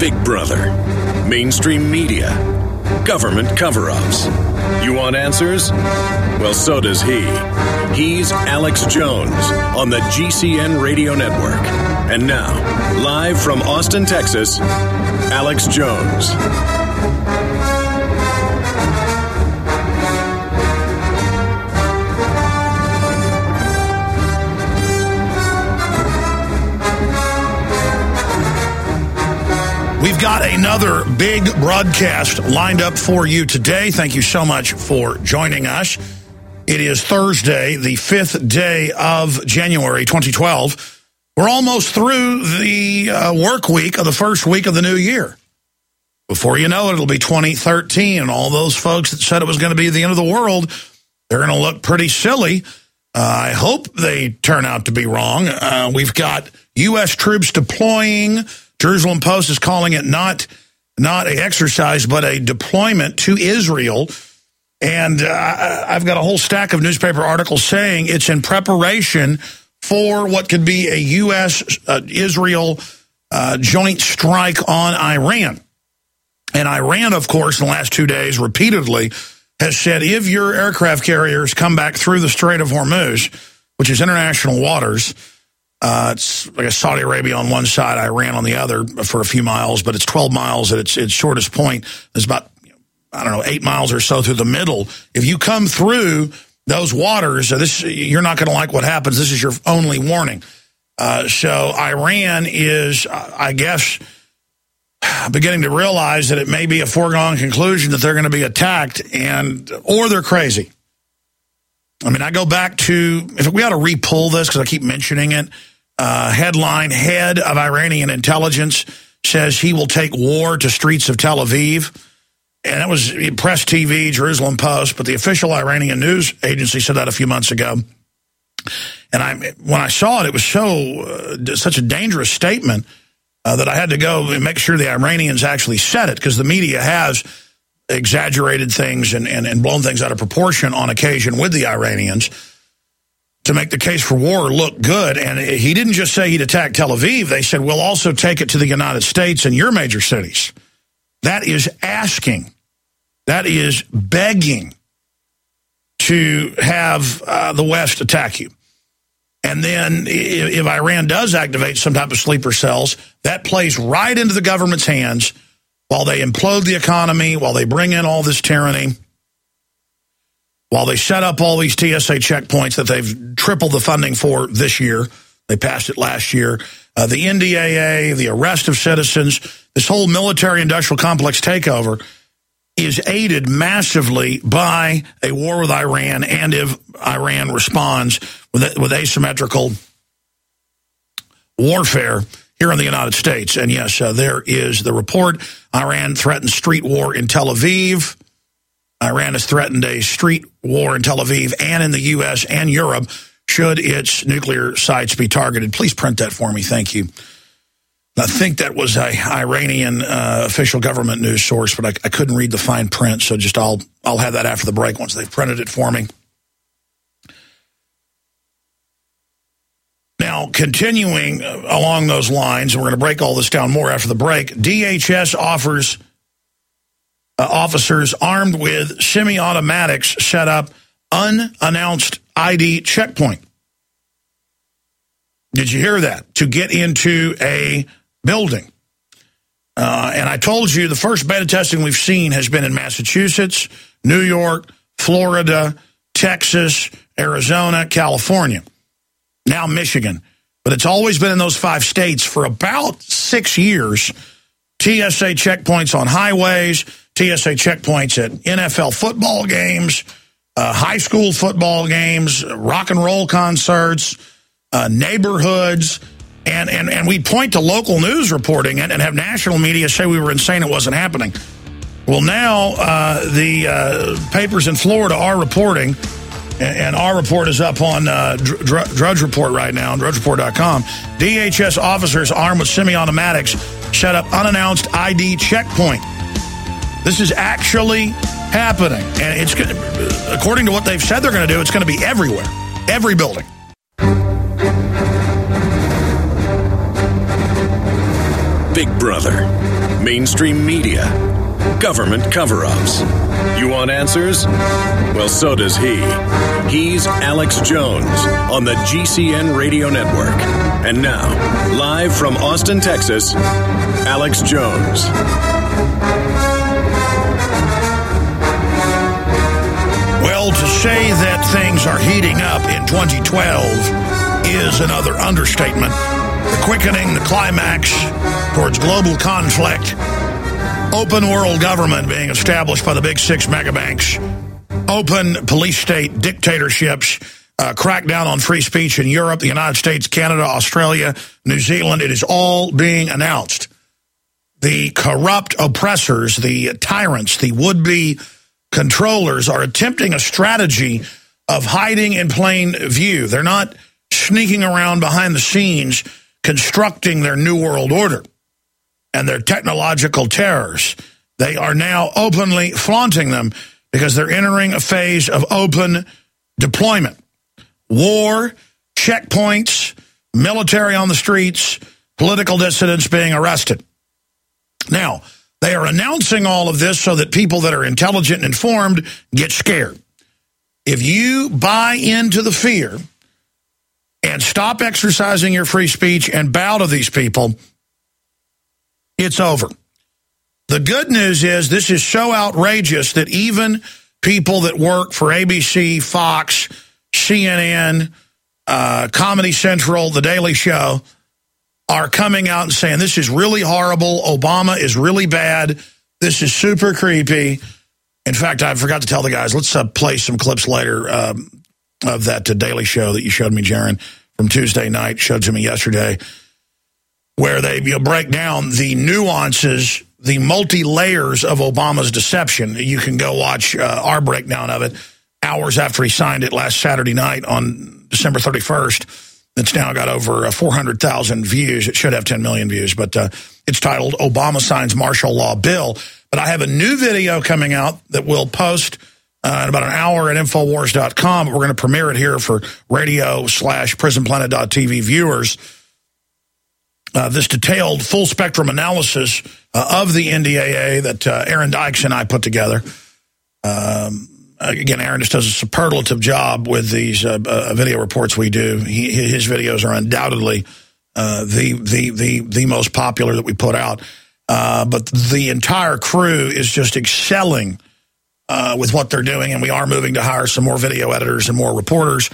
Big Brother, mainstream media, government cover-ups. You want answers? Well, so does he. He's Alex Jones on the GCN Radio Network. And now, live from Austin, Texas, Alex Jones. We've got another big broadcast lined up for you today. Thank you so much for joining us. It is Thursday, the 5th day of January 2012. We're almost through the work week of the first week of the new year. Before you know it, it'll be 2013, and all those folks that said it was going to be the end of the world, they're going to look pretty silly. I hope they turn out to be wrong. We've got U.S. troops deploying. Jerusalem Post is calling it not an exercise, but a deployment to Israel. And I've got a whole stack of newspaper articles saying it's in preparation for what could be a U.S.-Israel joint strike on Iran. And Iran, of course, in the last 2 days repeatedly has said, if your aircraft carriers come back through the Strait of Hormuz, which is international waters, it's like Saudi Arabia on one side, Iran on the other for a few miles, but it's 12 miles at its shortest point. There's about, 8 miles or so through the middle. If you come through those waters, you're not going to like what happens. This is your only warning. So Iran is, I guess, beginning to realize that it may be a foregone conclusion that they're going to be attacked, or they're crazy. I mean, I go back to, if we ought to re-pull this because I keep mentioning it, headline, head of Iranian intelligence says he will take war to streets of Tel Aviv. And that was Press TV, Jerusalem Post, but the official Iranian news agency said that a few months ago. And when I saw it, it was such a dangerous statement that I had to go and make sure the Iranians actually said it, because the media has exaggerated things and blown things out of proportion on occasion with the Iranians to make the case for war look good. And he didn't just say he'd attack Tel Aviv. They said, we'll also take it to the United States and your major cities. That is asking. That is begging to have the West attack you. And then if Iran does activate some type of sleeper cells, that plays right into the government's hands while they implode the economy, while they bring in all this tyranny, while they set up all these TSA checkpoints that they've tripled the funding for this year. They passed it last year. The NDAA, the arrest of citizens, this whole military-industrial complex takeover is aided massively by a war with Iran, and if Iran responds with asymmetrical warfare here in the United States. And yes, there is the report. Iran threatens street war in Tel Aviv. Iran has threatened a street war in Tel Aviv and in the U.S. and Europe should its nuclear sites be targeted. Please print that for me. Thank you. I think that was an Iranian official government news source, but I couldn't read the fine print, so just I'll have that after the break once they've printed it for me. Now, continuing along those lines, and we're going to break all this down more after the break, DHS offers officers armed with semi-automatics set up unannounced ID checkpoint. Did you hear that? To get into a building. And I told you the first beta testing we've seen has been in Massachusetts, New York, Florida, Texas, Arizona, California. Now Michigan. But it's always been in those 5 states for about 6 years. TSA checkpoints on highways, TSA checkpoints at NFL football games, high school football games, rock and roll concerts, neighborhoods, and we point to local news reporting and have national media say we were insane, it wasn't happening. Well, now the papers in Florida are reporting, and our report is up on Drudge Report right now, on drudgereport.com. DHS officers armed with semi-automatics set up unannounced ID checkpoint. This is actually happening, and it's according to what they've said they're going to do, it's going to be everywhere, every building. Big Brother, mainstream media, government cover-ups. You want answers? Well, so does he. He's Alex Jones on the GCN Radio Network. And now, live from Austin, Texas, Alex Jones. Well, to say that things are heating up in 2012 is another understatement. The quickening, the climax towards global conflict, open world government being established by the big six megabanks, open police state dictatorships, crackdown on free speech in Europe, the United States, Canada, Australia, New Zealand. It is all being announced. The corrupt oppressors, the tyrants, the would-be controllers are attempting a strategy of hiding in plain view. They're not sneaking around behind the scenes constructing their new world order and their technological terrors. They are now openly flaunting them because they're entering a phase of open deployment. War, checkpoints, military on the streets, political dissidents being arrested. Now, they are announcing all of this so that people that are intelligent and informed get scared. If you buy into the fear and stop exercising your free speech and bow to these people, it's over. The good news is this is so outrageous that even people that work for ABC, Fox, CNN, Comedy Central, The Daily Show are coming out and saying this is really horrible. Obama is really bad. This is super creepy. In fact, I forgot to tell the guys, let's play some clips later of that Daily Show that you showed me, Jaron, from Tuesday night, showed to me yesterday, where they break down the nuances, the multi-layers of Obama's deception. You can go watch our breakdown of it hours after he signed it last Saturday night on December 31st. It's now got over 400,000 views. It should have 10 million views, but it's titled Obama Signs Martial Law Bill. But I have a new video coming out that we'll post in about an hour at Infowars.com. We're going to premiere it here for radio/PrisonPlanet.tv viewers. This detailed full-spectrum analysis of the NDAA that Aaron Dykes and I put together. Again, Aaron just does a superlative job with these video reports we do. His videos are undoubtedly the most popular that we put out. But the entire crew is just excelling with what they're doing, and we are moving to hire some more video editors and more reporters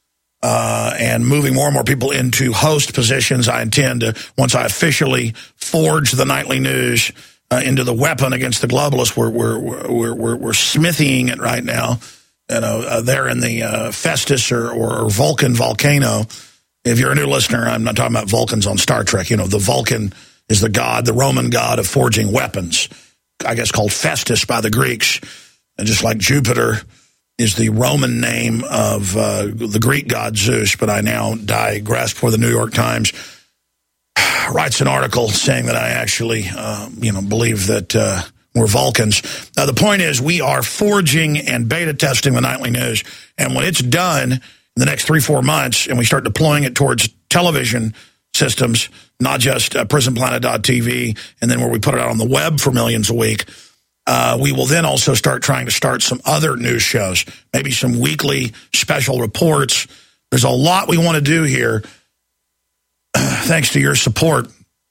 and moving more and more people into host positions. I intend to, once I officially forge the nightly news into the weapon against the globalists, we're smithying it right now. You know, they're in the Festus or Vulcan volcano. If you're a new listener, I'm not talking about Vulcans on Star Trek. You know, the Vulcan is the god, the Roman god of forging weapons, I guess called Festus by the Greeks. And just like Jupiter is the Roman name of the Greek god Zeus, but I now digress before the New York Times writes an article saying that I actually, believe that we're Vulcans. The point is we are forging and beta testing the nightly news. And when it's done in the next 3-4 months and we start deploying it towards television systems, not just PrisonPlanet.tv, and then where we put it out on the web for millions a week, we will then also start trying to start some other news shows, maybe some weekly special reports. There's a lot we want to do here. Thanks to your support.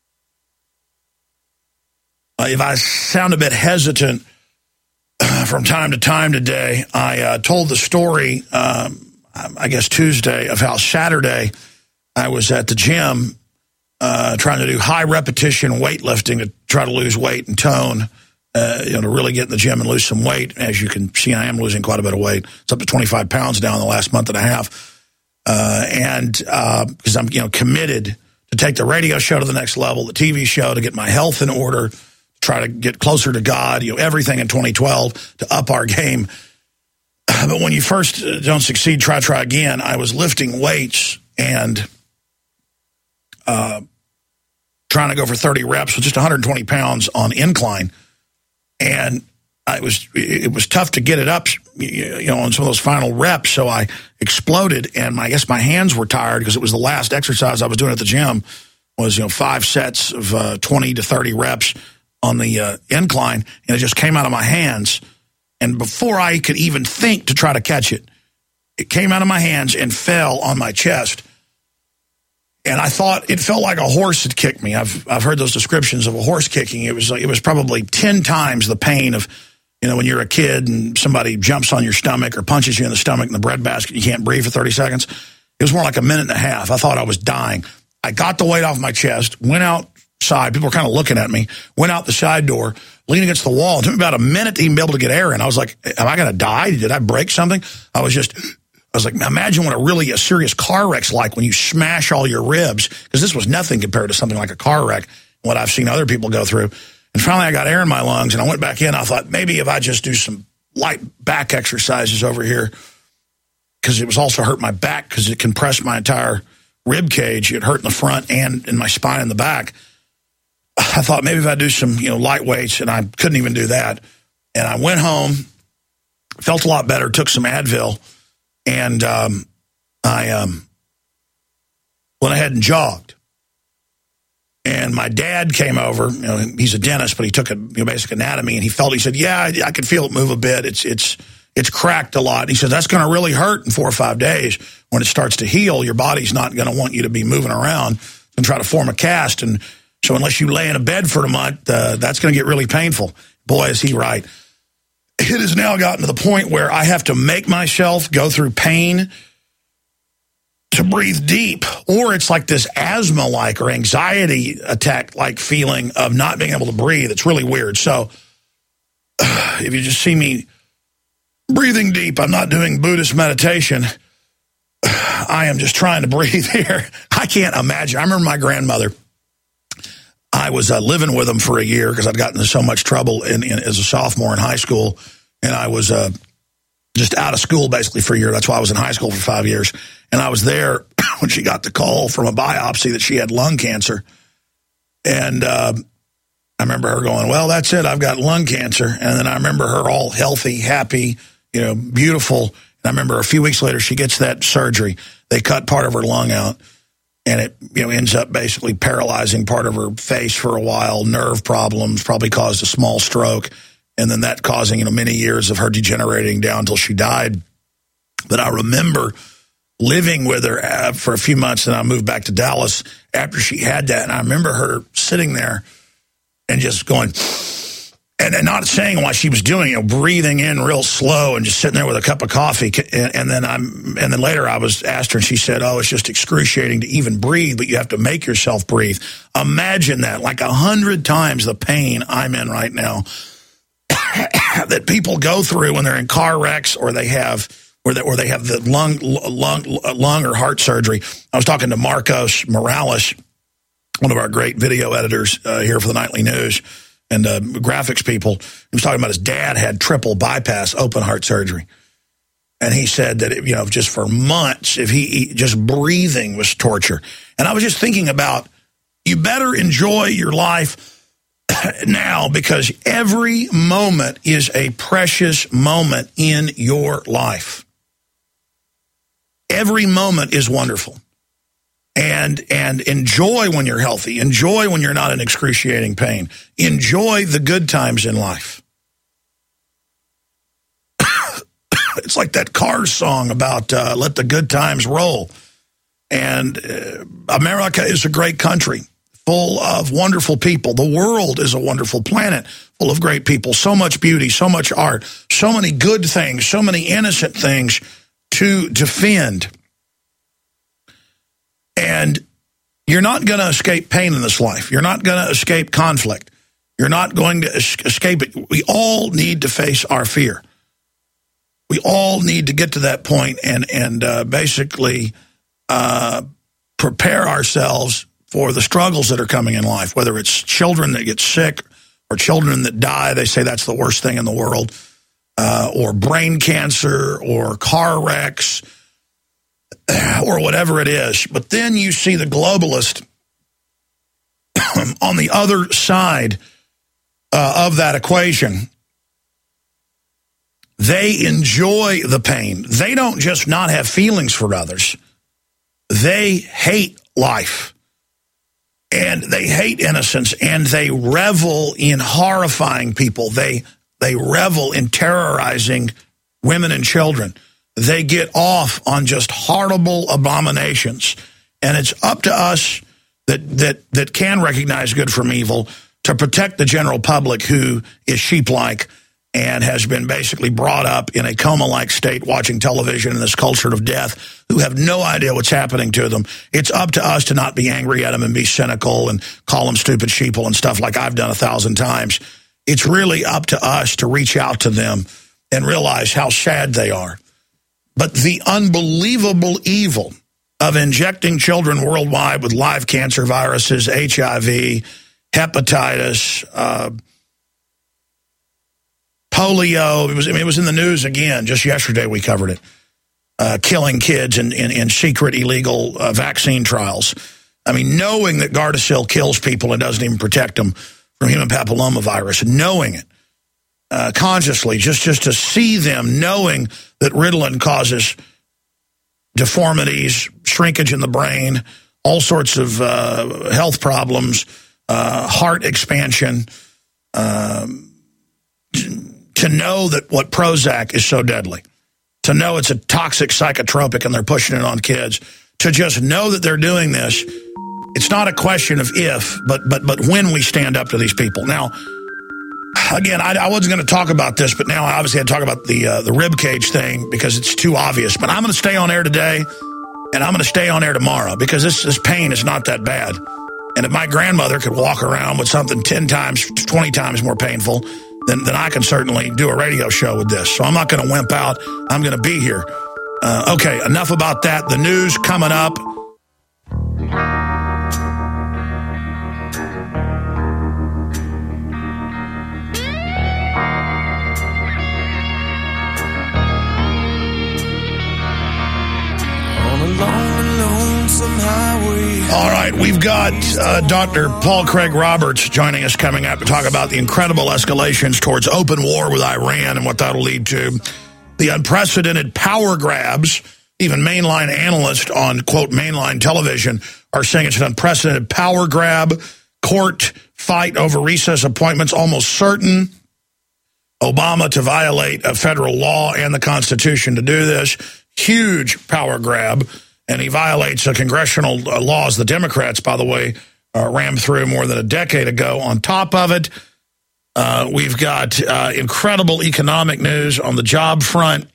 If I sound a bit hesitant from time to time today, I told the story, I guess Tuesday, of how Saturday I was at the gym trying to do high repetition weightlifting to try to lose weight and tone, to really get in the gym and lose some weight. As you can see, I am losing quite a bit of weight. It's up to 25 pounds now in the last month and a half. Because I'm committed to take the radio show to the next level, the TV show, to get my health in order, to try to get closer to God, everything in 2012 to up our game. But when you first don't succeed, try again. I was lifting weights and trying to go for 30 reps with just 120 pounds on incline. And it was tough to get it up, on some of those final reps. So I exploded, and I guess my hands were tired because it was the last exercise I was doing at the gym was, 5 sets of 20 to 30 reps incline, and it just came out of my hands. And before I could even think to try to catch it, it came out of my hands and fell on my chest. And I thought it felt like a horse had kicked me. I've heard those descriptions of a horse kicking. It was probably 10 times the pain of, when you're a kid and somebody jumps on your stomach or punches you in the stomach in the breadbasket, you can't breathe for 30 seconds. It was more like a minute and a half. I thought I was dying. I got the weight off my chest, went outside. People were kind of looking at me, went out the side door, leaned against the wall. It took me about a minute to even be able to get air in. I was like, am I going to die? Did I break something? I was like, imagine what a serious car wreck's like when you smash all your ribs, because this was nothing compared to something like a car wreck, what I've seen other people go through. And finally I got air in my lungs, and I went back in. I thought maybe if I just do some light back exercises over here, because it was also hurt my back because it compressed my entire rib cage. It hurt in the front and in my spine in the back. I thought maybe if I do some light weights, and I couldn't even do that. And I went home, felt a lot better, took some Advil, and I went ahead and jogged. And my dad came over. He's a dentist, but he took a basic anatomy, and he said, yeah, I could feel it move a bit. It's cracked a lot. He said, that's going to really hurt in 4 or 5 days. When it starts to heal, your body's not going to want you to be moving around and try to form a cast. And so unless you lay in a bed for a month, that's going to get really painful. Boy, is he right. It has now gotten to the point where I have to make myself go through pain to breathe deep, or it's like this asthma-like or anxiety attack-like feeling of not being able to breathe. It's really weird. So if you just see me breathing deep, I'm not doing Buddhist meditation. I am just trying to breathe here. I can't imagine. I remember my grandmother. I was living with them for a year because I'd gotten into so much trouble as a sophomore in high school, and I was just out of school basically for a year. That's why I was in high school for 5 years. And I was there when she got the call from a biopsy that she had lung cancer. And I remember her going, well, that's it. I've got lung cancer. And then I remember her all healthy, happy, beautiful. And I remember a few weeks later, she gets that surgery. They cut part of her lung out, and it ends up basically paralyzing part of her face for a while. Nerve problems, probably caused a small stroke. And then that causing many years of her degenerating down until she died. But I remember living with her for a few months, and I moved back to Dallas after she had that. And I remember her sitting there and just going, and not saying why she was doing it, breathing in real slow and just sitting there with a cup of coffee. And then later I was asked her, and she said, oh, it's just excruciating to even breathe, but you have to make yourself breathe. Imagine that, like 100 times the pain I'm in right now that people go through when they're in car wrecks or they have the lung or heart surgery. I was talking to Marcos Morales, one of our great video editors here for the Nightly News and graphics people. He was talking about his dad had triple bypass open heart surgery. And he said that, just for months, if he just breathing was torture. And I was just thinking about, you better enjoy your life now, because every moment is a precious moment in your life. Every moment is wonderful. And enjoy when you're healthy. Enjoy when you're not in excruciating pain. Enjoy the good times in life. It's like that Cars song about let the good times roll. And America is a great country, full of wonderful people. The world is a wonderful planet, full of great people. So much beauty, so much art, so many good things, so many innocent things to defend. And you're not going to escape pain in this life. You're not going to escape conflict. You're not going to escape it. We all need to face our fear. We all need to get to that point and basically prepare ourselves for the struggles that are coming in life, whether it's children that get sick or children that die. They say that's the worst thing in the world, or brain cancer or car wrecks or whatever it is. But then you see the globalist on the other side of that equation. They enjoy the pain. They don't just not have feelings for others. They hate life. And they hate innocence, and they revel in horrifying people. They revel in terrorizing women and children. They get off on just horrible abominations. And it's up to us that can recognize good from evil to protect the general public who is sheep-like and has been basically brought up in a coma-like state watching television in this culture of death, who have no idea what's happening to them. It's up to us to not be angry at them and be cynical and call them stupid sheeple and stuff like I've done 1,000 times. It's really up to us to reach out to them and realize how sad they are. But the unbelievable evil of injecting children worldwide with live cancer viruses, HIV, hepatitis, polio. It was in the news again. Just yesterday we covered it. Killing kids in secret illegal vaccine trials. I mean, knowing that Gardasil kills people and doesn't even protect them from human papillomavirus, knowing it consciously, just to see them, knowing that Ritalin causes deformities, shrinkage in the brain, all sorts of health problems, heart expansion, to know that what Prozac is so deadly, to know it's a toxic psychotropic and they're pushing it on kids, to just know that they're doing this. It's not a question of if, but when we stand up to these people. Now, again, I wasn't going to talk about this, but now I obviously had to talk about the rib cage thing because it's too obvious. But I'm going to stay on air today, and I'm going to stay on air tomorrow because this pain is not that bad. And if my grandmother could walk around with something 10 times, 20 times more painful, then I can certainly do a radio show with this. So I'm not going to wimp out. I'm going to be here. Okay, enough about that. The news coming up. All right, we've got Dr. Paul Craig Roberts joining us coming up to talk about the incredible escalations towards open war with Iran and what that'll lead to. The unprecedented power grabs. Even mainline analysts on, quote, mainline television are saying it's an unprecedented power grab. Court fight over recess appointments almost certain. Obama to violate a federal law and the Constitution to do this. Huge power grab. And he violates congressional laws the Democrats, by the way, rammed through more than a decade ago. On top of it, we've got incredible economic news on the job front.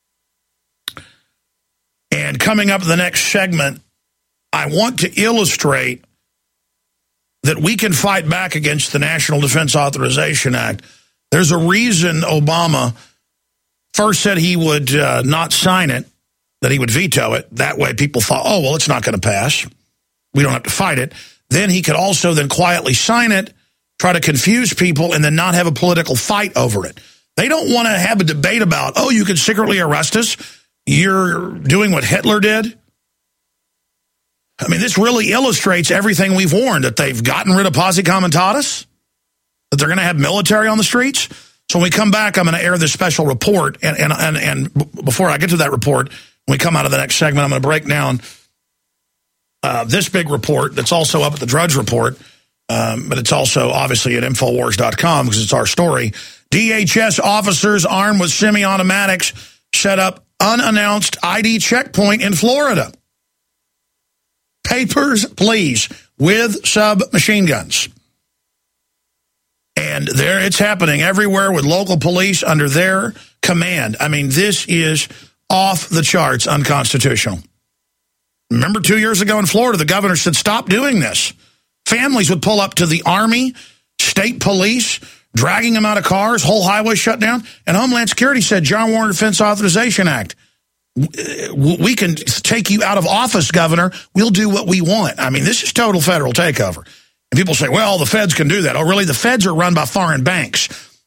And coming up in the next segment, I want to illustrate that we can fight back against the National Defense Authorization Act. There's a reason Obama first said he would not sign it, that he would veto it. That way people thought, oh, well, it's not going to pass. We don't have to fight it. Then he could also then quietly sign it, try to confuse people, and then not have a political fight over it. They don't want to have a debate about, oh, you can secretly arrest us. You're doing what Hitler did. I mean, this really illustrates everything we've warned, that they've gotten rid of posse comitatus, that they're going to have military on the streets. So when we come back, I'm going to air this special report. And before I get to that report, when we come out of the next segment, I'm going to break down this big report that's also up at the Drudge Report, but it's also obviously at Infowars.com because it's our story. DHS officers armed with semi-automatics set up unannounced ID checkpoint in Florida. Papers, please, with submachine guns. And there it's happening everywhere with local police under their command. I mean, this is off the charts unconstitutional. Remember 2 years ago in Florida, the governor said, stop doing this. Families would pull up to the Army, state police, dragging them out of cars, whole highway shut down. And Homeland Security said, John Warner Defense Authorization Act. We can take you out of office, Governor. We'll do what we want. I mean, this is total federal takeover. And people say, well, the feds can do that. Oh, really? The feds are run by foreign banks.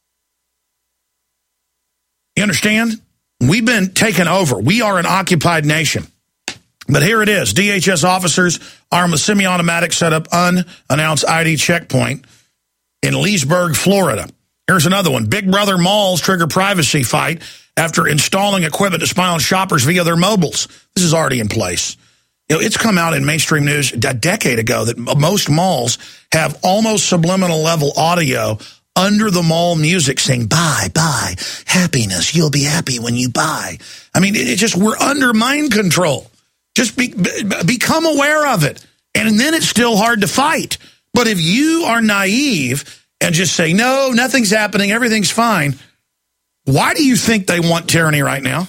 You understand? We've been taken over. We are an occupied nation. But here it is. DHS officers armed with semi-automatic set up unannounced ID checkpoint in Leesburg, Florida. Here's another one. Big Brother malls trigger privacy fight after installing equipment to spy on shoppers via their mobiles. This is already in place. It's come out in mainstream news a decade ago that most malls have almost subliminal level audio under the mall music saying, buy, happiness, you'll be happy when you buy. I mean, we're under mind control. Just become aware of it. And then it's still hard to fight. But if you are naive and just say, no, nothing's happening, everything's fine, why do you think they want tyranny right now?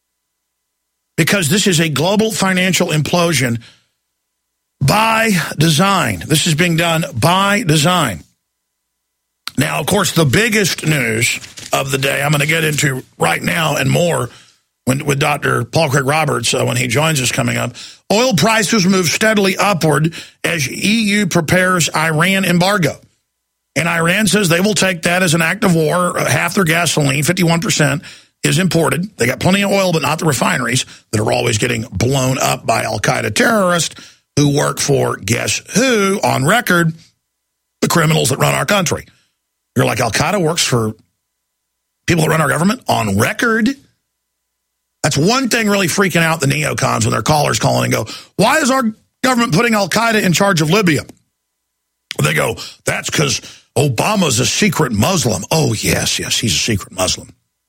Because this is a global financial implosion by design. This is being done by design. Now, of course, the biggest news of the day I'm going to get into right now and more with Dr. Paul Craig Roberts when he joins us coming up. Oil prices move steadily upward as EU prepares Iran embargo. And Iran says they will take that as an act of war. Half their gasoline, 51%, is imported. They got plenty of oil, but not the refineries that are always getting blown up by al-Qaeda terrorists who work for, guess who, on record, the criminals that run our country. You're like, al-Qaeda works for people that run our government on record? That's one thing really freaking out the neocons when their callers calling and go, why is our government putting al-Qaeda in charge of Libya? They go, that's because Obama's a secret Muslim. Oh, yes, he's a secret Muslim.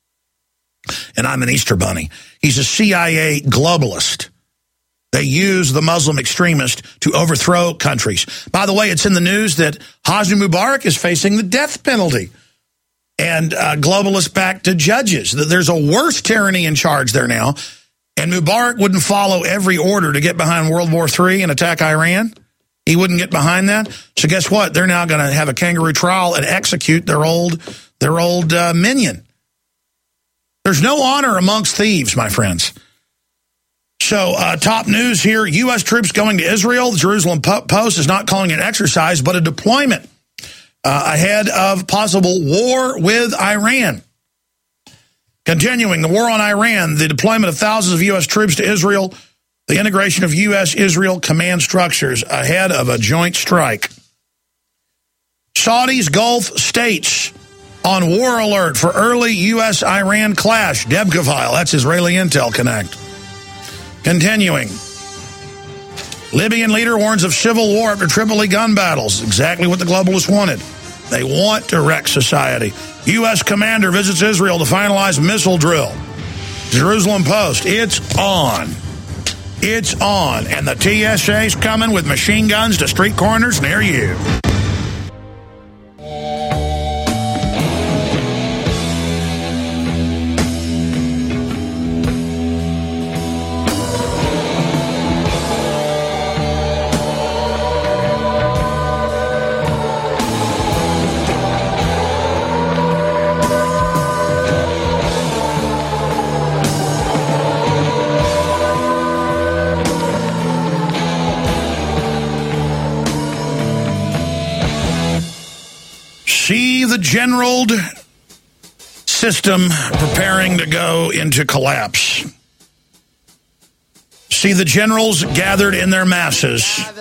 And I'm an Easter bunny. He's a CIA globalist. They use the Muslim extremist to overthrow countries. By the way, it's in the news that Hosni Mubarak is facing the death penalty. And globalists back to judges. There's a worse tyranny in charge there now. And Mubarak wouldn't follow every order to get behind World War III and attack Iran. He wouldn't get behind that. So guess what? They're now going to have a kangaroo trial and execute their old minion. There's no honor amongst thieves, my friends. So top news here, U.S. troops going to Israel. The Jerusalem Post is not calling it an exercise, but a deployment ahead of possible war with Iran. Continuing, the war on Iran, the deployment of thousands of U.S. troops to Israel, the integration of U.S.-Israel command structures ahead of a joint strike. Saudi's Gulf states on war alert for early U.S.-Iran clash. Deb Kavile, that's Israeli Intel Connect. Continuing, Libyan leader warns of civil war after Tripoli gun battles. Exactly what the globalists wanted. They want to wreck society. U.S. commander visits Israel to finalize missile drill. Jerusalem Post, it's on. It's on. And the TSA's coming with machine guns to street corners near you. See the general system preparing to go into collapse. See the generals gathered in their masses.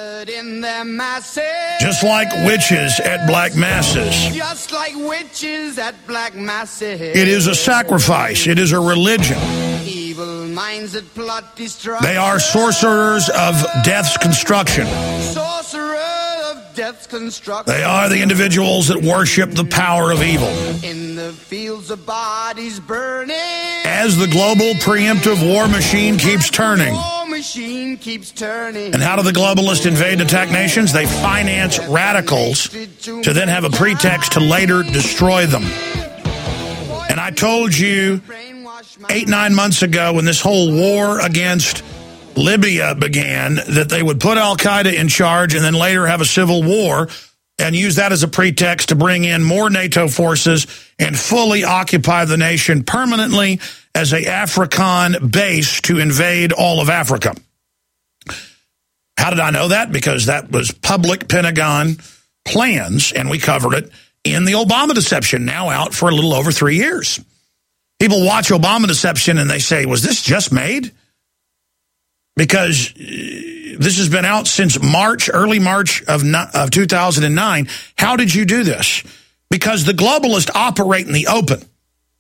Just like witches at black masses. Just like witches at black masses. It is a sacrifice. It is a religion. Evil minds that plot destruction. They are sorcerers of death's construction. Sorcerer of death's construction. They are the individuals that worship the power of evil. In the fields of bodies burning. As the global preemptive war machine keeps turning. Machine keeps turning. And how do the globalists invade and attack nations? They finance radicals to then have a pretext to later destroy them. And I told you 8-9 months ago when this whole war against Libya began that they would put al-Qaeda in charge and then later have a civil war and use that as a pretext to bring in more NATO forces and fully occupy the nation permanently as a African base to invade all of Africa. How did I know that? Because that was public Pentagon plans, and we covered it in the Obama Deception, now out for a little over 3 years. People watch Obama Deception and they say, was this just made? Because this has been out since March, early March of 2009. How did you do this? Because the globalists operate in the open.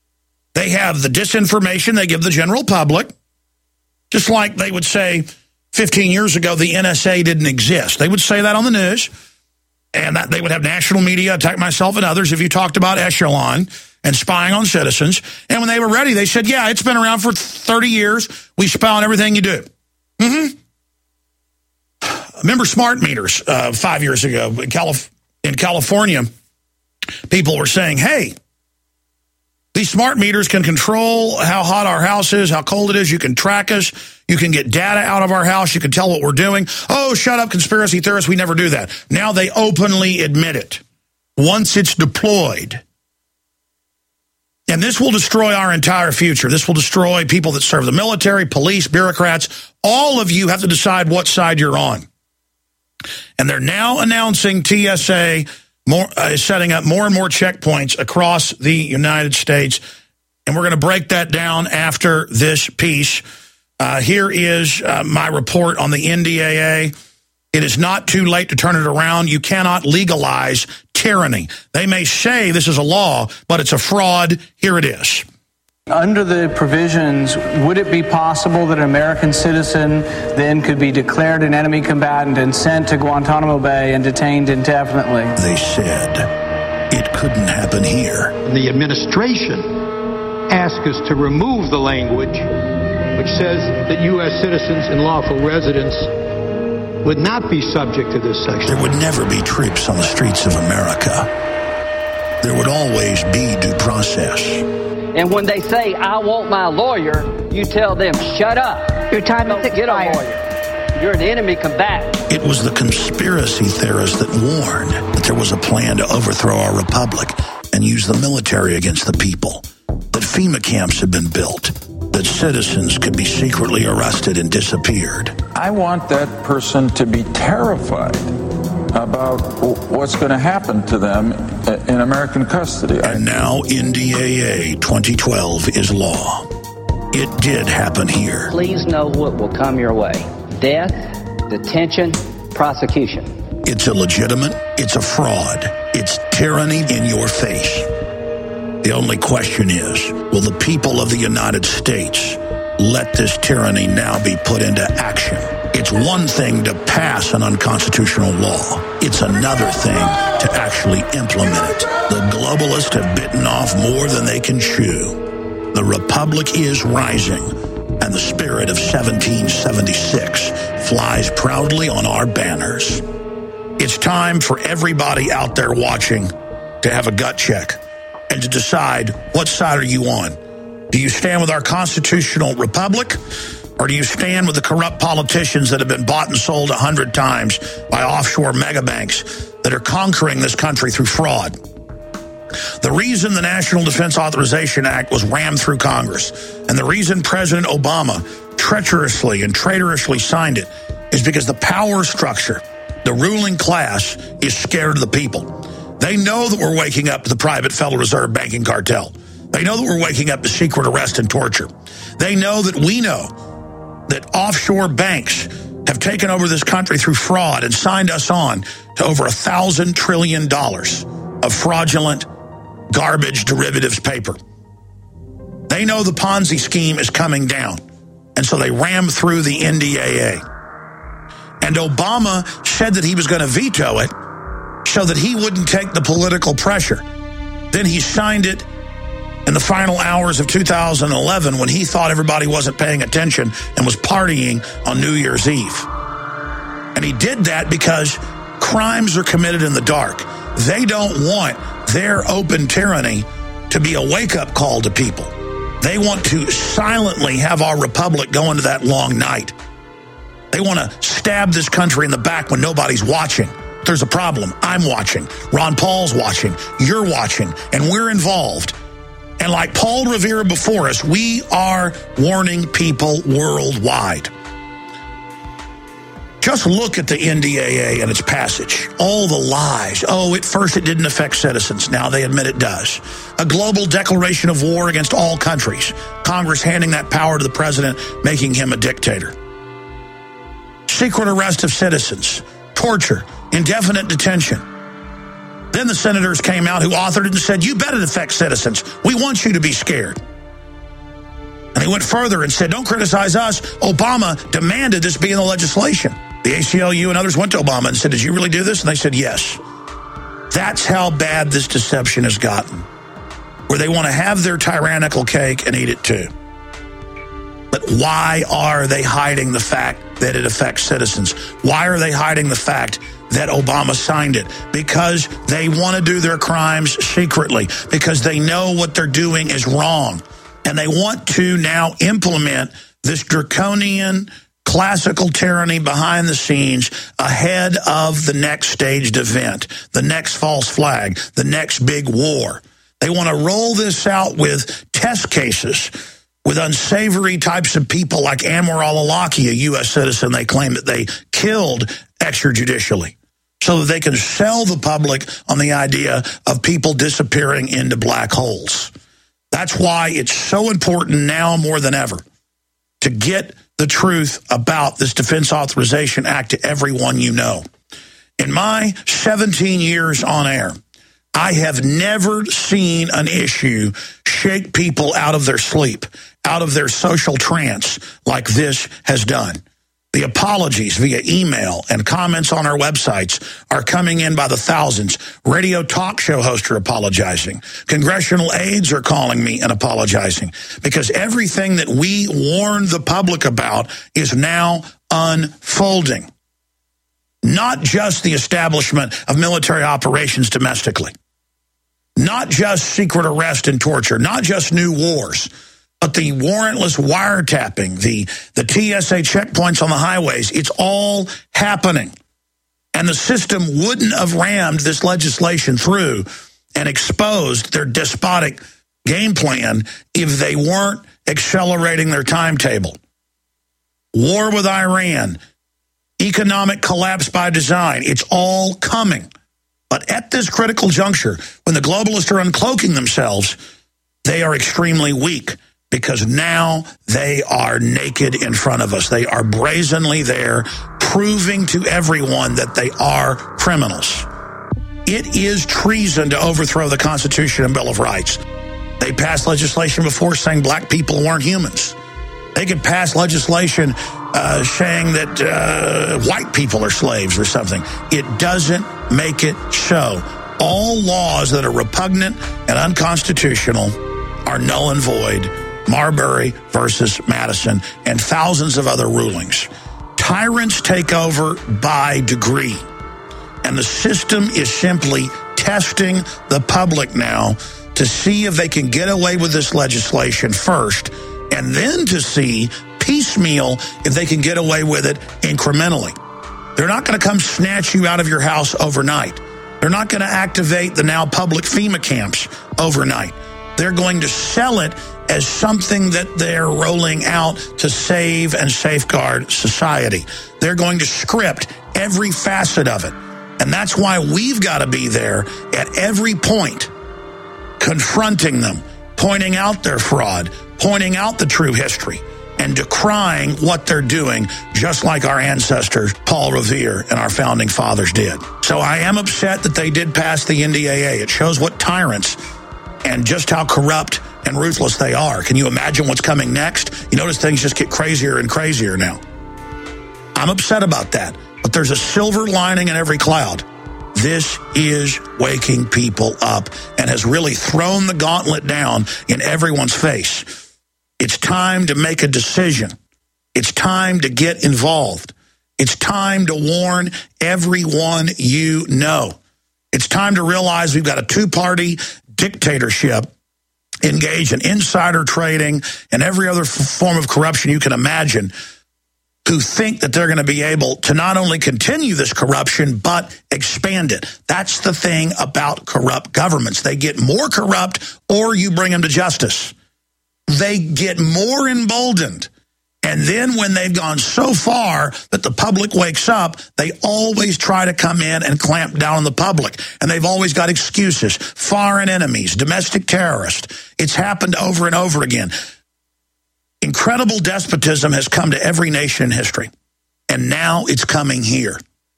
They have the disinformation they give the general public, just like they would say, 15 years ago, the NSA didn't exist. They would say that on the news, and that they would have national media attack myself and others if you talked about Echelon and spying on citizens. And when they were ready, they said, yeah, it's been around for 30 years. We spy on everything you do. Remember smart meters 5 years ago in California? People were saying, hey, these smart meters can control how hot our house is, how cold it is. You can track us. You can get data out of our house. You can tell what we're doing. Oh, shut up, conspiracy theorists. We never do that. Now they openly admit it once it's deployed. And this will destroy our entire future. This will destroy people that serve the military, police, bureaucrats. All of you have to decide what side you're on. And they're now announcing TSA is setting up more and more checkpoints across the United States. And we're going to break that down after this piece. Here is my report on the NDAA. It is not too late to turn it around. You cannot legalize tyranny. They may say this is a law, but it's a fraud. Here it is. Under the provisions, would it be possible that an American citizen then could be declared an enemy combatant and sent to Guantanamo Bay and detained indefinitely? They said it couldn't happen here. The administration asked us to remove the language which says that U.S. citizens and lawful residents would not be subject to this section. There would never be troops on the streets of America. There would always be due process. And when they say, I want my lawyer, you tell them, shut up. Your time is expired. Get a lawyer. You're an enemy combatant. It was the conspiracy theorists that warned that there was a plan to overthrow our republic and use the military against the people, that FEMA camps had been built, that citizens could be secretly arrested and disappeared. I want that person to be terrified about what's going to happen to them in American custody. And now NDAA 2012 is law. It did happen here. Please know what will come your way. Death, detention, prosecution. It's illegitimate. It's a fraud. It's tyranny in your face. The only question is, will the people of the United States let this tyranny now be put into action? It's one thing to pass an unconstitutional law. It's another thing to actually implement it. The globalists have bitten off more than they can chew. The Republic is rising, and the spirit of 1776 flies proudly on our banners. It's time for everybody out there watching to have a gut check and to decide, what side are you on? Do you stand with our constitutional republic, or do you stand with the corrupt politicians that have been bought and sold 100 times by offshore megabanks that are conquering this country through fraud? The reason the National Defense Authorization Act was rammed through Congress, and the reason President Obama treacherously and traitorously signed it, is because the power structure, the ruling class, is scared of the people. They know that we're waking up to the private Federal Reserve banking cartel. They know that we're waking up to secret arrest and torture. They know that we know that offshore banks have taken over this country through fraud and signed us on to over $1,000 trillion of fraudulent garbage derivatives paper. They know the Ponzi scheme is coming down, and so they rammed through the NDAA. And Obama said that he was going to veto it so that he wouldn't take the political pressure. Then he signed it in the final hours of 2011 when he thought everybody wasn't paying attention and was partying on New Year's Eve. And he did that because crimes are committed in the dark. They don't want their open tyranny to be a wake-up call to people. They want to silently have our republic go into that long night. They want to stab this country in the back when nobody's watching. There's a problem. I'm watching. Ron Paul's watching. You're watching. And we're involved. And like Paul Revere before us, we are warning people worldwide. Just look at the NDAA and its passage. All the lies. Oh, at first it didn't affect citizens. Now they admit it does. A global declaration of war against all countries. Congress handing that power to the president, making him a dictator. Secret arrest of citizens. Torture. Indefinite detention. Then the senators came out who authored it and said, you bet it affects citizens. We want you to be scared. And he went further and said, don't criticize us. Obama demanded this be in the legislation. The ACLU and others went to Obama and said, did you really do this? And they said, yes. That's how bad this deception has gotten, where they want to have their tyrannical cake and eat it too. But why are they hiding the fact that it affects citizens? Why are they hiding the fact that Obama signed it? Because they want to do their crimes secretly, because they know what they're doing is wrong. And they want to now implement this draconian classical tyranny behind the scenes ahead of the next staged event, the next false flag, the next big war. They want to roll this out with test cases with unsavory types of people like Anwar al-Awlaki, a U.S. citizen they claim that they killed extrajudicially, so that they can sell the public on the idea of people disappearing into black holes. That's why it's so important now more than ever to get the truth about this Defense Authorization Act to everyone you know. In my 17 years on air, I have never seen an issue shake people out of their sleep, out of their social trance like this has done. The apologies via email and comments on our websites are coming in by the thousands. Radio talk show hosts are apologizing. Congressional aides are calling me and apologizing, because everything that we warned the public about is now unfolding. Not just the establishment of military operations domestically, not just secret arrest and torture, not just new wars, but the warrantless wiretapping, the TSA checkpoints on the highways, it's all happening. And the system wouldn't have rammed this legislation through and exposed their despotic game plan if they weren't accelerating their timetable. War with Iran, economic collapse by design, it's all coming. But at this critical juncture, when the globalists are uncloaking themselves, they are extremely weak, because now they are naked in front of us. They are brazenly there, proving to everyone that they are criminals. It is treason to overthrow the Constitution and Bill of Rights. They passed legislation before saying black people weren't humans. They could pass legislation saying that white people are slaves or something. It doesn't make it so. All laws that are repugnant and unconstitutional are null and void. Marbury versus Madison and thousands of other rulings. Tyrants take over by degree. And the system is simply testing the public now to see if they can get away with this legislation first, and then to see piecemeal if they can get away with it incrementally. They're not going to come snatch you out of your house overnight. They're not going to activate the now public FEMA camps overnight. They're going to sell it as something that they're rolling out to save and safeguard society. They're going to script every facet of it. And that's why we've got to be there at every point, confronting them, pointing out their fraud, pointing out the true history, and decrying what they're doing, just like our ancestors, Paul Revere and our founding fathers did. So I am upset that they did pass the NDAA. It shows what tyrants and just how corrupt and ruthless they are. Can you imagine what's coming next? You notice things just get crazier and crazier now. I'm upset about that, but there's a silver lining in every cloud. This is waking people up and has really thrown the gauntlet down in everyone's face. It's time to make a decision. It's time to get involved. It's time to warn everyone you know. It's time to realize we've got a two-party dictatorship engaged in insider trading and every other form of corruption you can imagine, who think that they're going to be able to not only continue this corruption, but expand it. That's the thing about corrupt governments. They get more corrupt, or you bring them to justice. They get more emboldened. And then when they've gone so far that the public wakes up, they always try to come in and clamp down on the public. And they've always got excuses. Foreign enemies, domestic terrorists. It's happened over and over again. Incredible despotism has come to every nation in history. And now it's coming here.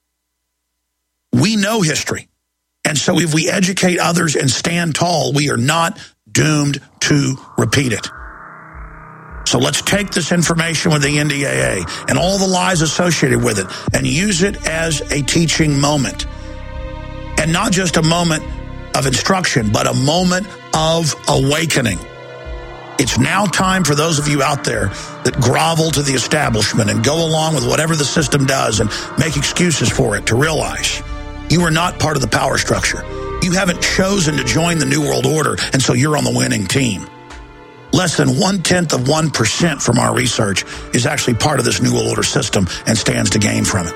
We know history. And so if we educate others and stand tall, we are not doomed to repeat it. So let's take this information with the NDAA and all the lies associated with it and use it as a teaching moment. And not just a moment of instruction, but a moment of awakening. It's now time for those of you out there that grovel to the establishment and go along with whatever the system does and make excuses for it to realize you are not part of the power structure. You haven't chosen to join the New World Order, and so you're on the winning team. Less than 0.1% from our research is actually part of this New World Order system and stands to gain from it.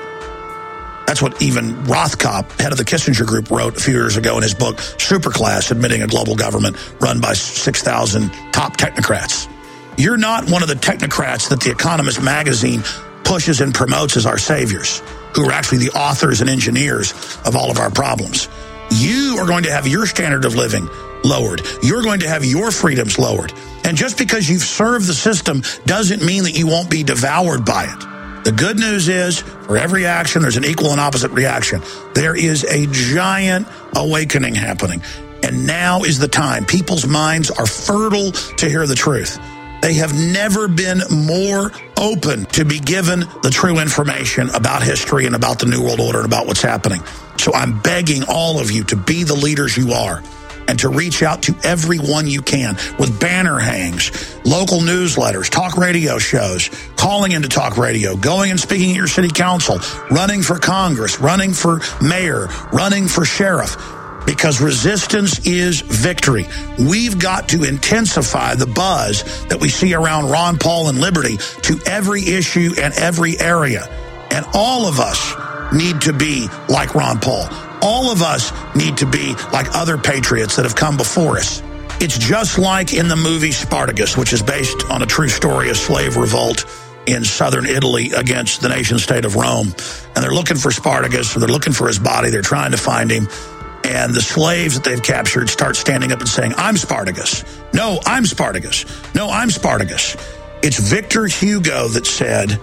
That's what even Rothkopf, head of the Kissinger Group, wrote a few years ago in his book, Superclass, admitting a global government run by 6,000 top technocrats. You're not one of the technocrats that The Economist magazine pushes and promotes as our saviors, who are actually the authors and engineers of all of our problems. You are going to have your standard of living lowered. You're going to have your freedoms lowered. And just because you've served the system doesn't mean that you won't be devoured by it. The good news is, for every action, there's an equal and opposite reaction. There is a giant awakening happening. And now is the time. People's minds are fertile to hear the truth. They have never been more open to be given the true information about history and about the New World Order and about what's happening. So I'm begging all of you to be the leaders you are and to reach out to everyone you can with banner hangs, local newsletters, talk radio shows, calling into talk radio, going and speaking at your city council, running for Congress, running for mayor, running for sheriff, because resistance is victory. We've got to intensify the buzz that we see around Ron Paul and liberty to every issue and every area. And all of us need to be like Ron Paul. All of us need to be like other patriots that have come before us. It's just like in the movie Spartacus, which is based on a true story of slave revolt in southern Italy against the nation-state of Rome. And they're looking for Spartacus, or they're looking for his body. They're trying to find him. And the slaves that they've captured start standing up and saying, "I'm Spartacus. No, I'm Spartacus. No, I'm Spartacus." It's Victor Hugo that said,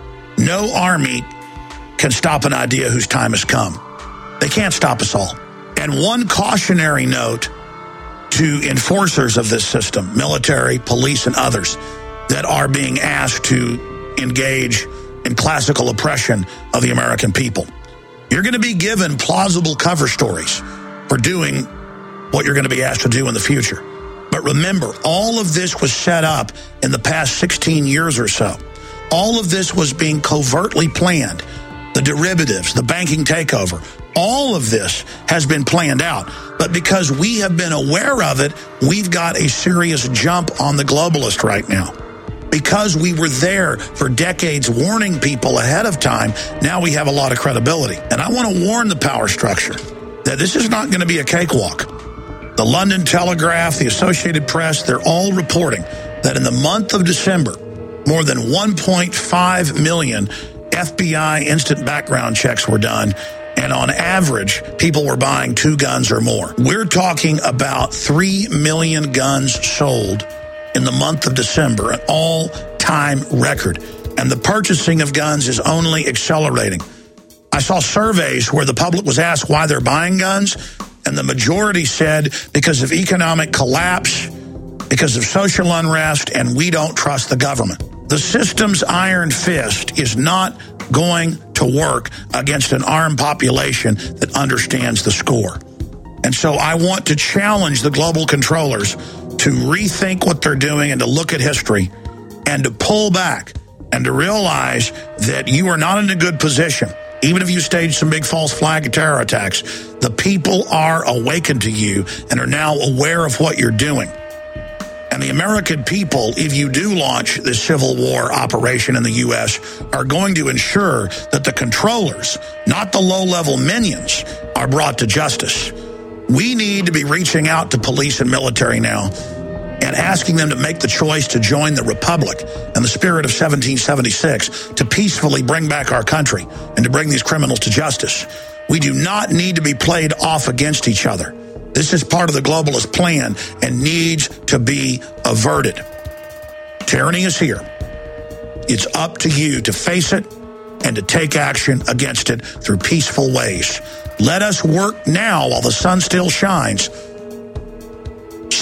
"No army can stop an idea whose time has come." They can't stop us all. And one cautionary note to enforcers of this system, military, police, and others that are being asked to engage in classical oppression of the American people. You're going to be given plausible cover stories for doing what you're going to be asked to do in the future. But remember, all of this was set up in the past 16 years or so. All of this was being covertly planned. The derivatives, the banking takeover, all of this has been planned out. But because we have been aware of it, we've got a serious jump on the globalist right now. Because we were there for decades warning people ahead of time, now we have a lot of credibility. And I want to warn the power structure that this is not going to be a cakewalk. The London Telegraph, the Associated Press, they're all reporting that in the month of December, more than 1.5 million FBI instant background checks were done. And on average, people were buying 2 guns or more. We're talking about 3 million guns sold in the month of December, an all-time record. And the purchasing of guns is only accelerating. I saw surveys where the public was asked why they're buying guns, and the majority said because of economic collapse, because of social unrest, and we don't trust the government. The system's iron fist is not going to work against an armed population that understands the score. And so I want to challenge the global controllers to rethink what they're doing and to look at history and to pull back and to realize that you are not in a good position. Even if you stage some big false flag terror attacks, the people are awakened to you and are now aware of what you're doing. And the American people, if you do launch this civil war operation in the U.S., are going to ensure that the controllers, not the low-level minions, are brought to justice. We need to be reaching out to police and military now and asking them to make the choice to join the Republic and the spirit of 1776 to peacefully bring back our country and to bring these criminals to justice. We do not need to be played off against each other. This is part of the globalist plan and needs to be averted. Tyranny is here. It's up to you to face it and to take action against it through peaceful ways. Let us work now while the sun still shines so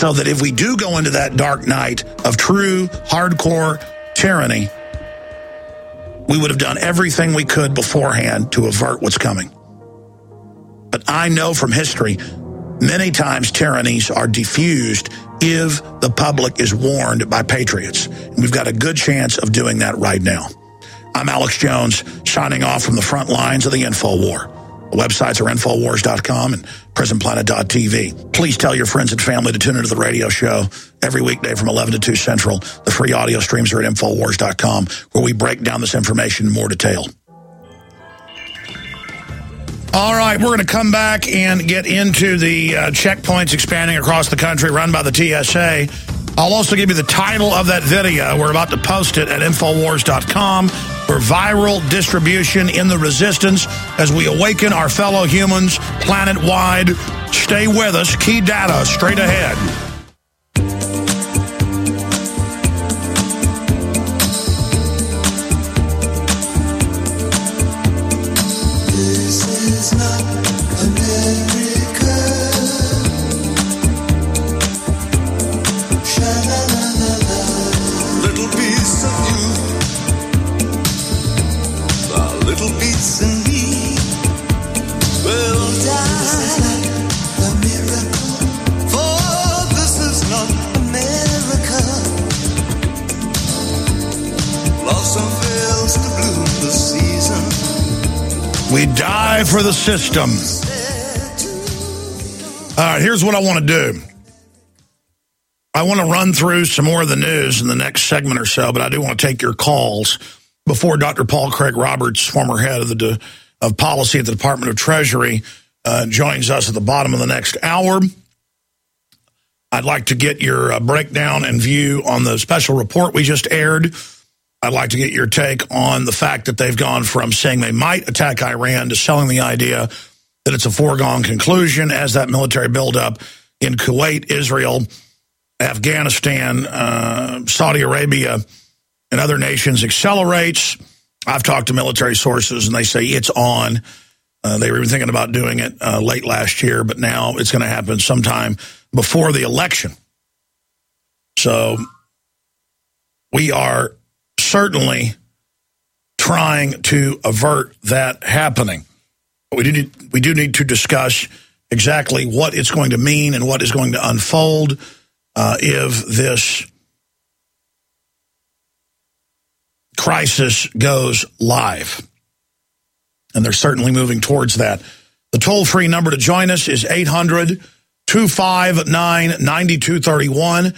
so that if we do go into that dark night of true, hardcore tyranny, we would have done everything we could beforehand to avert what's coming. But I know from history, many times tyrannies are diffused if the public is warned by patriots. And we've got a good chance of doing that right now. I'm Alex Jones, signing off from the front lines of the InfoWar. The websites are Infowars.com and PrisonPlanet.tv. Please tell your friends and family to tune into the radio show every weekday from 11 to 2 Central. The free audio streams are at Infowars.com, where we break down this information in more detail. All right, we're going to come back and get into the checkpoints expanding across the country run by the TSA. I'll also give you the title of that video. We're about to post it at Infowars.com for viral distribution in the resistance as we awaken our fellow humans planet-wide. Stay with us. Key data straight ahead. We die for the system. All right, here's what I want to do. I want to run through some more of the news in the next segment or so, but I do want to take your calls before Dr. Paul Craig Roberts, former head of policy at the Department of Treasury, joins us at the bottom of the next hour. I'd like to get your breakdown and view on the special report we just aired. I'd like to get your take on the fact that they've gone from saying they might attack Iran to selling the idea that it's a foregone conclusion as that military buildup in Kuwait, Israel, Afghanistan, Saudi Arabia, and other nations accelerates. I've talked to military sources, and they say it's on. They were even thinking about doing it late last year, but now it's going to happen sometime before the election. So we are certainly trying to avert that happening. But we do need to discuss exactly what it's going to mean and what is going to unfold if this crisis goes live. And they're certainly moving towards that. The toll-free number to join us is 800-259-9231.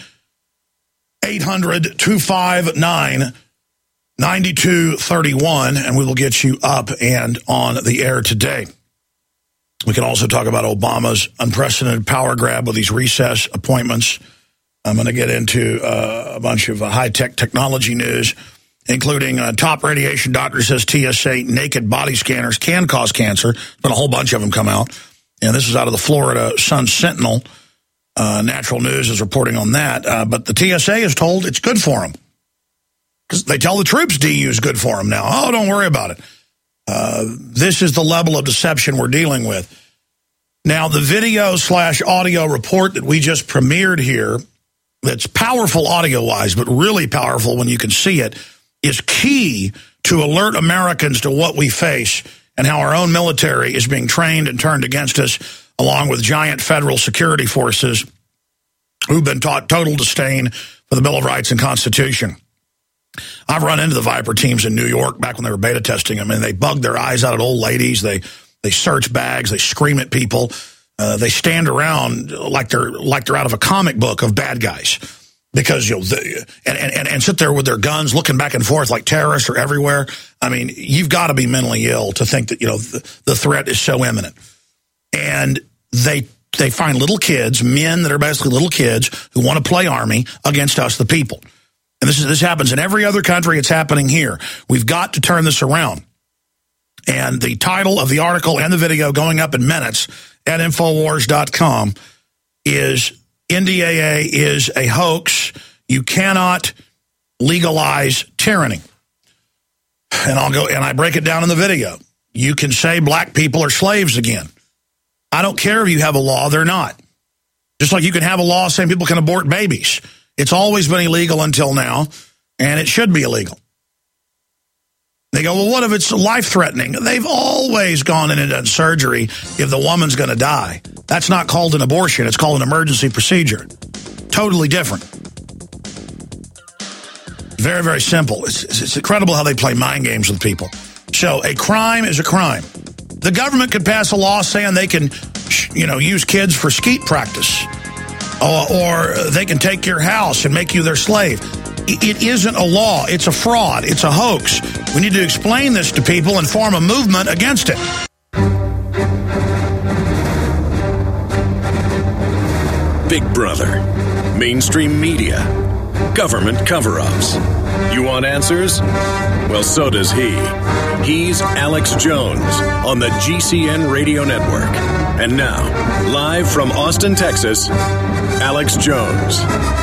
800-259-9231, and we will get you up and on the air today. We can also talk about Obama's unprecedented power grab with these recess appointments. I'm going to get into a bunch of high-tech technology news, including top radiation doctor says TSA naked body scanners can cause cancer. There's been a whole bunch of them come out. And this is out of the Florida Sun-Sentinel. Natural News is reporting on that. But the TSA is told it's good for them. Because they tell the troops DU is good for them now. Oh, don't worry about it. This is the level of deception we're dealing with. Now, the video/audio report that we just premiered here, that's powerful audio-wise, but really powerful when you can see it, is key to alert Americans to what we face and how our own military is being trained and turned against us, along with giant federal security forces who've been taught total disdain for the Bill of Rights and Constitution. I've run into the Viper teams in New York back when they were beta testing them, and they bug their eyes out at old ladies. They search bags. They scream at people. They stand around like they're out of a comic book of bad guys, because and sit there with their guns looking back and forth like terrorists are everywhere. I mean, you've got to be mentally ill to think that the threat is so imminent. And they find little kids, men that are basically little kids who want to play army against us, the people. And this happens in every other country. It's happening here. We've got to turn this around. And the title of the article and the video going up in minutes at Infowars.com is NDAA is a hoax. You cannot legalize tyranny. And I break it down in the video. You can say black people are slaves again. I don't care if you have a law, they're not. Just like you can have a law saying people can abort babies. It's always been illegal until now, and it should be illegal. They go, well, what if it's life-threatening? They've always gone in and done surgery if the woman's going to die. That's not called an abortion. It's called an emergency procedure. Totally different. Very, very simple. It's incredible how they play mind games with people. So a crime is a crime. The government could pass a law saying they can, use kids for skeet practice. Or they can take your house and make you their slave. It isn't a law. It's a fraud. It's a hoax. We need to explain this to people and form a movement against it. Big Brother, mainstream media, government cover-ups. You want answers? Well, so does he. He's Alex Jones on the GCN Radio Network. And now, live from Austin, Texas, Alex Jones.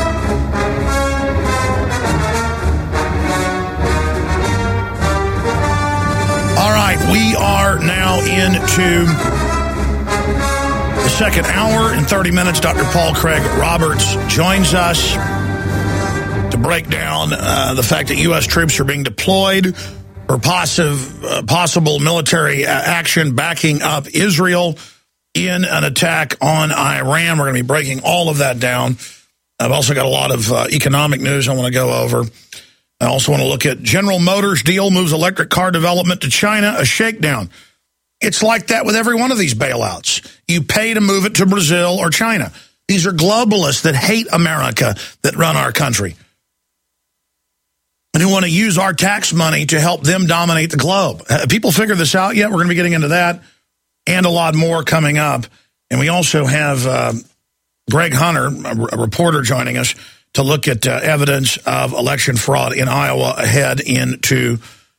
All right, we are now into the second hour. In 30 minutes, Dr. Paul Craig Roberts joins us to break down the fact that U.S. troops are being deployed for possible military action backing up Israel in an attack on Iran. We're going to be breaking all of that down. I've also got a lot of economic news I want to go over. I also want to look at General Motors deal moves electric car development to China, a shakedown. It's like that with every one of these bailouts. You pay to move it to Brazil or China. These are globalists that hate America that run our country and who want to use our tax money to help them dominate the globe. Have people figured this out yet? We're going to be getting into that and a lot more coming up. And we also have Greg Hunter, a reporter, joining us to look at evidence of election fraud in Iowa ahead into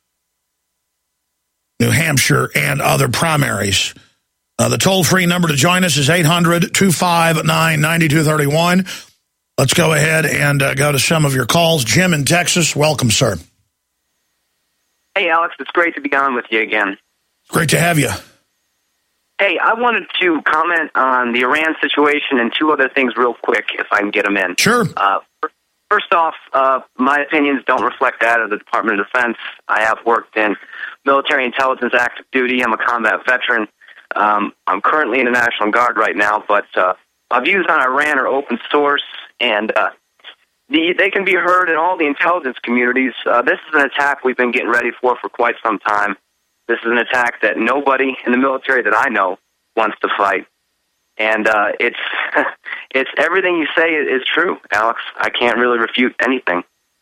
New Hampshire and other primaries. The toll-free number to join us is 800-259-9231. Let's go ahead and go to some of your calls. Jim in Texas, welcome, sir. Hey, Alex, it's great to be on with you again. Great to have you. Hey, I wanted to comment on the Iran situation and two other things real quick, if I can get them in. Sure. First off, my opinions don't reflect that of the Department of Defense. I have worked in military intelligence active duty. I'm a combat veteran. I'm currently in the National Guard right now, but my views on Iran are open source, and they can be heard in all the intelligence communities. This is an attack we've been getting ready for quite some time. This is an attack that nobody in the military that I know wants to fight. And it's everything you say is true, Alex. I can't really refute anything.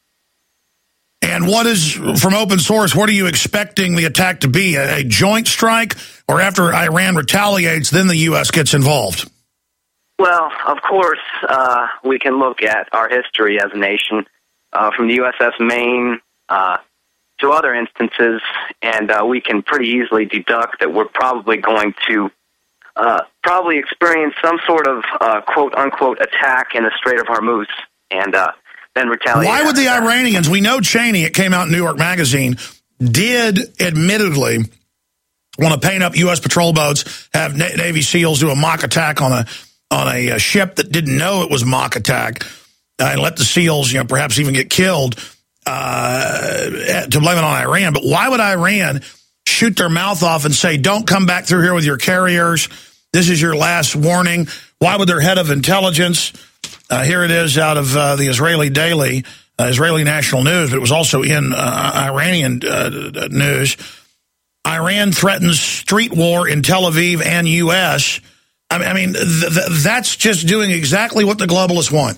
And what is, from open source, what are you expecting the attack to be? A joint strike? Or after Iran retaliates, then the U.S. gets involved? Well, of course, we can look at our history as a nation, from the USS Maine to other instances, and we can pretty easily deduct that we're probably going to probably experience some sort of quote-unquote attack in the Strait of Hormuz, and then retaliate. Why would the Iranians, we know Cheney, it came out in New York Magazine, did admittedly want to paint up U.S. patrol boats, have Navy SEALs do a mock attack on a ship that didn't know it was mock attack, and let the SEALs, perhaps even get killed, to blame it on Iran. But why would Iran shoot their mouth off and say, don't come back through here with your carriers, this is your last warning? Why would their head of intelligence, here it is out of the Israeli Daily, Israeli National News, but it was also in Iranian news, Iran threatens street war in Tel Aviv and U.S. I mean, that's just doing exactly what the globalists want.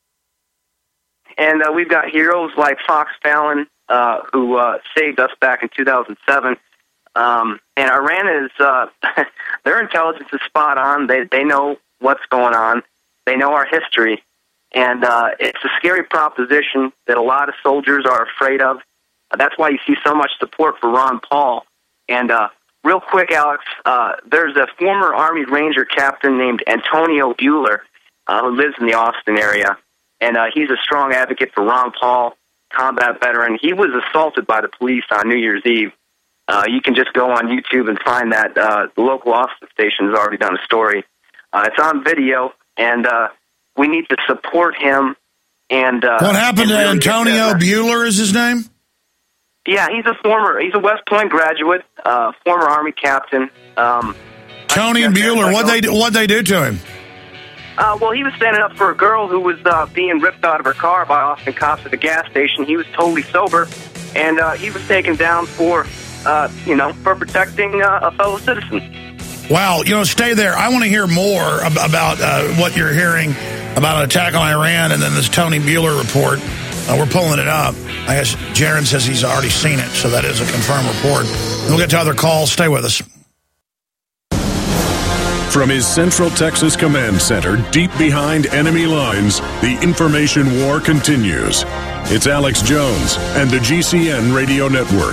And we've got heroes like Fox Fallon, who saved us back in 2007. And Iran is, their intelligence is spot on. They know what's going on. They know our history. And it's a scary proposition that a lot of soldiers are afraid of. That's why you see so much support for Ron Paul. And real quick, Alex, there's a former Army Ranger captain named Antonio Buehler who lives in the Austin area. And he's a strong advocate for Ron Paul, combat veteran. He was assaulted by the police on New Year's Eve. You can just go on YouTube and find that. The local Austin station has already done a story. It's on video, and we need to support him. And what happened to Antonio Buehler? Is his name? Yeah, he's a West Point graduate, former Army captain. Tony Buehler, what'd they do to him? Well, he was standing up for a girl who was being ripped out of her car by Austin cops at the gas station. He was totally sober, and he was taken down for protecting a fellow citizen. Wow, stay there. I want to hear more about what you're hearing about an attack on Iran and then this Tony Buehler report. We're pulling it up. I guess Jaron says he's already seen it, so that is a confirmed report. We'll get to other calls. Stay with us. From his Central Texas Command Center, deep behind enemy lines, the information war continues. It's Alex Jones and the GCN Radio Network.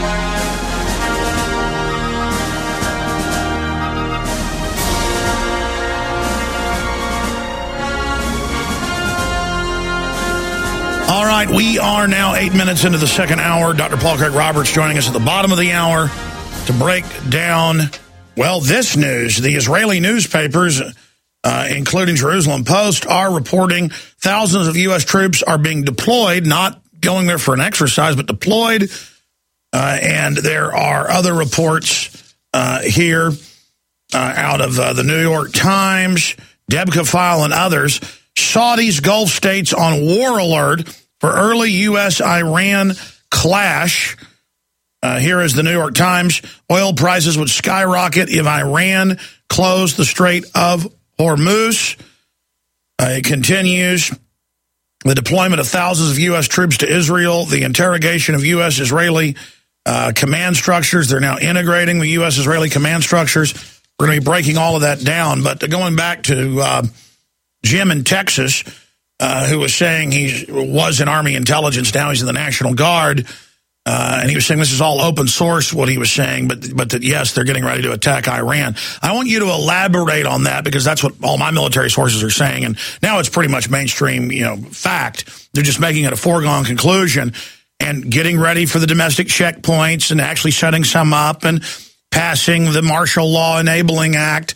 All right, we are now 8 minutes into the second hour. Dr. Paul Craig Roberts joining us at the bottom of the hour to break down, well, this news. The Israeli newspapers, including Jerusalem Post, are reporting thousands of U.S. troops are being deployed, not going there for an exercise, but deployed. And there are other reports here out of the New York Times, Debka File, and others. Saudis, Gulf states on war alert for early U.S.-Iran clash. Here is the New York Times. Oil prices would skyrocket if Iran closed the Strait of Hormuz. It continues. The deployment of thousands of U.S. troops to Israel, the interrogation of U.S.-Israeli command structures. They're now integrating the U.S.-Israeli command structures. We're going to be breaking all of that down. But going back to Jim in Texas, who was saying he was in Army intelligence, now he's in the National Guard, and he was saying this is all open source, what he was saying, but that, yes, they're getting ready to attack Iran. I want you to elaborate on that, because that's what all my military sources are saying, and now it's pretty much mainstream, fact. They're just making it a foregone conclusion and getting ready for the domestic checkpoints and actually setting some up and passing the Martial Law Enabling Act,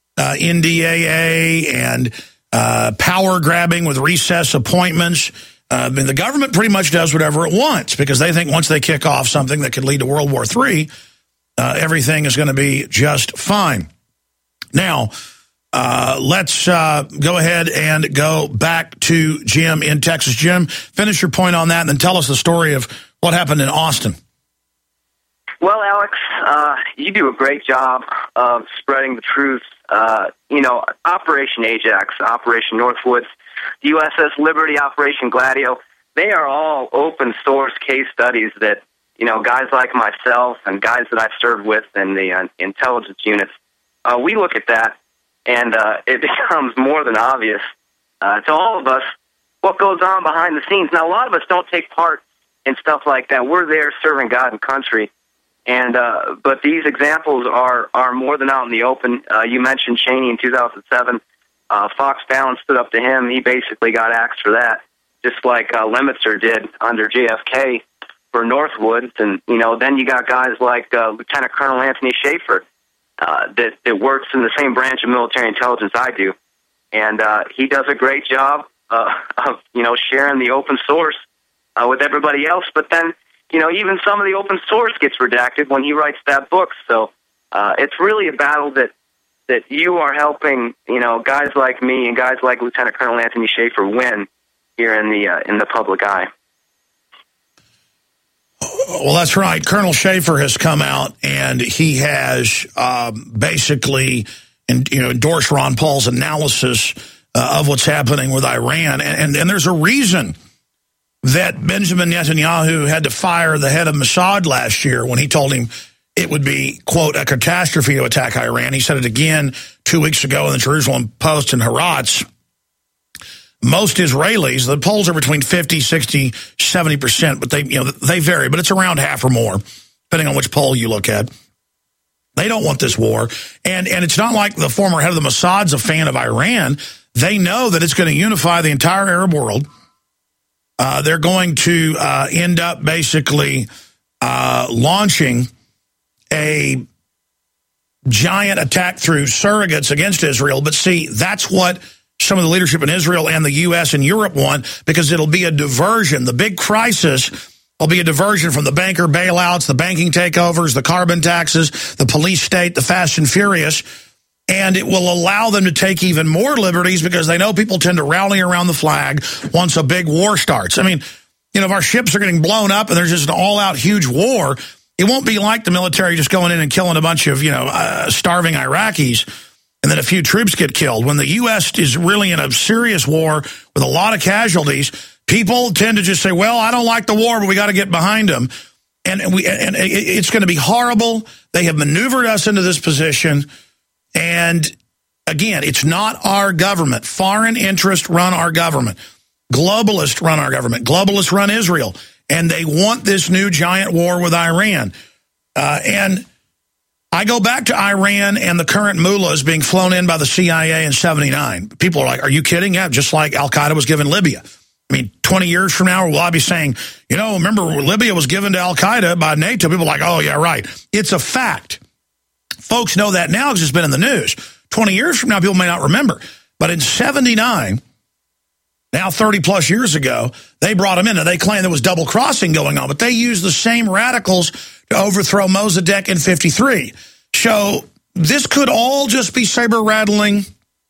NDAA, and power grabbing with recess appointments. The government pretty much does whatever it wants, because they think once they kick off something that could lead to World War III, everything is going to be just fine. Now, let's go ahead and go back to Jim in Texas. Jim, finish your point on that and then tell us the story of what happened in Austin. Well, Alex, you do a great job of spreading the truth. Operation Ajax, Operation Northwoods, USS Liberty, Operation Gladio, they are all open source case studies that, guys like myself and guys that I've served with in the intelligence units, we look at that and it becomes more than obvious to all of us what goes on behind the scenes. Now, a lot of us don't take part in stuff like that. We're there serving God and country. And but these examples are more than out in the open. You mentioned Cheney in 2007. Fox Fallon stood up to him. He basically got axed for that, just like Lemitzer did under JFK for Northwoods. And then you got guys like Lieutenant Colonel Anthony Schaefer that works in the same branch of military intelligence I do, and he does a great job of sharing the open source with everybody else. But then, even some of the open source gets redacted when he writes that book. So it's really a battle that you are helping, guys like me and guys like Lieutenant Colonel Anthony Schaefer win here in the public eye. Well, that's right. Colonel Schaefer has come out and he has basically endorsed Ron Paul's analysis of what's happening with Iran. And there's a reason that Benjamin Netanyahu had to fire the head of Mossad last year when he told him it would be, quote, a catastrophe to attack Iran. He said it again 2 weeks ago in the Jerusalem Post and Haaretz. Most Israelis, the polls are between 50, 60, 70%, but they vary, but it's around half or more, depending on which poll you look at. They don't want this war. And it's not like the former head of the Mossad's a fan of Iran. They know that it's going to unify the entire Arab world. They're going to end up basically launching a giant attack through surrogates against Israel. But see, that's what some of the leadership in Israel and the U.S. and Europe want, because it'll be a diversion. The big crisis will be a diversion from the banker bailouts, the banking takeovers, the carbon taxes, the police state, the fast and furious. And it will allow them to take even more liberties because they know people tend to rally around the flag once a big war starts. I mean, you know, if our ships are getting blown up and there's just an all-out huge war, it won't be like the military just going in and killing a bunch of, starving Iraqis and then a few troops get killed. When the U.S. is really in a serious war with a lot of casualties, people tend to just say, well, I don't like the war, but we got to get behind them. And it's going to be horrible. They have maneuvered us into this position. And again, it's not our government. Foreign interests run our government. Globalists run our government. Globalists run Israel. And they want this new giant war with Iran. And I go back to Iran and the current mullahs being flown in by the CIA in 79. People are like, are you kidding? Yeah, just like Al-Qaeda was given Libya. I mean, 20 years from now, will I be saying, remember Libya was given to Al-Qaeda by NATO? People are like, oh, yeah, right. It's a fact. Folks know that now because it's been in the news. 20 years from now, people may not remember. But in 79, now 30-plus years ago, they brought them in, and they claim there was double-crossing going on. But they used the same radicals to overthrow Mossadegh in 53. So this could all just be saber-rattling.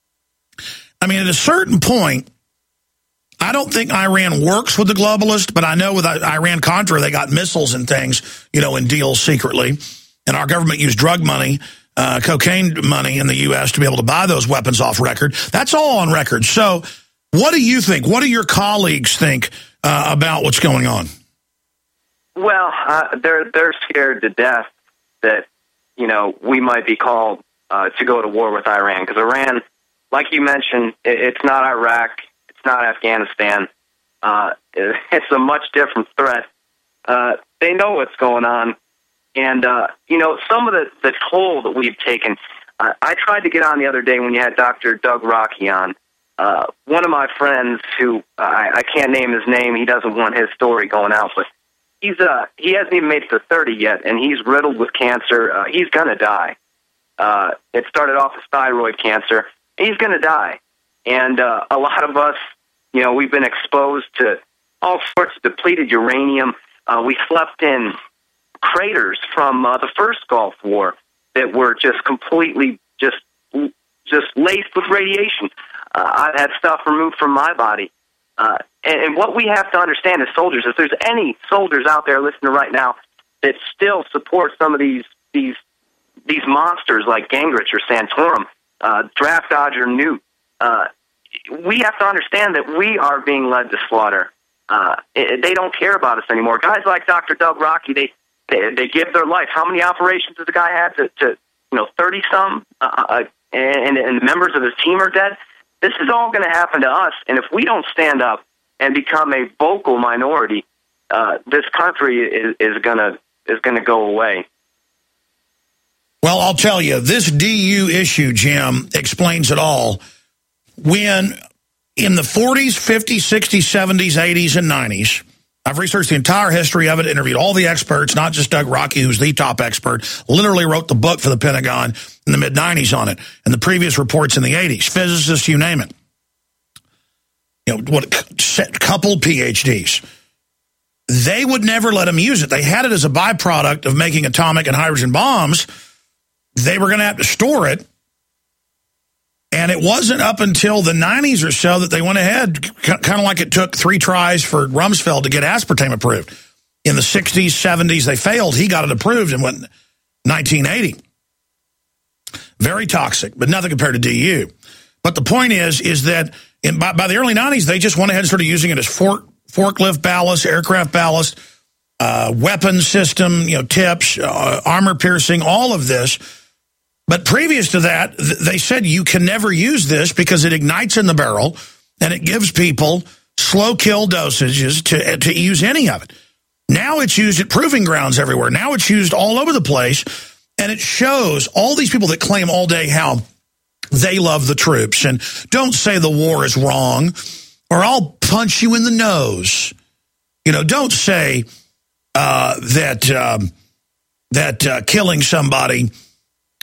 I mean, at a certain point, I don't think Iran works with the globalists, but I know with Iran-Contra, they got missiles and things, in deals secretly. And our government used drug money, cocaine money in the U.S. to be able to buy those weapons off record. That's all on record. So what do you think? What do your colleagues think about what's going on? Well, they're scared to death that, we might be called to go to war with Iran. Because Iran, like you mentioned, it's not Iraq. It's not Afghanistan. It's a much different threat. They know what's going on. And, some of the toll that we've taken, I tried to get on the other day when you had Dr. Doug Rockey on. One of my friends who, I can't name his name, he doesn't want his story going out, but he hasn't even made it to 30 yet, and he's riddled with cancer. He's going to die. It started off as thyroid cancer. He's going to die. And a lot of us, we've been exposed to all sorts of depleted uranium. We slept in craters from the first Gulf War that were just completely just laced with radiation. I've had stuff removed from my body. And what we have to understand as soldiers, if there's any soldiers out there listening right now that still support some of these monsters like Gingrich or Santorum, Draft Dodger Newt, we have to understand that we are being led to slaughter. They don't care about us anymore. Guys like Dr. Doug Rockey, they give their life. How many operations does the guy have? To 30-some, and the members of his team are dead. This is all going to happen to us, and if we don't stand up and become a vocal minority, this country is going to go away. Well, I'll tell you, this DU issue, Jim, explains it all. When in the 40s, 50s, 60s, 70s, 80s, and 90s, I've researched the entire history of it, interviewed all the experts, not just Doug Rockey, who's the top expert, literally wrote the book for the Pentagon in the mid-90s on it, and the previous reports in the 80s, physicists, you name it. Couple PhDs. They would never let them use it. They had it as a byproduct of making atomic and hydrogen bombs. They were going to have to store it. And it wasn't up until the 90s or so that they went ahead, kind of like it took 3 tries for Rumsfeld to get aspartame approved. In the 60s, 70s, they failed. He got it approved in 1980. Very toxic, but nothing compared to DU. But the point is that by the early 90s, they just went ahead and started using it as forklift ballast, aircraft ballast, weapon system, tips, armor piercing, all of this. But previous to that, they said you can never use this because it ignites in the barrel and it gives people slow kill dosages to use any of it. Now it's used at proving grounds everywhere. Now it's used all over the place, and it shows all these people that claim all day how they love the troops and don't say the war is wrong or I'll punch you in the nose. Don't say that killing somebody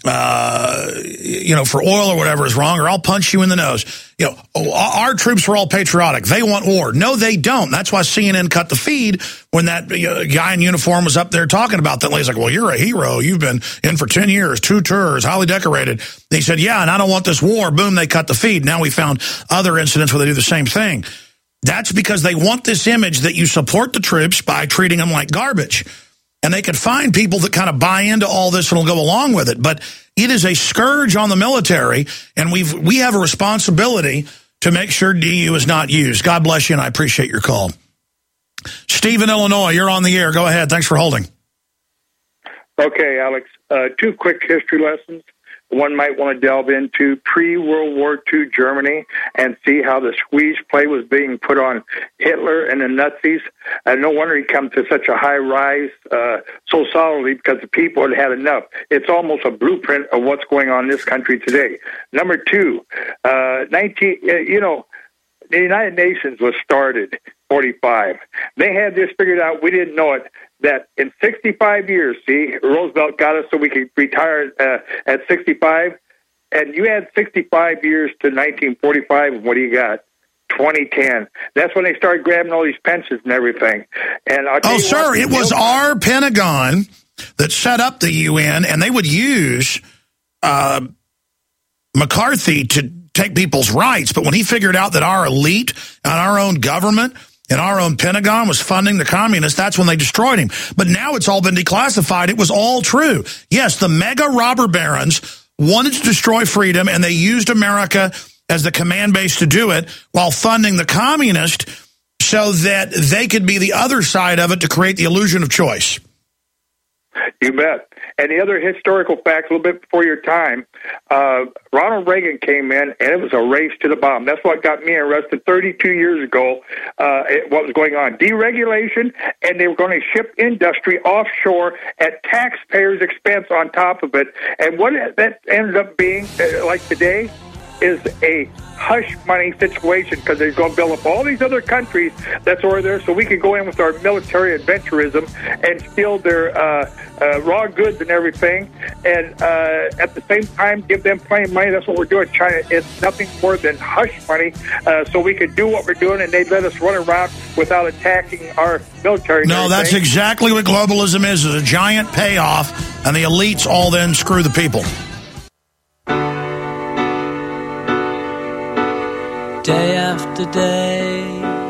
for oil or whatever is wrong, or I'll punch you in the nose. Our troops were all patriotic. They want war. No, they don't. That's why CNN cut the feed when that guy in uniform was up there talking about that. He's like, well, you're a hero. You've been in for 10 years, 2 tours, highly decorated. And he said, yeah, and I don't want this war. Boom, they cut the feed. Now we found other incidents where they do the same thing. That's because they want this image that you support the troops by treating them like garbage. And they could find people that kind of buy into all this and will go along with it. But it is a scourge on the military, and we have a responsibility to make sure DU is not used. God bless you, and I appreciate your call. Steve in Illinois, you're on the air. Go ahead. Thanks for holding. Okay, Alex. 2 quick history lessons. One might want to delve into pre-World War II Germany and see how the squeeze play was being put on Hitler and the Nazis. No wonder he come to such a high rise so solidly, because the people had had enough. It's almost a blueprint of what's going on in this country today. Number 2, the United Nations was started 45. They had this figured out. We didn't know it. That in 65 years, Roosevelt got us so we could retire at 65, and you add 65 years to 1945, and what do you got? 2010. That's when they started grabbing all these pensions and everything. And it was our Pentagon that set up the UN, and they would use McCarthy to take people's rights. But when he figured out that our elite and our own government and our own Pentagon was funding the communists, that's when they destroyed him. But now it's all been declassified. It was all true. Yes, the mega robber barons wanted to destroy freedom, and they used America as the command base to do it while funding the communists so that they could be the other side of it to create the illusion of choice. You bet. And the other historical fact, a little bit before your time, Ronald Reagan came in, and it was a race to the bottom. That's what got me arrested 32 years ago, what was going on. Deregulation, and they were going to ship industry offshore at taxpayers' expense on top of it. And what that ended up being, like today, is a hush money situation, because they're going to build up all these other countries that's over there so we can go in with our military adventurism and steal their raw goods and everything, and at the same time give them plenty of money. That's what we're doing. China is nothing more than hush money, so we can do what we're doing, and they let us run around without attacking our military. No, that's exactly what globalism is a giant payoff, and the elites all then screw the people. Day after day,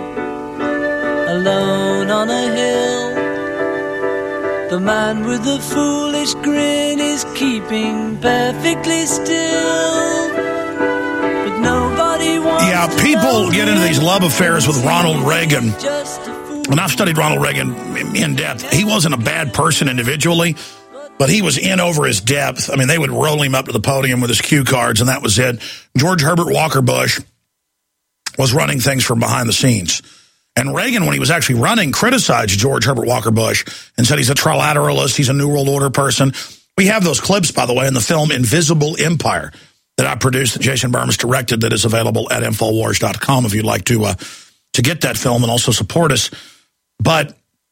alone on a hill, the man with the foolish grin is keeping perfectly still, but nobody wants to. Yeah, people get into these love affairs with Ronald Reagan, and I've studied Ronald Reagan in depth. He wasn't a bad person individually, but he was in over his depth. I mean, they would roll him up to the podium with his cue cards, and that was it. George Herbert Walker Bush was running things from behind the scenes. And Reagan, when he was actually running, criticized George Herbert Walker Bush and said he's a trilateralist, he's a New World Order person. We have those clips, by the way, in the film Invisible Empire that I produced, that Jason Burns directed, that is available at Infowars.com if you'd like to get that film and also support us. But,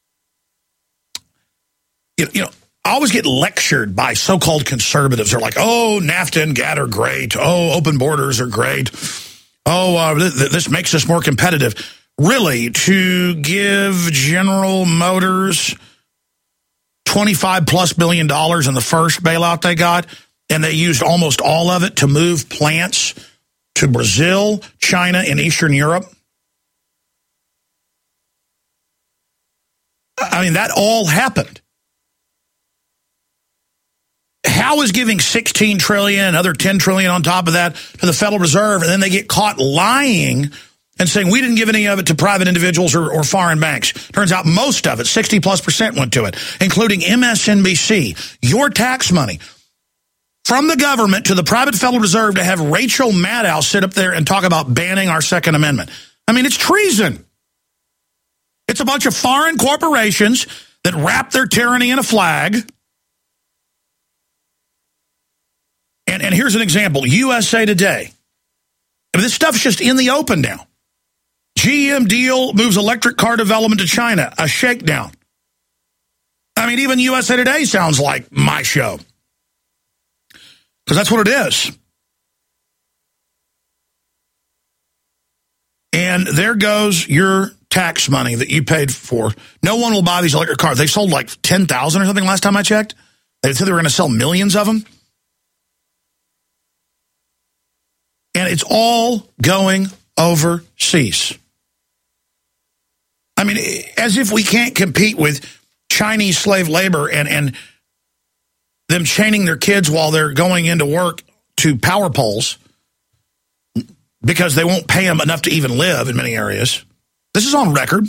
I always get lectured by so-called conservatives. They're like, oh, NAFTA and GATT are great. Oh, open borders are great. Oh, this makes us more competitive. Really, to give General Motors $25+ billion in the first bailout they got, and they used almost all of it to move plants to Brazil, China, and Eastern Europe? I mean, that all happened. How is giving $16 trillion, another $10 trillion on top of that to the Federal Reserve, and then they get caught lying and saying we didn't give any of it to private individuals or foreign banks? Turns out most of it, 60+%, went to it, including MSNBC, your tax money, from the government to the private Federal Reserve, to have Rachel Maddow sit up there and talk about banning our Second Amendment. I mean, it's treason. It's a bunch of foreign corporations that wrap their tyranny in a flag. And here's an example, USA Today. I mean, this stuff's just in the open now. GM deal moves electric car development to China, a shakedown. I mean, even USA Today sounds like my show. Because that's what it is. And there goes your tax money that you paid for. No one will buy these electric cars. They sold like 10,000 or something last time I checked. They said they were going to sell millions of them. And it's all going overseas. I mean, as if we can't compete with Chinese slave labor and them chaining their kids while they're going into work to power poles because they won't pay them enough to even live in many areas. This is on record.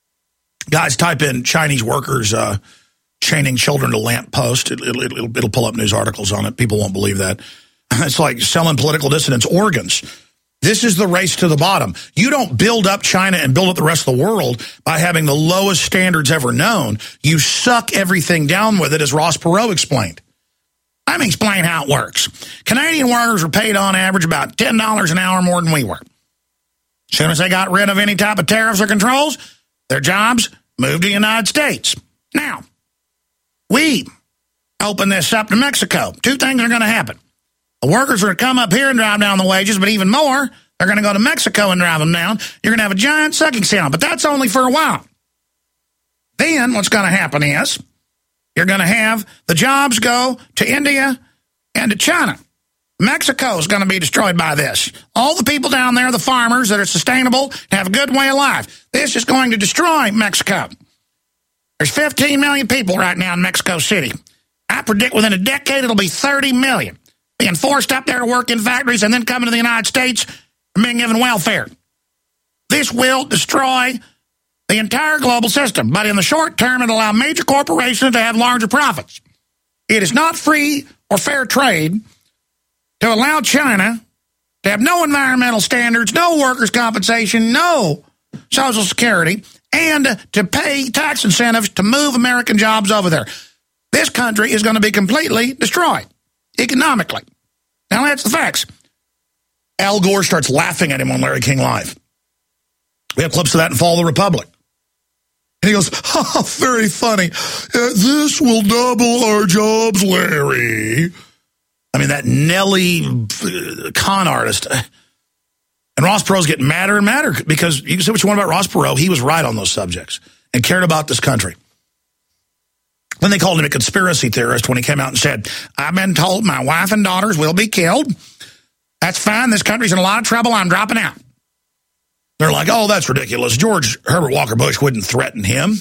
Guys, type in Chinese workers chaining children to lamp posts. It'll pull up news articles on it. People won't believe that. It's like selling political dissidents organs. This is the race to the bottom. You don't build up China and build up the rest of the world by having the lowest standards ever known. You suck everything down with it, as Ross Perot explained. Let me explain how it works. Canadian workers were paid on average about $10 an hour more than we were. As soon as they got rid of any type of tariffs or controls, their jobs moved to the United States. Now, we open this up to Mexico. Two things are going to happen. The workers are going to come up here and drive down the wages, but even more, they're going to go to Mexico and drive them down. You're going to have a giant sucking sound, but that's only for a while. Then what's going to happen is you're going to have the jobs go to India and to China. Mexico is going to be destroyed by this. All the people down there, the farmers that are sustainable, have a good way of life. This is going to destroy Mexico. There's 15 million people right now in Mexico City. I predict within a decade it'll be 30 million. Being forced up there to work in factories and then coming to the United States and being given welfare. This will destroy the entire global system, but in the short term, it'll allow major corporations to have larger profits. It is not free or fair trade to allow China to have no environmental standards, no workers' compensation, no Social Security, and to pay tax incentives to move American jobs over there. This country is going to be completely destroyed economically. Now, that's the facts. Al Gore starts laughing at him on Larry King Live. We have clips of that in Fall of the Republic. And he goes, very funny. This will double our jobs, Larry. I mean, that Nelly con artist. And Ross Perot's getting madder and madder because you can say what you want about Ross Perot. He was right on those subjects and cared about this country. Then they called him a conspiracy theorist when he came out and said, I've been told my wife and daughters will be killed. That's fine. This country's in a lot of trouble. I'm dropping out. They're like, oh, that's ridiculous. George Herbert Walker Bush wouldn't threaten him.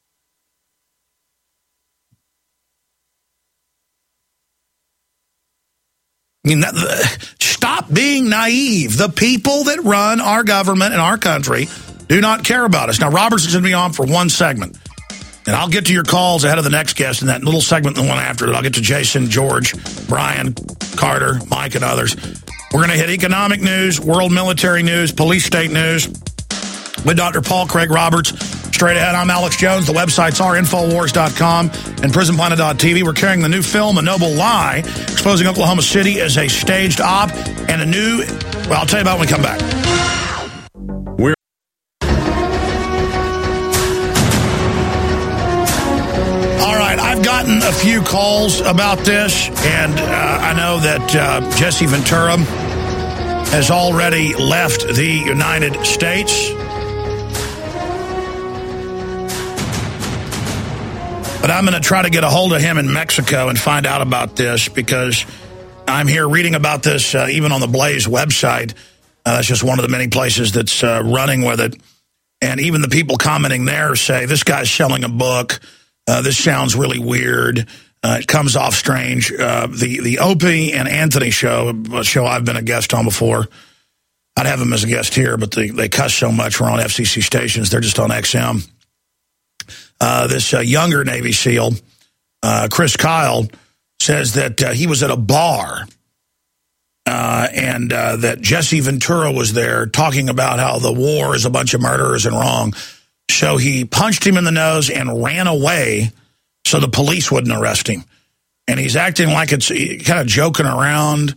I mean, stop being naive. The people that run our government and our country do not care about us. Now, Roberts is going to be on for one segment. And I'll get to your calls ahead of the next guest in that little segment, the one after it. I'll get to Jason, George, Brian, Carter, Mike, and others. We're going to hit economic news, world military news, police state news with Dr. Paul Craig Roberts. Straight ahead, I'm Alex Jones. The websites are Infowars.com and PrisonPlanet.tv. We're carrying the new film, A Noble Lie, exposing Oklahoma City as a staged op, and a new, well, I'll tell you about when we come back. I've gotten a few calls about this, and I know that Jesse Ventura has already left the United States. But I'm going to try to get a hold of him in Mexico and find out about this, because I'm here reading about this even on the Blaze website. That's just one of the many places that's running with it. And even the people commenting there say, this guy's selling a book. This sounds really weird. It comes off strange. The Opie and Anthony show, a show I've been a guest on before. I'd have them as a guest here, but they cuss so much. We're on FCC stations. They're just on XM. This younger Navy SEAL, Chris Kyle, says that he was at a bar and that Jesse Ventura was there talking about how the war is a bunch of murderers and wrong. So he punched him in the nose and ran away so the police wouldn't arrest him. And he's acting like it's kind of joking around.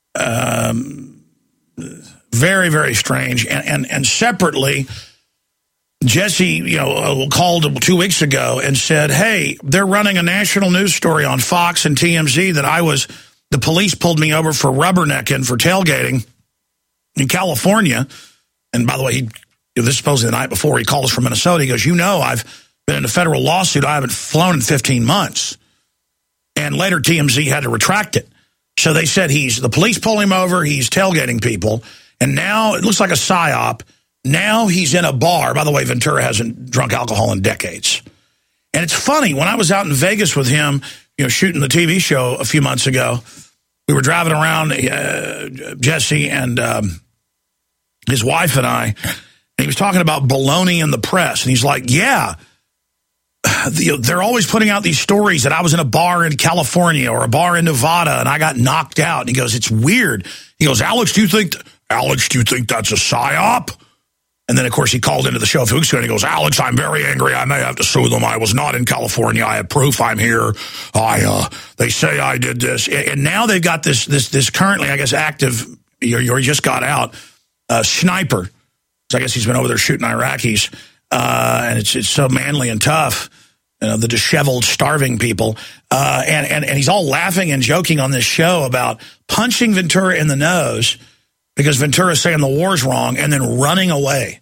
Very, very strange. And separately, Jesse, called 2 weeks ago and said, hey, they're running a national news story on Fox and TMZ that I was the police pulled me over for rubbernecking for tailgating in California. And by the way, this is supposedly the night before, he called us from Minnesota. He goes, I've been in a federal lawsuit. I haven't flown in 15 months. And later TMZ had to retract it. So they said the police pull him over, he's tailgating people, and now it looks like a psyop. Now he's in a bar. By the way, Ventura hasn't drunk alcohol in decades. And it's funny, when I was out in Vegas with him, shooting the TV show a few months ago, we were driving around, Jesse and his wife and I, and he was talking about baloney in the press. And he's like, yeah, they're always putting out these stories that I was in a bar in California or a bar in Nevada and I got knocked out. And he goes, it's weird. He goes, Alex, do you think that's a psyop? And then, of course, he called into the show a few weeks ago and he goes, Alex, I'm very angry. I may have to sue them. I was not in California. I have proof I'm here. They say I did this. And now they've got this currently, I guess, active, he just got out, sniper. So I guess he's been over there shooting Iraqis. And it's so manly and tough, the disheveled, starving people. And he's all laughing and joking on this show about punching Ventura in the nose because Ventura's saying the war's wrong and then running away.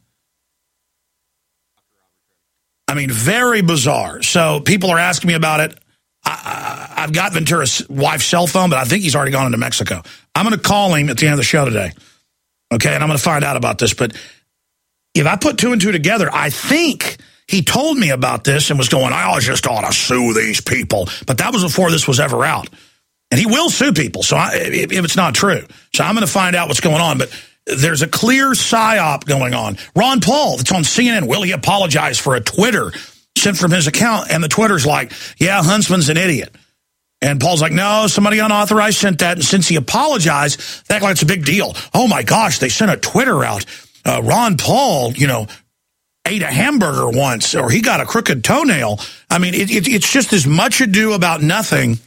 I mean, very bizarre. So people are asking me about it. I've got Ventura's wife's cell phone, but I think he's already gone into Mexico. I'm going to call him at the end of the show today. Okay, and I'm going to find out about this. But if I put two and two together, I think he told me about this and was going, I just ought to sue these people. But that was before this was ever out. And he will sue people if it's not true. So I'm going to find out what's going on. But there's a clear psyop going on. Ron Paul, that's on CNN, will he apologize for a Twitter sent from his account? And the Twitter's like, yeah, Huntsman's an idiot. And Paul's like, no, somebody unauthorized sent that. And since he apologized, they act like it's a big deal. Oh, my gosh, they sent a Twitter out. Ron Paul, ate a hamburger once, or he got a crooked toenail. I mean, it's just as much ado about nothing,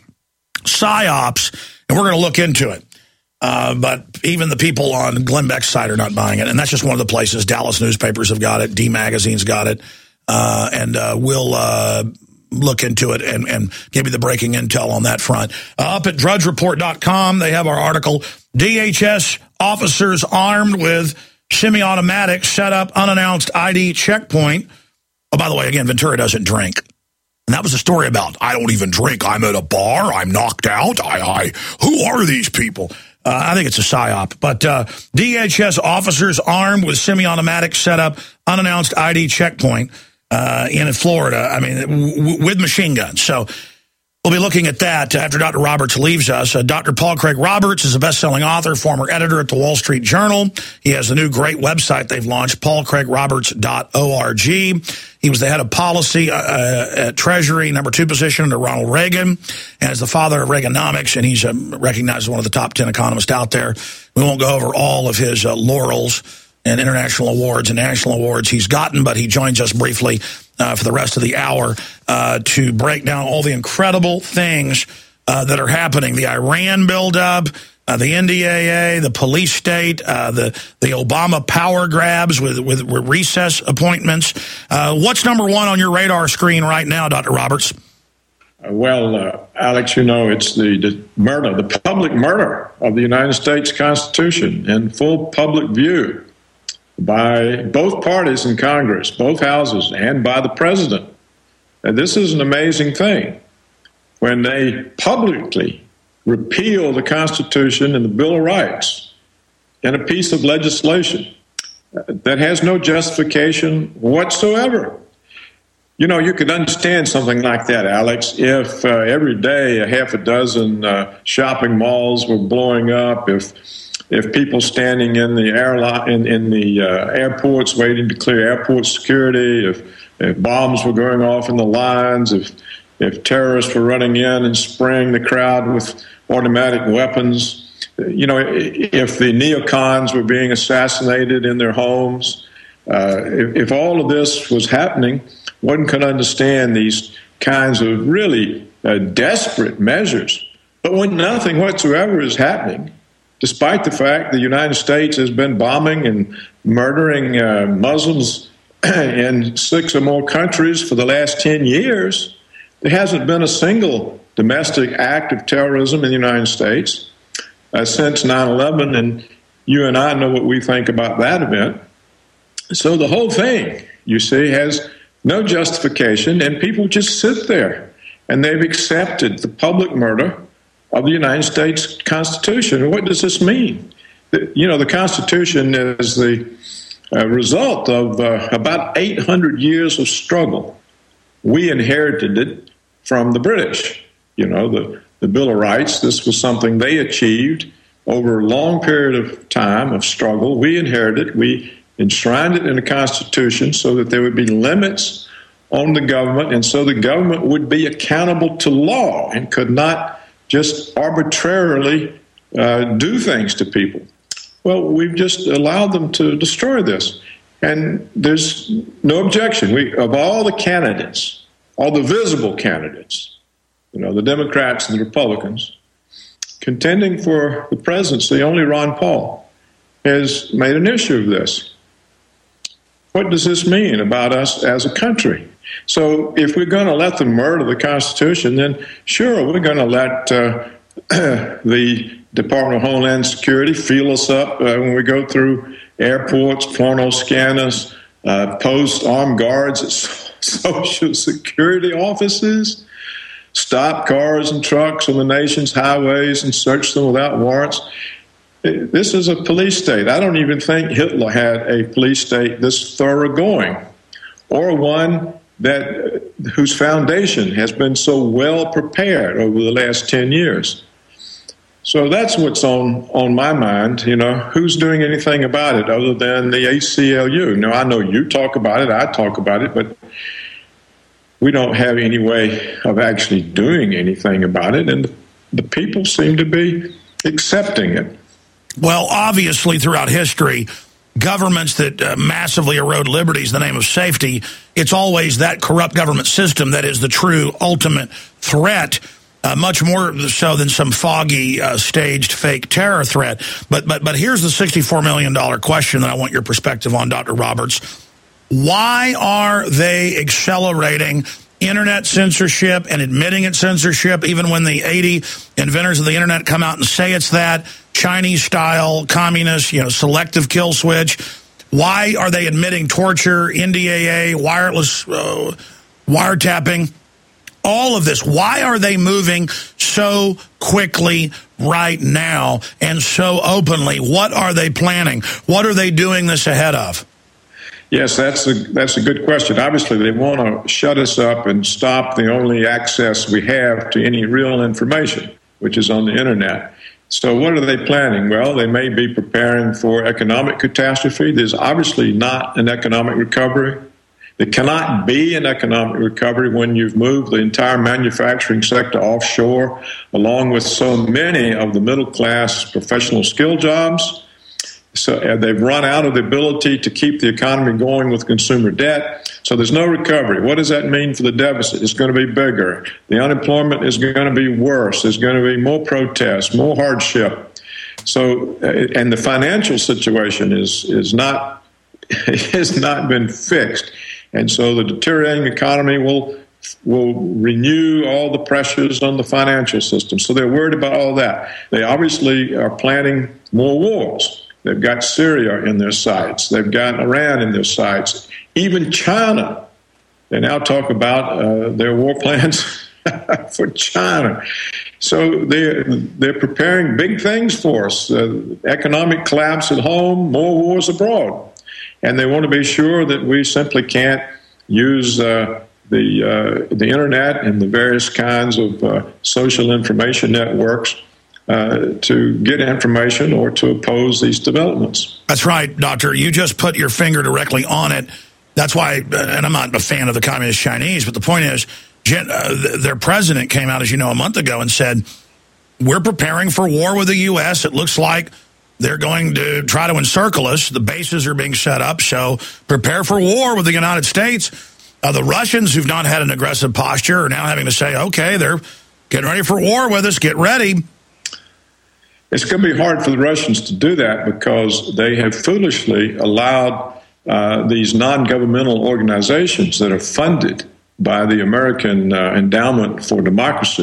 psyops, and we're going to look into it. But even the people on Glenn Beck's side are not buying it, and that's just one of the places. Dallas newspapers have got it. D Magazine's got it, and we'll look into it and give you the breaking intel on that front. Up at drudgereport.com, they have our article, DHS officers armed with semi-automatic set up unannounced ID checkpoint. Oh, by the way, again, Ventura doesn't drink. And that was a story about, I don't even drink. I'm at a bar. I'm knocked out. Who are these people? I think it's a psyop. But DHS officers armed with semi-automatic set up unannounced ID checkpoint in Florida, with machine guns. So we'll be looking at that after Dr. Roberts leaves us. Dr. Paul Craig Roberts is a best-selling author, former editor at the Wall Street Journal. He has a new great website they've launched, paulcraigroberts.org. He was the head of policy at Treasury, #2 position under Ronald Reagan, and is the father of Reaganomics, and he's recognized as one of the top 10 economists out there. We won't go over all of his laurels and international awards and national awards he's gotten, but he joins us briefly for the rest of the hour to break down all the incredible things that are happening. The Iran buildup, the NDAA, the police state, the Obama power grabs with recess appointments. What's number one on your radar screen right now, Dr. Roberts? Well, Alex, it's the murder, the public murder of the United States Constitution in full public view by both parties in Congress, both houses, and by the president. And this is an amazing thing. When they publicly repeal the Constitution and the Bill of Rights in a piece of legislation that has no justification whatsoever. You could understand something like that, Alex, if every day a half a dozen shopping malls were blowing up, if people standing in the airports waiting to clear airport security, if bombs were going off in the lines, if terrorists were running in and spraying the crowd with automatic weapons, if the neocons were being assassinated in their homes, if all of this was happening, one could understand these kinds of really desperate measures. But when nothing whatsoever is happening, despite the fact the United States has been bombing and murdering Muslims in 6 or more countries for the last 10 years, there hasn't been a single domestic act of terrorism in the United States since 9/11, and you and I know what we think about that event. So the whole thing, you see, has no justification, and people just sit there, and they've accepted the public murder of the United States Constitution. And what does this mean? The Constitution is the result of about 800 years of struggle. We inherited it from the British. The Bill of Rights, this was something they achieved over a long period of time of struggle. We inherited it. We enshrined it in the Constitution so that there would be limits on the government, and so the government would be accountable to law and could not just arbitrarily do things to people. Well, we've just allowed them to destroy this, and there's no objection. Of all the candidates, all the visible candidates, the Democrats and the Republicans, contending for the presidency, only Ron Paul has made an issue of this. What does this mean about us as a country? So if we're going to let them murder the Constitution, then sure, we're going to let the Department of Homeland Security feel us up when we go through airports, porno scanners, post armed guards at Social Security offices, stop cars and trucks on the nation's highways and search them without warrants. This is a police state. I don't even think Hitler had a police state this thoroughgoing, or one whose foundation has been so well prepared over the last 10 years. So that's what's on my mind. Who's doing anything about it other than the ACLU? Now, I know you talk about it, I talk about it, but we don't have any way of actually doing anything about it, and the people seem to be accepting it. Well, obviously, throughout history, governments that massively erode liberties in the name of safety, it's always that corrupt government system that is the true ultimate threat, much more so than some foggy, staged fake terror threat. But here's the $64 million question that I want your perspective on, Dr. Roberts. Why are they accelerating internet censorship and admitting it's censorship, even when the 80 inventors of the internet come out and say it's that Chinese-style, communist, selective kill switch? Why are they admitting torture, NDAA, wireless wiretapping, all of this? Why are they moving so quickly right now and so openly? What are they planning? What are they doing this ahead of? Yes, that's a good question. Obviously, they want to shut us up and stop the only access we have to any real information, which is on the internet. So what are they planning? Well, they may be preparing for economic catastrophe. There's obviously not an economic recovery. There cannot be an economic recovery when you've moved the entire manufacturing sector offshore, along with so many of the middle-class professional skill jobs. So they've run out of the ability to keep the economy going with consumer debt. So there's no recovery. What does that mean for the deficit? It's going to be bigger. The unemployment is going to be worse. There's going to be more protests, more hardship. So, and the financial situation has not been fixed. And so the deteriorating economy will renew all the pressures on the financial system. So they're worried about all that. They obviously are planning more wars. They've got Syria in their sights. They've got Iran in their sights. Even China. They now talk about their war plans for China. So they're preparing big things for us. Economic collapse at home, more wars abroad. And they want to be sure that we simply can't use the internet and the various kinds of social information networks to get information or to oppose these developments. That's right, Doctor. You just put your finger directly on it. That's why, and I'm not a fan of the communist Chinese, but the point is, their president came out, as you know, a month ago and said, we're preparing for war with the U.S. It looks like they're going to try to encircle us. The bases are being set up, so prepare for war with the United States. The Russians, who've not had an aggressive posture, are now having to say, okay, they're getting ready for war with us. Get ready. It's going to be hard for the Russians to do that because they have foolishly allowed these non-governmental organizations that are funded by the American Endowment for Democracy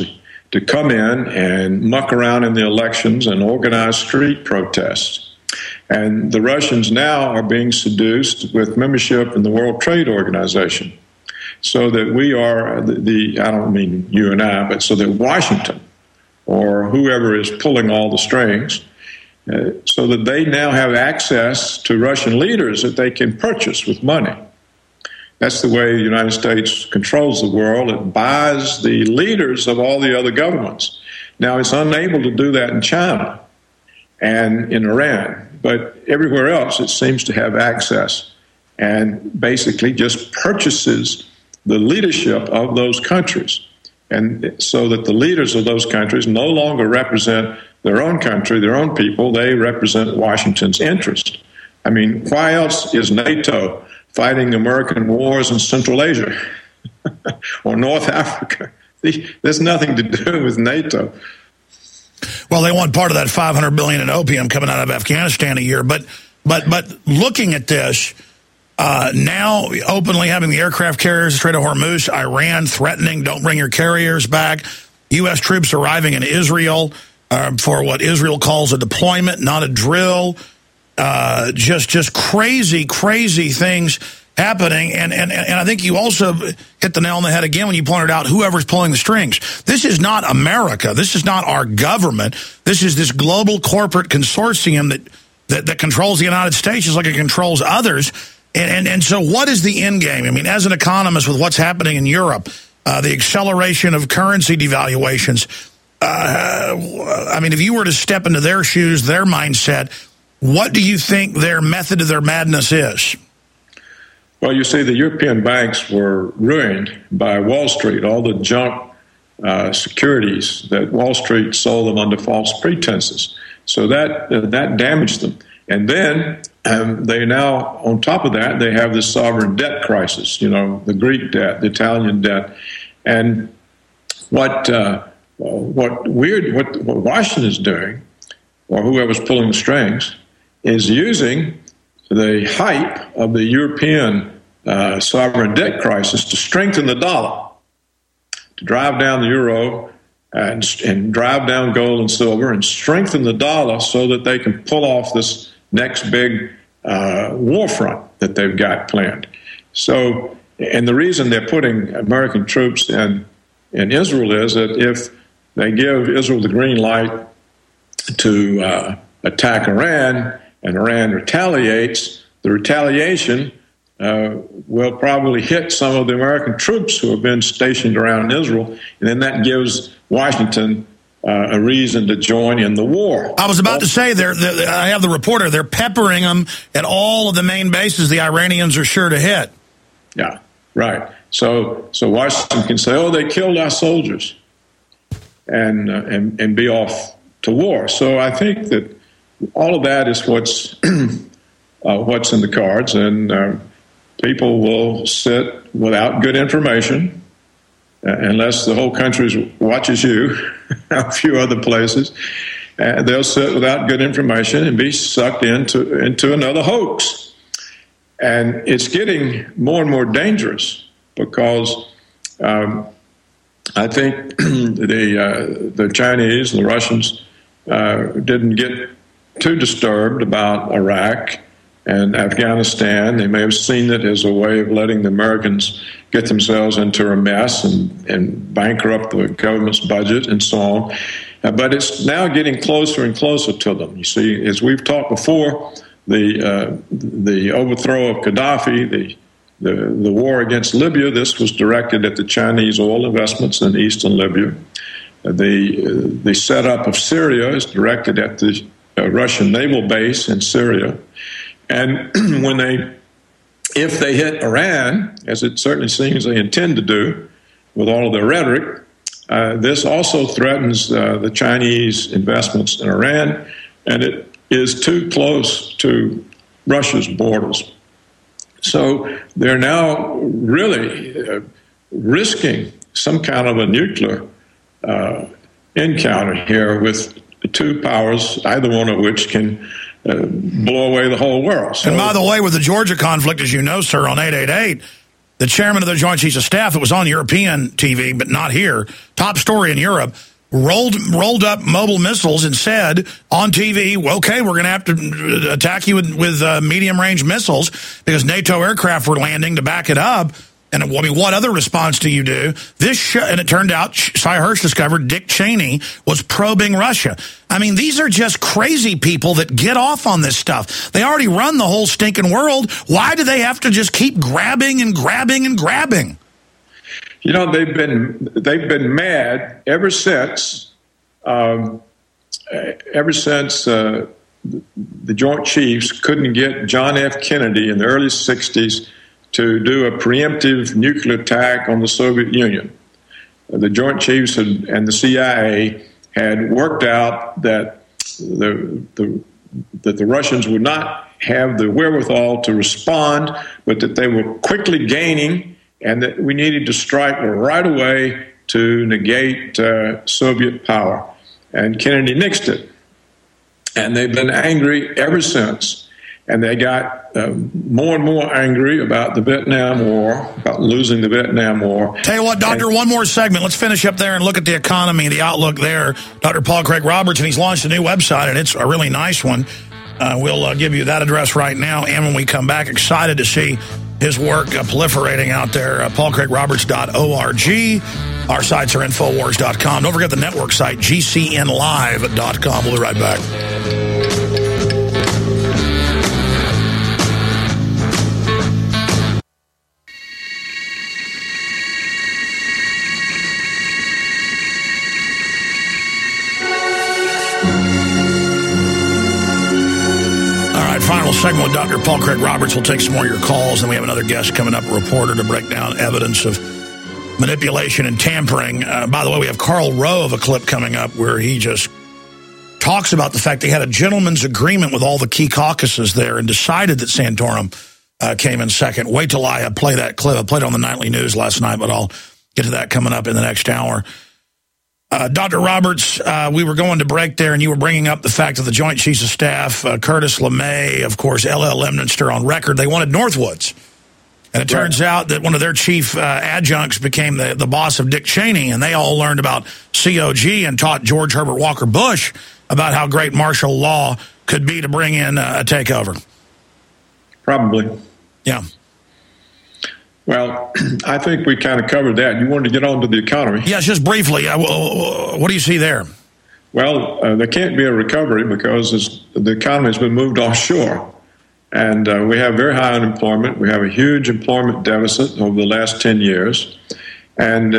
to come in and muck around in the elections and organize street protests. And the Russians now are being seduced with membership in the World Trade Organization, so that we are I don't mean you and I, but so that Washington or whoever is pulling all the strings, so that they now have access to Russian leaders that they can purchase with money. That's the way the United States controls the world. It buys the leaders of all the other governments. Now, it's unable to do that in China and in Iran, but everywhere else it seems to have access and basically just purchases the leadership of those countries. And so that the leaders of those countries no longer represent their own country, their own people. They represent Washington's interest. I mean, why else is NATO fighting American wars in Central Asia or North Africa? There's nothing to do with NATO. Well, they want part of that $500 billion in opium coming out of Afghanistan a year. But looking at this, now openly having the aircraft carriers, Strait of Hormuz, Iran threatening, don't bring your carriers back, U.S. troops arriving in Israel for what Israel calls a deployment, not a drill, just crazy things happening. And I think you also hit the nail on the head again when you pointed out whoever's pulling the strings. This is not America. This is not our government. This is this global corporate consortium that controls the United States just like it controls others. And so what is the end game? I mean, as an economist with what's happening in Europe, the acceleration of currency devaluations, I mean, if you were to step into their shoes, their mindset, what do you think their method of their madness is? Well, you see, the European banks were ruined by Wall Street, all the junk securities that Wall Street sold them under false pretenses. So that damaged them. And then they now, on top of that, they have this sovereign debt crisis, the Greek debt, the Italian debt. And what Washington is doing, or whoever's pulling the strings, is using the hype of the European sovereign debt crisis to strengthen the dollar, to drive down the euro and drive down gold and silver and strengthen the dollar so that they can pull off this next big war front that they've got planned. So, and the reason they're putting American troops in Israel is that if they give Israel the green light to attack Iran and Iran retaliates, the retaliation will probably hit some of the American troops who have been stationed around Israel, and then that gives Washington a reason to join in the war. I was about to say, I have the reporter, they're peppering them at all of the main bases the Iranians are sure to hit. Yeah, right. So Washington can say, oh, they killed our soldiers, and be off to war. So I think that all of that is what's in the cards, and people will sit without good information, unless the whole country watches you, a few other places. They'll sit without good information and be sucked into another hoax. And it's getting more and more dangerous because I think the Chinese and the Russians didn't get too disturbed about Iraq and Afghanistan. They may have seen it as a way of letting the Americans get themselves into a mess and bankrupt the government's budget and so on. But it's now getting closer and closer to them. You see, as we've talked before, the overthrow of Gaddafi, the war against Libya, this was directed at the Chinese oil investments in eastern Libya. The setup of Syria is directed at the Russian naval base in Syria. And if they hit Iran, as it certainly seems they intend to do with all of their rhetoric, this also threatens the Chinese investments in Iran, and it is too close to Russia's borders. So they're now really risking some kind of a nuclear encounter here with the two powers, either one of which can blow away the whole world. So, and by the way, with the Georgia conflict, as you know, sir, on 888, the chairman of the Joint Chiefs of Staff, it was on European TV, but not here, top story in Europe, rolled up mobile missiles and said on TV, okay, we're going to have to attack you with medium-range missiles because NATO aircraft were landing to back it up. And I mean, what other response do you do? And it turned out, Cy Hirsch discovered Dick Cheney was probing Russia. I mean, these are just crazy people that get off on this stuff. They already run the whole stinking world. Why do they have to just keep grabbing and grabbing and grabbing? You know, they've been mad ever since the Joint Chiefs couldn't get John F. Kennedy in the early 60s to do a preemptive nuclear attack on the Soviet Union. The Joint Chiefs and the CIA had worked out that the Russians would not have the wherewithal to respond, but that they were quickly gaining, and that we needed to strike right away to negate Soviet power. And Kennedy nixed it. And they've been angry ever since. And they got more and more angry about the Vietnam War, about losing the Vietnam War. Tell you what, Doctor, one more segment. Let's finish up there and look at the economy, the outlook there. Dr. Paul Craig Roberts, and he's launched a new website, and it's a really nice one. We'll give you that address right now. And when we come back, excited to see his work proliferating out there, paulcraigroberts.org. Our sites are Infowars.com. Don't forget the network site, GCNlive.com. We'll be right back. Final segment with Dr. Paul Craig Roberts. We'll take some more of your calls, and we have another guest coming up, a reporter, to break down evidence of manipulation and tampering. By the way, we have Karl Rove, a clip coming up where he just talks about the fact they had a gentleman's agreement with all the key caucuses there and decided that Santorum came in second. Wait till I play that clip. I played it on the nightly news last night, but I'll get to that coming up in the next hour. Dr. Roberts, we were going to break there, and you were bringing up the fact that the Joint Chiefs of Staff, Curtis LeMay, of course, L.L. Lemnitzer on record, they wanted Northwoods. And it turns out that one of their chief adjuncts became the boss of Dick Cheney, and they all learned about COG and taught George Herbert Walker Bush about how great martial law could be to bring in a takeover. Probably. Yeah. Well, I think we kind of covered that. You wanted to get on to the economy. Yes, just briefly. What do you see there? Well, there can't be a recovery because the economy has been moved offshore. And we have very high unemployment. We have a huge employment deficit over the last 10 years. And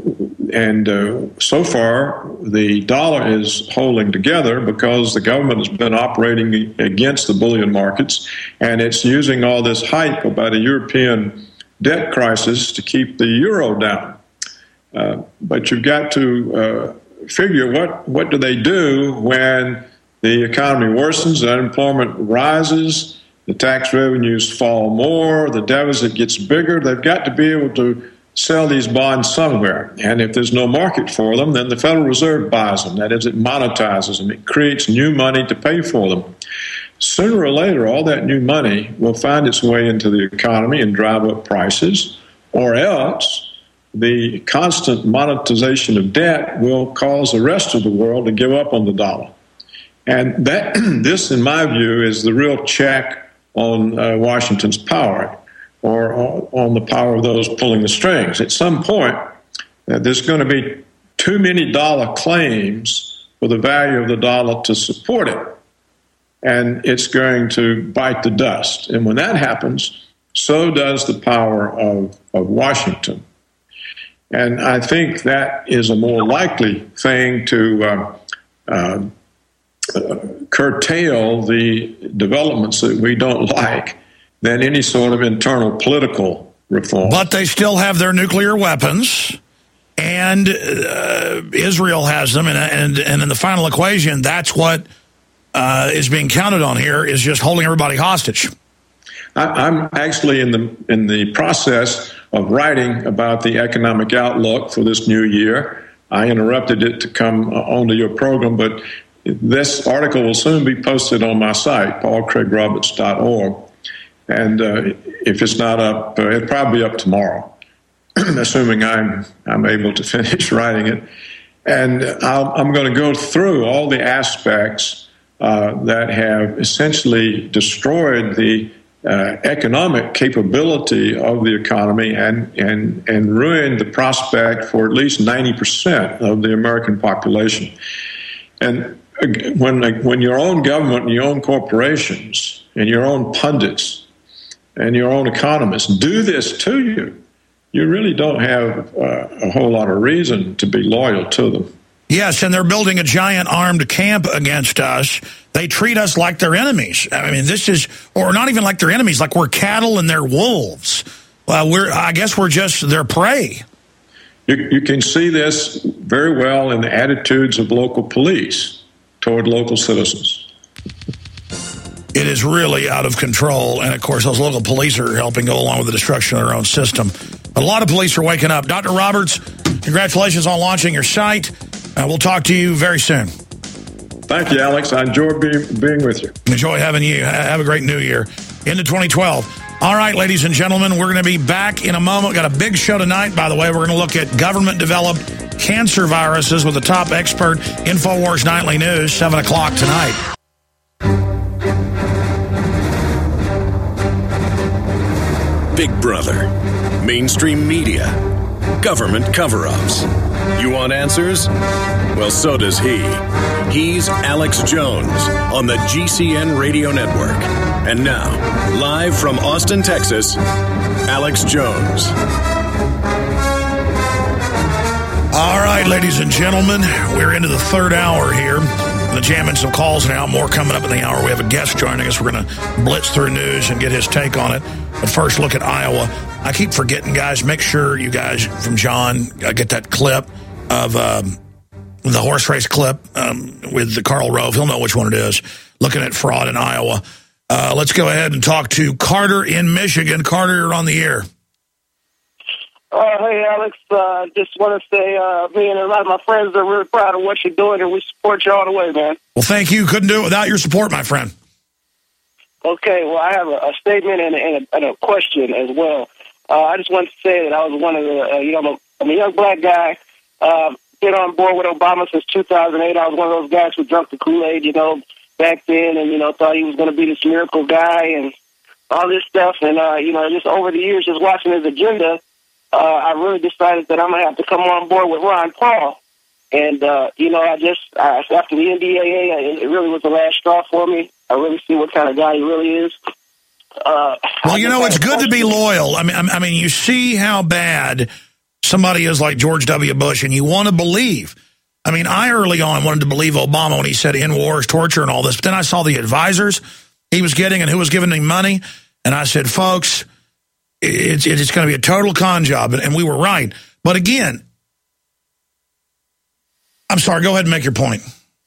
so far, the dollar is holding together because the government has been operating against the bullion markets. And it's using all this hype about a European debt crisis to keep the euro down. But you've got to figure what do they do when the economy worsens, the unemployment rises, the tax revenues fall more, the deficit gets bigger. They've got to be able to sell these bonds somewhere. And if there's no market for them, then the Federal Reserve buys them. That is, it monetizes them. It creates new money to pay for them. Sooner or later, all that new money will find its way into the economy and drive up prices, or else the constant monetization of debt will cause the rest of the world to give up on the dollar. And this, in my view, is the real check on Washington's power, or on the power of those pulling the strings. At some point, there's going to be too many dollar claims for the value of the dollar to support it. And it's going to bite the dust. And when that happens, so does the power of Washington. And I think that is a more likely thing to curtail the developments that we don't like than any sort of internal political reform. But they still have their nuclear weapons, and Israel has them. And in the final equation, that's what is being counted on here, is just holding everybody hostage. I'm actually in the process of writing about the economic outlook for this new year. I interrupted it to come onto your program, but this article will soon be posted on my site, paulcraigroberts.org. And if it's not up, it'll probably be up tomorrow, assuming I'm able to finish writing it. And I'm going to go through all the aspects that have essentially destroyed the economic capability of the economy and ruined the prospect for at least 90% of the American population. And when your own government and your own corporations and your own pundits and your own economists do this to you, you really don't have a whole lot of reason to be loyal to them. Yes, and they're building a giant armed camp against us. They treat us like they're enemies. I mean, or not even like they're enemies, like we're cattle and they're wolves. Well, I guess we're just their prey. You can see this very well in the attitudes of local police toward local citizens. It is really out of control, and of course, those local police are helping go along with the destruction of their own system. But a lot of police are waking up. Dr. Roberts, congratulations on launching your site. We'll talk to you very soon. Thank you, Alex. I enjoy being with you. Enjoy having you. Have a great new year. Into 2012. All right, ladies and gentlemen, we're going to be back in a moment. We've got a big show tonight, by the way. We're going to look at government-developed cancer viruses with a top expert. InfoWars Nightly News, 7 o'clock tonight. Big Brother, mainstream media, government cover-ups. You want answers? Well, so does he. He's Alex Jones on the GCN Radio Network. And now, live from Austin, Texas, Alex Jones. All right, ladies and gentlemen, we're into the third hour here. I'm going to jam in some calls now. More coming up in the hour. We have a guest joining us. We're going to blitz through news and get his take on it. But first, look at Iowa. I keep forgetting, guys. Make sure you guys from John get that clip of the horse race clip with the Karl Rove. He'll know which one it is. Looking at fraud in Iowa. Let's go ahead and talk to Carter in Michigan. Carter, you're on the air. Hey, Alex. Just want to say me and a lot of my friends are really proud of what you're doing, and we support you all the way, man. Well, thank you. Couldn't do it without your support, my friend. Okay, well, I have a statement and a question as well. I just wanted to say that I was one of the, I'm a young black guy, been on board with Obama since 2008. I was one of those guys who drank the Kool-Aid, back then, and, thought he was going to be this miracle guy and all this stuff. And, just over the years, just watching his agenda, I really decided that I'm going to have to come on board with Ron Paul. And, after the NDAA, it really was the last straw for me. I really see what kind of guy he really is. Well, it's good to be loyal. I mean, you see how bad somebody is like George W. Bush, and you want to believe. I mean, I early on wanted to believe Obama when he said end wars, torture, and all this. But then I saw the advisors he was getting and who was giving him money. And I said, folks, it's going to be a total con job. And we were right. But again, I'm sorry, go ahead and make your point.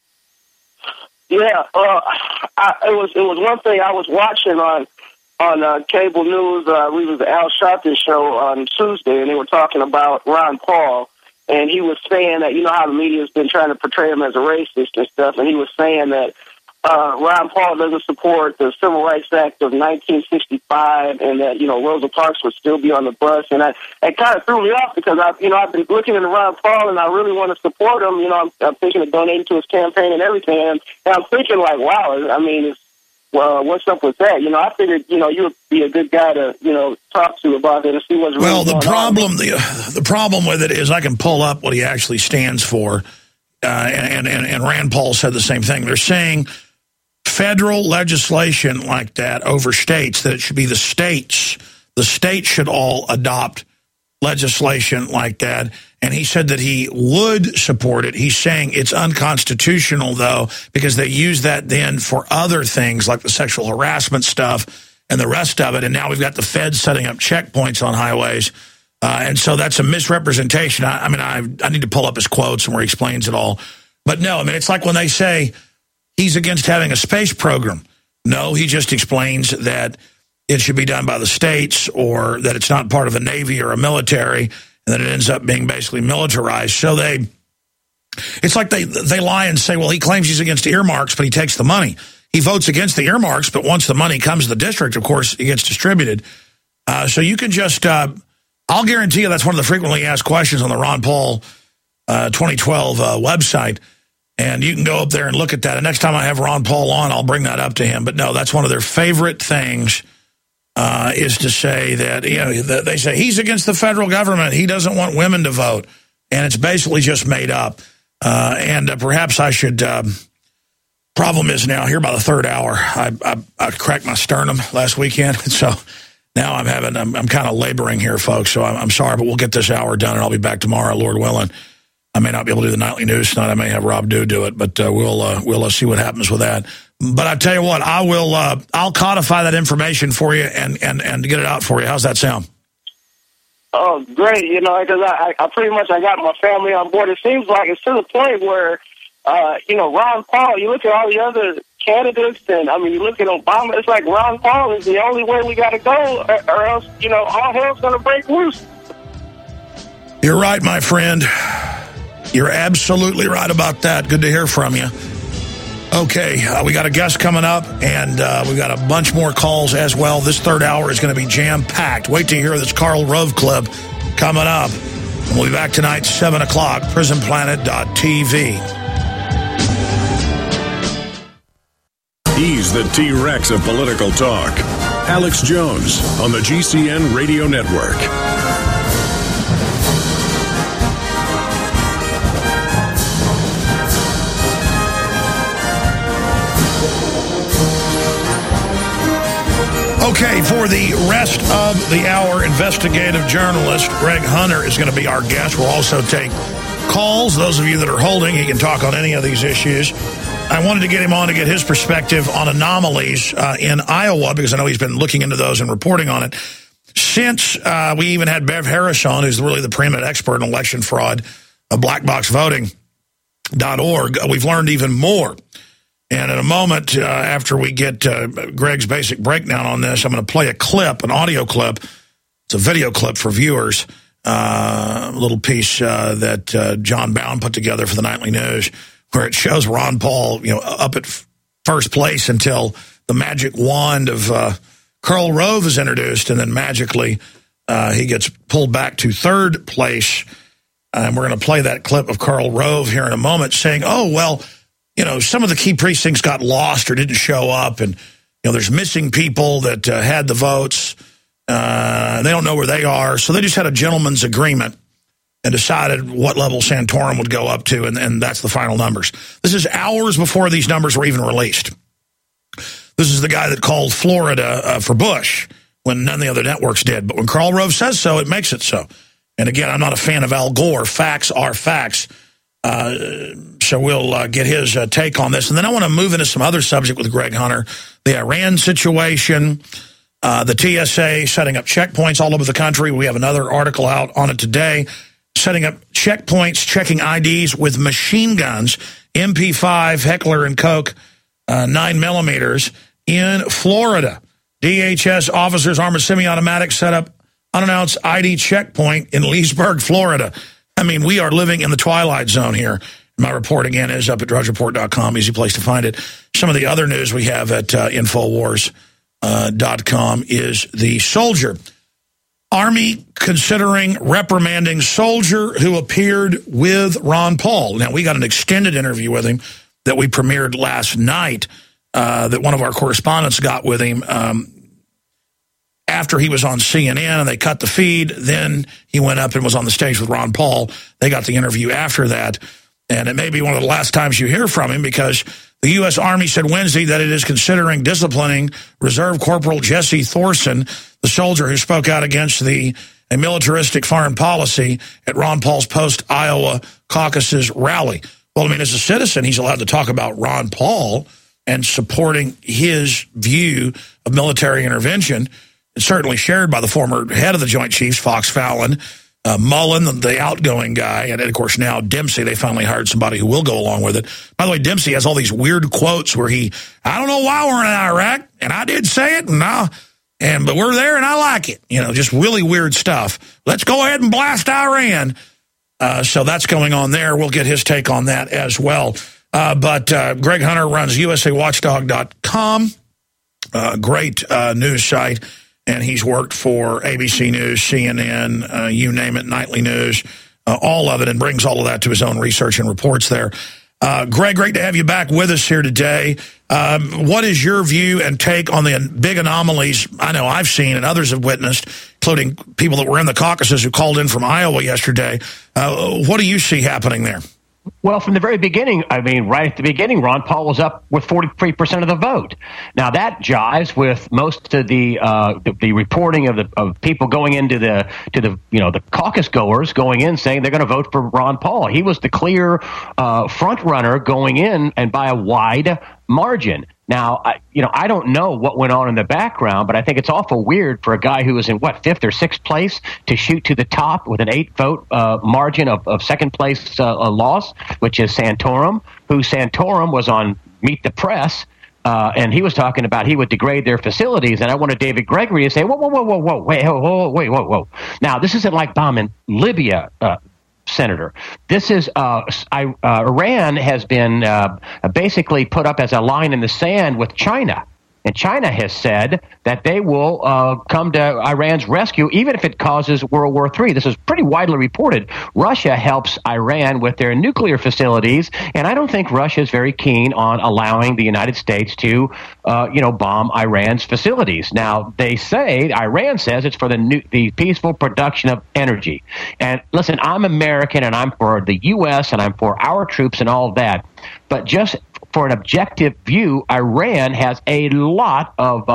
Yeah, it was one thing I was watching on cable news. We was the Al Sharpton show on Tuesday, and they were talking about Ron Paul, and he was saying that how the media has been trying to portray him as a racist and stuff, and he was saying that Ron Paul doesn't support the Civil Rights Act of 1965, and that Rosa Parks would still be on the bus, and it kind of threw me off because I've been looking into Ron Paul and I really want to support him. I'm thinking of donating to his campaign and everything, and I'm thinking like, wow, I mean, what's up with that? I figured you would be a good guy to talk to about it and see what's really going on. The problem with it is I can pull up what he actually stands for, and Rand Paul said the same thing. They're saying federal legislation like that overstates that it should be the states. The states should all adopt legislation like that. And he said that he would support it. He's saying it's unconstitutional, though, because they use that then for other things like the sexual harassment stuff and the rest of it. And now we've got the feds setting up checkpoints on highways. And so that's a misrepresentation. I need to pull up his quotes and where he explains it all. But no, it's like when they say he's against having a space program. No, he just explains that it should be done by the states, or that it's not part of a Navy or a military, and that it ends up being basically militarized. So it's like they lie and say, well, he claims he's against earmarks, but he takes the money. He votes against the earmarks, but once the money comes to the district, of course, it gets distributed. So you can just, I'll guarantee you that's one of the frequently asked questions on the Ron Paul 2012 website. And you can go up there and look at that. And next time I have Ron Paul on, I'll bring that up to him. But no, that's one of their favorite things is to say that, they say he's against the federal government. He doesn't want women to vote. And it's basically just made up. And perhaps I should, problem is now here by the third hour, I cracked my sternum last weekend. So now I'm kind of laboring here, folks. So I'm sorry, but we'll get this hour done and I'll be back tomorrow, Lord willing. I may not be able to do the nightly news tonight. I may have Rob Dew do it, but we'll see what happens with that. But I tell you what, I'll codify that information for you and get it out for you. How's that sound? Oh, great! Because I pretty much got my family on board. It seems like it's to the point where, Ron Paul. You look at all the other candidates, and you look at Obama. It's like Ron Paul is the only way we got to go, or else, all hell's going to break loose. You're right, my friend. You're absolutely right about that. Good to hear from you. Okay, we got a guest coming up, and we got a bunch more calls as well. This third hour is going to be jam-packed. Wait to hear this Karl Rove clip coming up. And we'll be back tonight, 7 o'clock, prisonplanet.tv. He's the T-Rex of political talk. Alex Jones on the GCN Radio Network. Okay, for the rest of the hour, investigative journalist Greg Hunter is going to be our guest. We'll also take calls. Those of you that are holding, he can talk on any of these issues. I wanted to get him on to get his perspective on anomalies in Iowa, because I know he's been looking into those and reporting on it. Since we even had Bev Harris on, who's really the preeminent expert in election fraud, blackboxvoting.org, we've learned even more. And in a moment, after we get Greg's basic breakdown on this, I'm going to play a clip, an audio clip. It's a video clip for viewers, a little piece that John Bound put together for the Nightly News, where it shows Ron Paul, up at first place until the magic wand of Karl Rove is introduced, and then magically he gets pulled back to third place. And we're going to play that clip of Karl Rove here in a moment saying, oh, well, some of the key precincts got lost or didn't show up, and, there's missing people that had the votes. They don't know where they are, so they just had a gentleman's agreement and decided what level Santorum would go up to, and that's the final numbers. This is hours before these numbers were even released. This is the guy that called Florida for Bush when none of the other networks did. But when Karl Rove says so, it makes it so. And again, I'm not a fan of Al Gore. Facts are facts. So we'll get his take on this. And then I want to move into some other subject with Greg Hunter. The Iran situation, the TSA setting up checkpoints all over the country. We have another article out on it today. Setting up checkpoints, checking IDs with machine guns, MP5, Heckler & Koch, 9mm in Florida. DHS officers armed with semi-automatic set up unannounced ID checkpoint in Leesburg, Florida. I mean, we are living in the twilight zone here. My report, again, is up at drudgereport.com. Easy place to find it. Some of the other news we have at Infowars.com is the soldier. Army considering reprimanding soldier who appeared with Ron Paul. Now, we got an extended interview with him that we premiered last night that one of our correspondents got with him after he was on CNN, and they cut the feed. Then he went up and was on the stage with Ron Paul. They got the interview after that, and it may be one of the last times you hear from him, because the U.S. Army said Wednesday that it is considering disciplining Reserve Corporal Jesse Thorson, the soldier who spoke out against a militaristic foreign policy at Ron Paul's post-Iowa caucus's rally. Well, I mean, as a citizen, he's allowed to talk about Ron Paul and supporting his view of military intervention. It's certainly shared by the former head of the Joint Chiefs, Fox Fallon, Mullen, the outgoing guy, and of course now Dempsey. They finally hired somebody who will go along with it. By the way, Dempsey has all these weird quotes where I don't know why we're in Iraq, and I did say it, but we're there and I like it. Just really weird stuff. Let's go ahead and blast Iran. So that's going on there. We'll get his take on that as well. But Greg Hunter runs USAWatchdog.com, great news site. And he's worked for ABC News, CNN, you name it, Nightly News. all of it and brings all of that to his own research and reports there. Greg, great to have you back with us here today. What is your view and take on the big anomalies I know I've seen and others have witnessed, including people that were in the caucuses who called in from Iowa yesterday? What do you see happening there? Well, from the very beginning, right at the beginning, Ron Paul was up with 43% of the vote. Now that jives with most of the reporting of people going into the caucus goers going in saying they're going to vote for Ron Paul. He was the clear front runner going in, and by a wide margin. Now, I don't know what went on in the background, but I think it's awful weird for a guy who was in, 5th or 6th place to shoot to the top with an 8-vote margin of second place loss, which is Santorum, who Santorum was on Meet the Press, and he was talking about he would degrade their facilities. And I wanted David Gregory to say, whoa. Now, this isn't like bombing Libya, Senator. This is Iran has been basically put up as a line in the sand with China. And China has said that they will come to Iran's rescue, even if it causes World War III. This is pretty widely reported. Russia helps Iran with their nuclear facilities, and I don't think Russia is very keen on allowing the United States to, bomb Iran's facilities. Now, Iran says it's for the peaceful production of energy. And listen, I'm American, and I'm for the U.S., and I'm for our troops and all of that. But just for an objective view, Iran has a lot of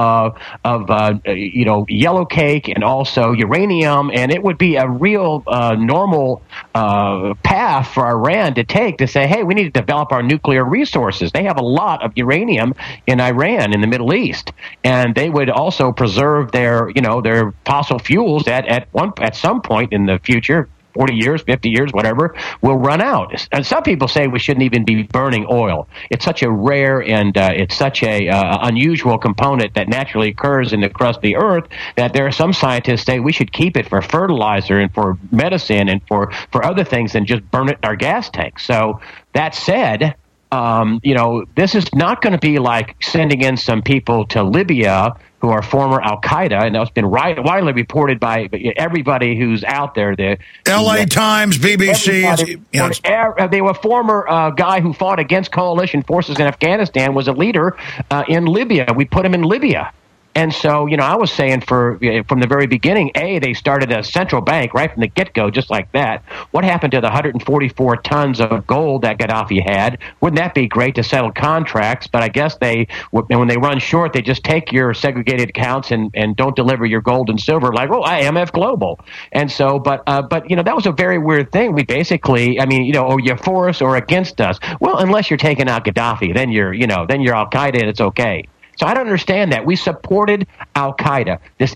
yellow cake and also uranium, and it would be a real normal path for Iran to take to say, hey, we need to develop our nuclear resources. They have a lot of uranium in Iran, in the Middle East, and they would also preserve their fossil fuels at some point in the future. 40 years, 50 years, whatever, will run out. And some people say we shouldn't even be burning oil. It's such a rare and it's such a unusual component that naturally occurs in the crust of the earth that there are some scientists say we should keep it for fertilizer and for medicine and for other things than just burn it in our gas tanks. So that said, this is not going to be like sending in some people to Libya who are former Al-Qaeda, and that's been widely reported by everybody who's out there. The L.A. Times, BBC. They were a former guy who fought against coalition forces in Afghanistan, was a leader in Libya. We put him in Libya. And so, I was saying from the very beginning, they started a central bank right from the get-go, just like that. What happened to the 144 tons of gold that Gaddafi had? Wouldn't that be great to settle contracts? But I guess when they run short, they just take your segregated accounts and don't deliver your gold and silver, like, IMF Global. And so, but that was a very weird thing. We basically, you're for us or against us. Well, unless you're taking out Gaddafi, then you're Al-Qaeda and it's okay. So I don't understand that. We supported Al-Qaeda. This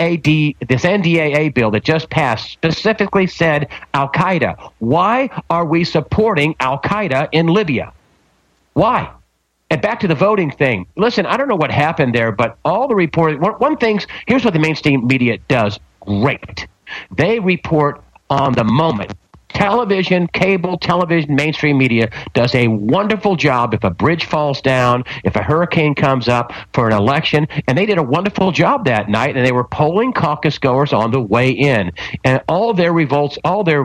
NDAA bill that just passed specifically said Al-Qaeda. Why are we supporting Al-Qaeda in Libya? Why? And back to the voting thing. Listen, I don't know what happened there, but all the reporting, here's what the mainstream media does great. They report on the moment. Television, cable television, mainstream media does a wonderful job if a bridge falls down, if a hurricane comes up for an election, and they did a wonderful job that night, and they were polling caucus goers on the way in. And all their revolts, all their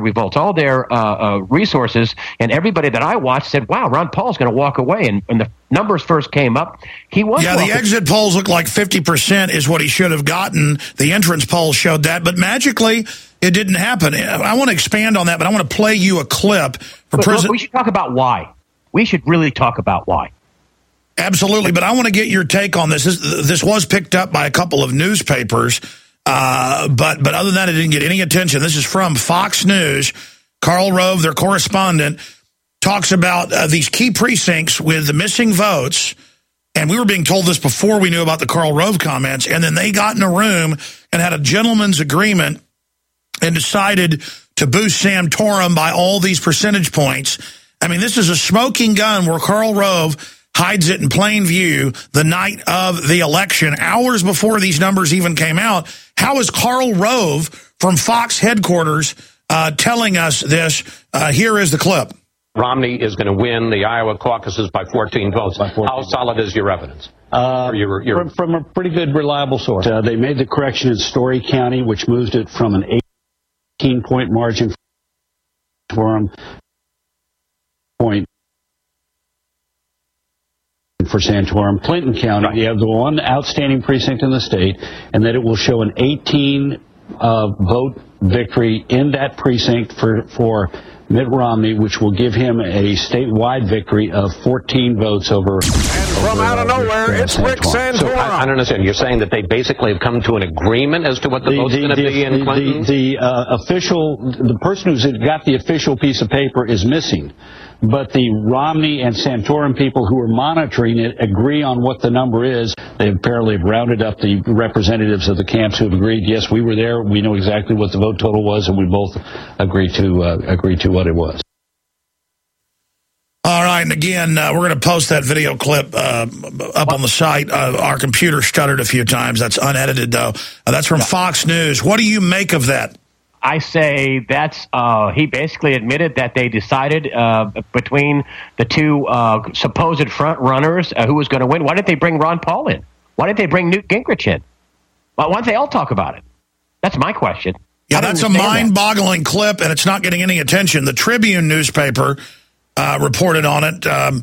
resources, and everybody that I watched said, wow, Ron Paul's going to walk away. And when the numbers first came up, he was the exit polls look like 50% is what he should have gotten. The entrance polls showed that, but magically it didn't happen. I want to expand on that, but I want to play you a clip for President. We should talk about why. We should really talk about why. Absolutely, but I want to get your take on this. This was picked up by a couple of newspapers, but other than that, it didn't get any attention. This is from Fox News. Karl Rove, their correspondent, talks about these key precincts with the missing votes. And we were being told this before we knew about the Karl Rove comments. And then they got in a room and had a gentleman's agreement and decided to boost Santorum by all these percentage points. I mean, this is a smoking gun where Karl Rove hides it in plain view the night of the election, hours before these numbers even came out. How is Karl Rove from Fox headquarters telling us this? Here is the clip. Romney is going to win the Iowa caucuses by 14 votes. How solid is your evidence? From a pretty good, reliable source. They made the correction in Story County, which moved it from an 18-point margin point for Santorum. Clinton County, you have the one outstanding precinct in the state, and that it will show an 18 vote victory in that precinct for Mitt Romney, which will give him a statewide victory of 14 votes over. From out of nowhere, it's Rick Santorum. So I don't understand. You're saying that they basically have come to an agreement as to what the vote's going to be in Clinton? The person who's got the official piece of paper is missing. But the Romney and Santorum people who are monitoring it agree on what the number is. They apparently have rounded up the representatives of the camps who have agreed, yes, we were there, we know exactly what the vote total was, and we both agreed to what it was. All right, and again, we're going to post that video clip up on the site. Our computer stuttered a few times. That's unedited, though. That's from Fox News. What do you make of that? I say that's he basically admitted that they decided between the two supposed front runners who was going to win. Why didn't they bring Ron Paul in? Why didn't they bring Newt Gingrich in? Why don't they all talk about it? That's my question. Yeah, that's a mind-boggling clip, and it's not getting any attention. The Tribune newspaper reported on it.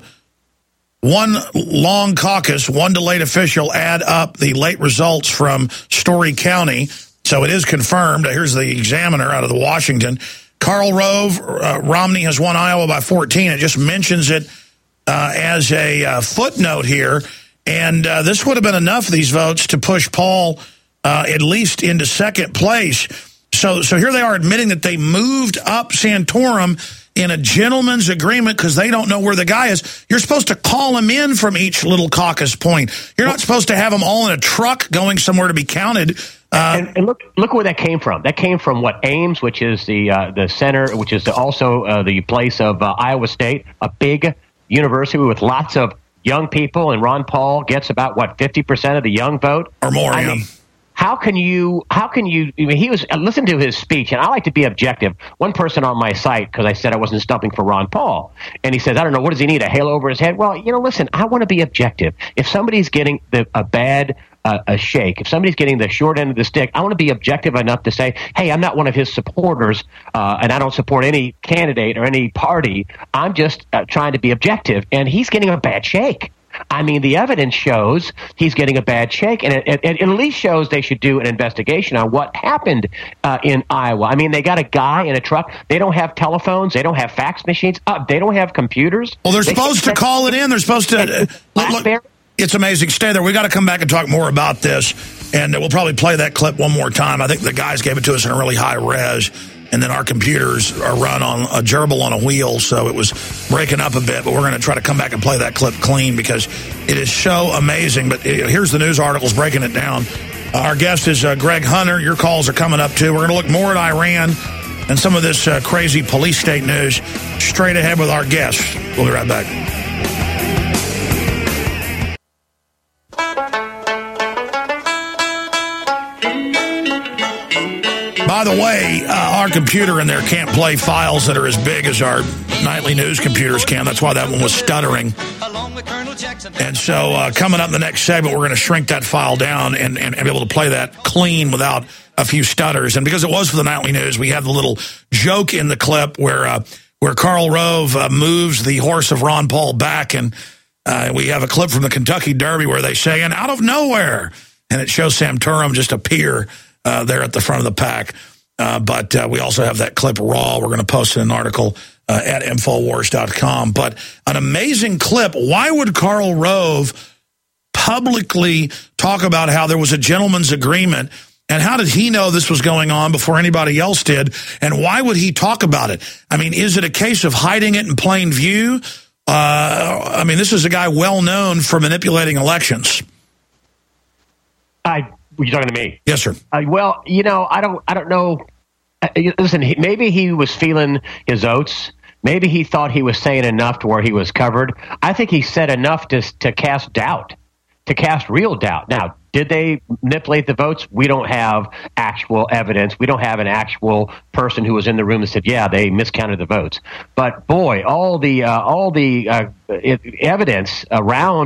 One long caucus, one delayed official add up the late results from Story County. So it is confirmed. Here's the Examiner out of the Washington. Karl Rove, Romney has won Iowa by 14. It just mentions it as a footnote here. And this would have been enough, these votes, to push Paul at least into second place. So here they are admitting that they moved up Santorum in a gentleman's agreement because they don't know where the guy is. You're supposed to call him in from each little caucus point. You're not supposed to have them all in a truck going somewhere to be counted. And look where that came from. That came from Ames, which is the center, which is also the place of Iowa State, a big university with lots of young people, and Ron Paul gets about 50% of the young vote or more. I mean, how can you, he was, listen to his speech, and I like to be objective. One person on my site, because I said I wasn't stumping for Ron Paul, and he says, I don't know, what does he need, a halo over his head? Well, listen, I want to be objective. If somebody's getting a bad shake, if somebody's getting the short end of the stick, I want to be objective enough to say, hey, I'm not one of his supporters, and I don't support any candidate or any party. I'm just trying to be objective, and he's getting a bad shake. I mean, the evidence shows he's getting a bad shake, and it at least shows they should do an investigation on what happened in Iowa. I mean, they got a guy in a truck. They don't have telephones. They don't have fax machines. They don't have computers. Well, they're supposed to call it in. They're supposed to look. It's amazing. Stay there. We got to come back and talk more about this, and we'll probably play that clip one more time. I think the guys gave it to us in a really high res, and then our computers are run on a gerbil on a wheel, so it was breaking up a bit. But we're going to try to come back and play that clip clean because it is so amazing. But here's the news articles breaking it down. Our guest is Greg Hunter. Your calls are coming up, too. We're going to look more at Iran and some of this crazy police state news straight ahead with our guests. We'll be right back. By the way, our computer in there can't play files that are as big as our nightly news computers can. That's why that one was stuttering. And so coming up in the next segment, we're going to shrink that file down and be able to play that clean without a few stutters. And because it was for the nightly news, we have the little joke in the clip where Karl Rove moves the horse of Ron Paul back. And we have a clip from the Kentucky Derby where they say, and out of nowhere. And it shows Santorum just appear there at the front of the pack. But we also have that clip raw. We're going to post an article at Infowars.com. But an amazing clip. Why would Karl Rove publicly talk about how there was a gentleman's agreement? And how did he know this was going on before anybody else did? And why would he talk about it? I mean, is it a case of hiding it in plain view? I mean, this is a guy well known for manipulating elections. You're talking to me? Yes, sir. Well, I don't know. Listen, maybe he was feeling his oats. Maybe he thought he was saying enough to where he was covered. I think he said enough to cast doubt, to cast real doubt. Now, did they manipulate the votes? We don't have actual evidence. We don't have an actual person who was in the room that said, yeah, they miscounted the votes. But boy, all the evidence around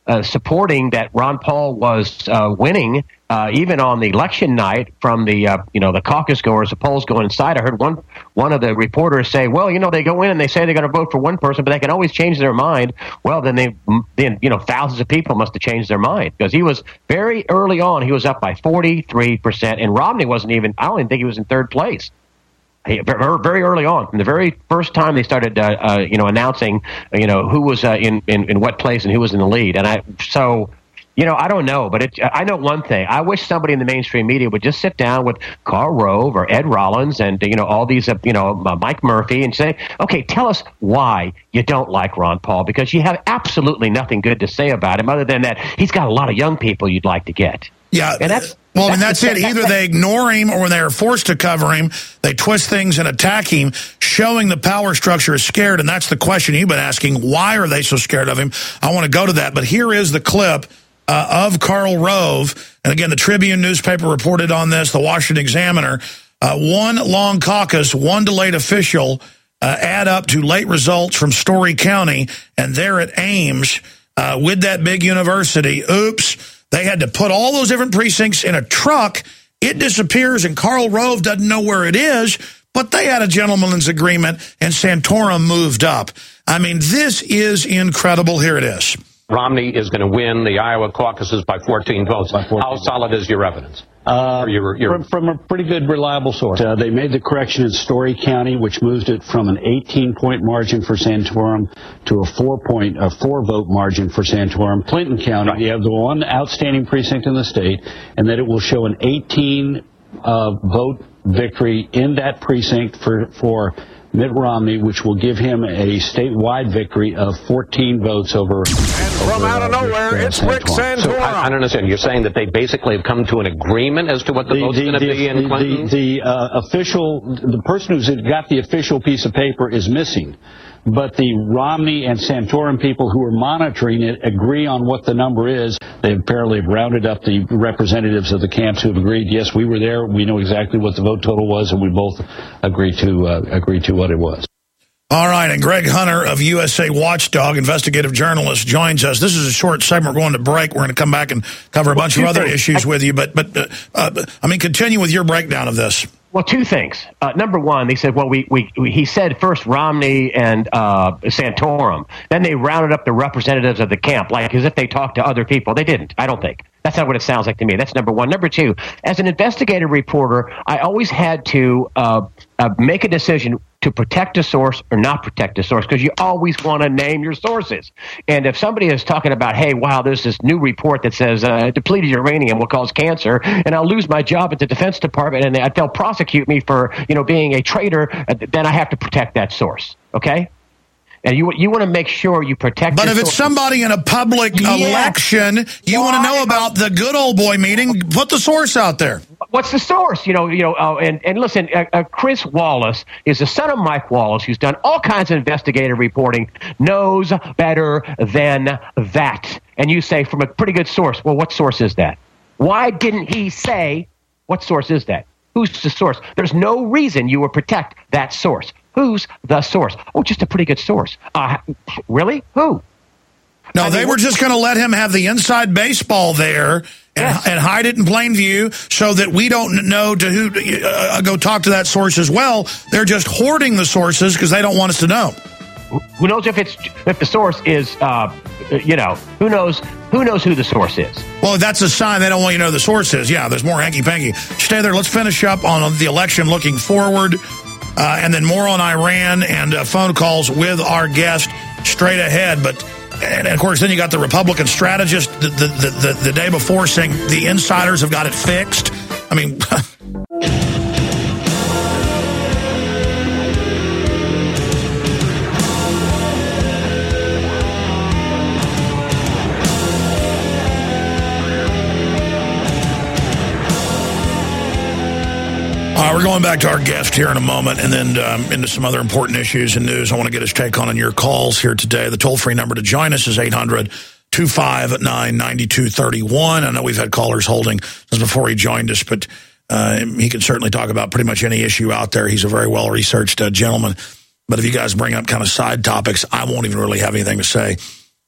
supporting that Ron Paul was winning, even on the election night from the the caucus goers, the polls go inside. I heard one of the reporters say, "Well, they go in and they say they're going to vote for one person, but they can always change their mind." Well, then thousands of people must have changed their mind, because he was very early on. He was up by 43%, and Romney wasn't even. I don't even think he was in third place. Very early on, from the very first time they started, announcing, who was in what place and who was in the lead. And I don't know, but I know one thing. I wish somebody in the mainstream media would just sit down with Karl Rove or Ed Rollins and all these Mike Murphy and say, okay, tell us why you don't like Ron Paul, because you have absolutely nothing good to say about him other than that he's got a lot of young people you'd like to get. Yeah, and that's it. Either they ignore him, or when they are forced to cover him, they twist things and attack him, showing the power structure is scared. And that's the question you've been asking. Why are they so scared of him? I want to go to that. But here is the clip of Karl Rove. And again, the Tribune newspaper reported on this, the Washington Examiner. One long caucus, one delayed official add up to late results from Story County. And there at Ames, with that big university, oops. They had to put all those different precincts in a truck. It disappears, and Karl Rove doesn't know where it is, but they had a gentleman's agreement, and Santorum moved up. I mean, this is incredible. Here it is. Romney is going to win the Iowa caucuses by 14 votes. How solid is your evidence? From a pretty good, reliable source. They made the correction in Story County, which moved it from an 18-point margin for Santorum to a 4-vote margin for Santorum. Clinton County, you have the one outstanding precinct in the state, and that it will show an 18-vote victory in that precinct for Mitt Romney, which will give him a statewide victory of 14 votes over. From out of nowhere, it's Rick Santorum. So I don't understand. You're saying that they basically have come to an agreement as to what the vote's going to be in Clinton? The person who's got the official piece of paper is missing. But the Romney and Santorum people who are monitoring it agree on what the number is. They apparently have rounded up the representatives of the camps who have agreed, yes, we were there, we know exactly what the vote total was, and we both agreed to what it was. All right, and Greg Hunter of USA Watchdog, investigative journalist, joins us. This is a short segment. We're going to break. We're going to come back and cover a bunch of other issues with you. But continue with your breakdown of this. Well, two things. Number one, they said, well, he said first Romney and Santorum. Then they rounded up the representatives of the camp, like as if they talked to other people. They didn't, I don't think. That's not what it sounds like to me. That's number one. Number two, as an investigative reporter, I always had to make a decision to protect a source or not protect a source, because you always want to name your sources. And if somebody is talking about, hey, wow, there's this new report that says depleted uranium will cause cancer, and I'll lose my job at the Defense Department, and they'll prosecute me for being a traitor, then I have to protect that source. Okay? And you want to make sure you protect. But if it's somebody in a public election, you want to know about the good old boy meeting. Put the source out there. What's the source? And listen, Chris Wallace is the son of Mike Wallace, who's done all kinds of investigative reporting, knows better than that. And you say from a pretty good source. Well, what source is that? Why didn't he say what source is that? Who's the source? There's no reason you would protect that source. Who's the source? Oh, just a pretty good source. Really? Who? No, they were just going to let him have the inside baseball there and hide it in plain view so that we don't know to who go talk to that source as well. They're just hoarding the sources because they don't want us to know. Who knows if the source is, who knows who the source is? Well, that's a sign they don't want you to know the source is. Yeah, there's more hanky-panky. Stay there. Let's finish up on the election looking forward. And then more on Iran and phone calls with our guest straight ahead. And of course, then you got the Republican strategist the day before saying the insiders have got it fixed. I mean... We're going back to our guest here in a moment and then into some other important issues and news. I want to get his take on your calls here today. The toll-free number to join us is 800-259-9231. I know we've had callers holding since before he joined us, but he can certainly talk about pretty much any issue out there. He's a very well-researched gentleman. But if you guys bring up kind of side topics, I won't even really have anything to say.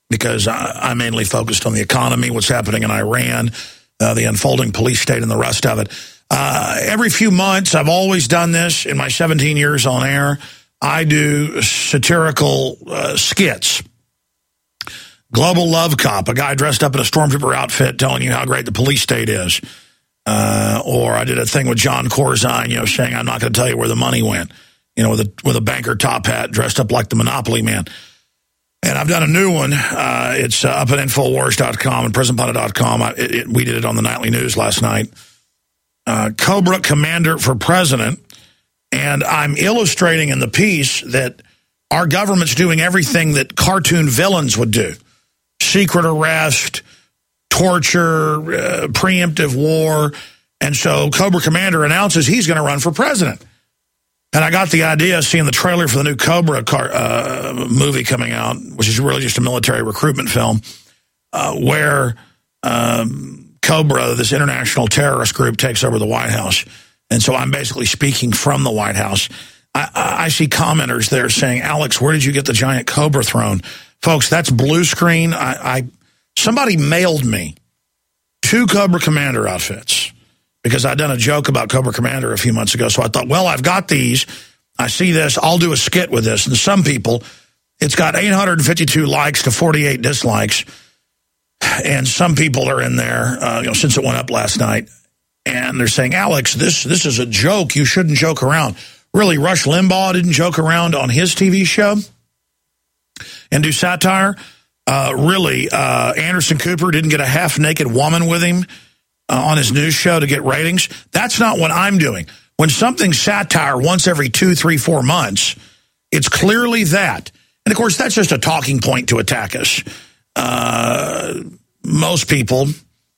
because I'm mainly focused on the economy, what's happening in Iran, the unfolding police state, and the rest of it. Every few months, I've always done this in my 17 years on air. I do satirical skits. Global Love Cop, a guy dressed up in a stormtrooper outfit telling you how great the police state is. Or I did a thing with John Corzine, saying I'm not going to tell you where the money went, with a banker top hat dressed up like the Monopoly man. And I've done a new one. It's up at Infowars.com and PrisonPundit.com. We did it on the Nightly News last night. Cobra Commander for President. And I'm illustrating in the piece that our government's doing everything that cartoon villains would do. Secret arrest, torture, preemptive war. And so Cobra Commander announces he's going to run for president. And I got the idea seeing the trailer for the new Cobra movie coming out, which is really just a military recruitment film, where Cobra, this international terrorist group, takes over the White House. And so I'm basically speaking from the White House. I see commenters there saying, Alex, where did you get the giant Cobra throne? Folks, that's blue screen. Somebody mailed me 2 Cobra Commander outfits because I'd done a joke about Cobra Commander a few months ago. So I thought, well, I've got these. I see this. I'll do a skit with this. And some people, it's got 852 likes to 48 dislikes. And some people are in there, since it went up last night. And they're saying, Alex, this is a joke. You shouldn't joke around. Really, Rush Limbaugh didn't joke around on his TV show and do satire. Anderson Cooper didn't get a half-naked woman with him on his news show to get ratings. That's not what I'm doing. When something's satire once every 2, 3, 4 months, it's clearly that. And, of course, that's just a talking point to attack us. Most people,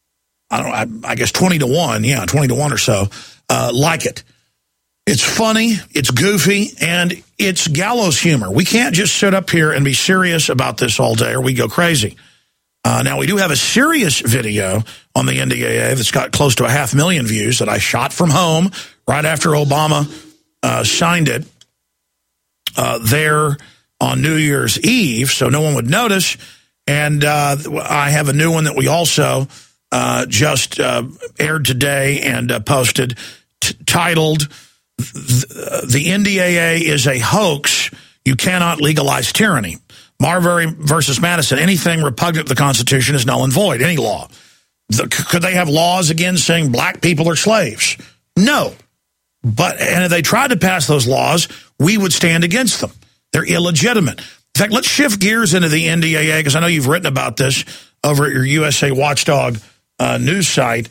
I guess 20 to 1, 20 to 1 or so, like it. It's funny, it's goofy, and it's gallows humor. We can't just sit up here and be serious about this all day or we go crazy. Now, we do have a serious video on the NDAA that's got close to 500,000 views that I shot from home right after Obama signed it there on New Year's Eve, so no one would notice. And I have a new one that we also just aired today and posted, titled, "The NDAA is a hoax. You cannot legalize tyranny. Marbury versus Madison. Anything repugnant to the Constitution is null and void. Any law. Could they have laws again saying black people are slaves? No. And if they tried to pass those laws, we would stand against them. They're illegitimate. In fact, let's shift gears into the NDAA, because I know you've written about this over at your USA Watchdog news site.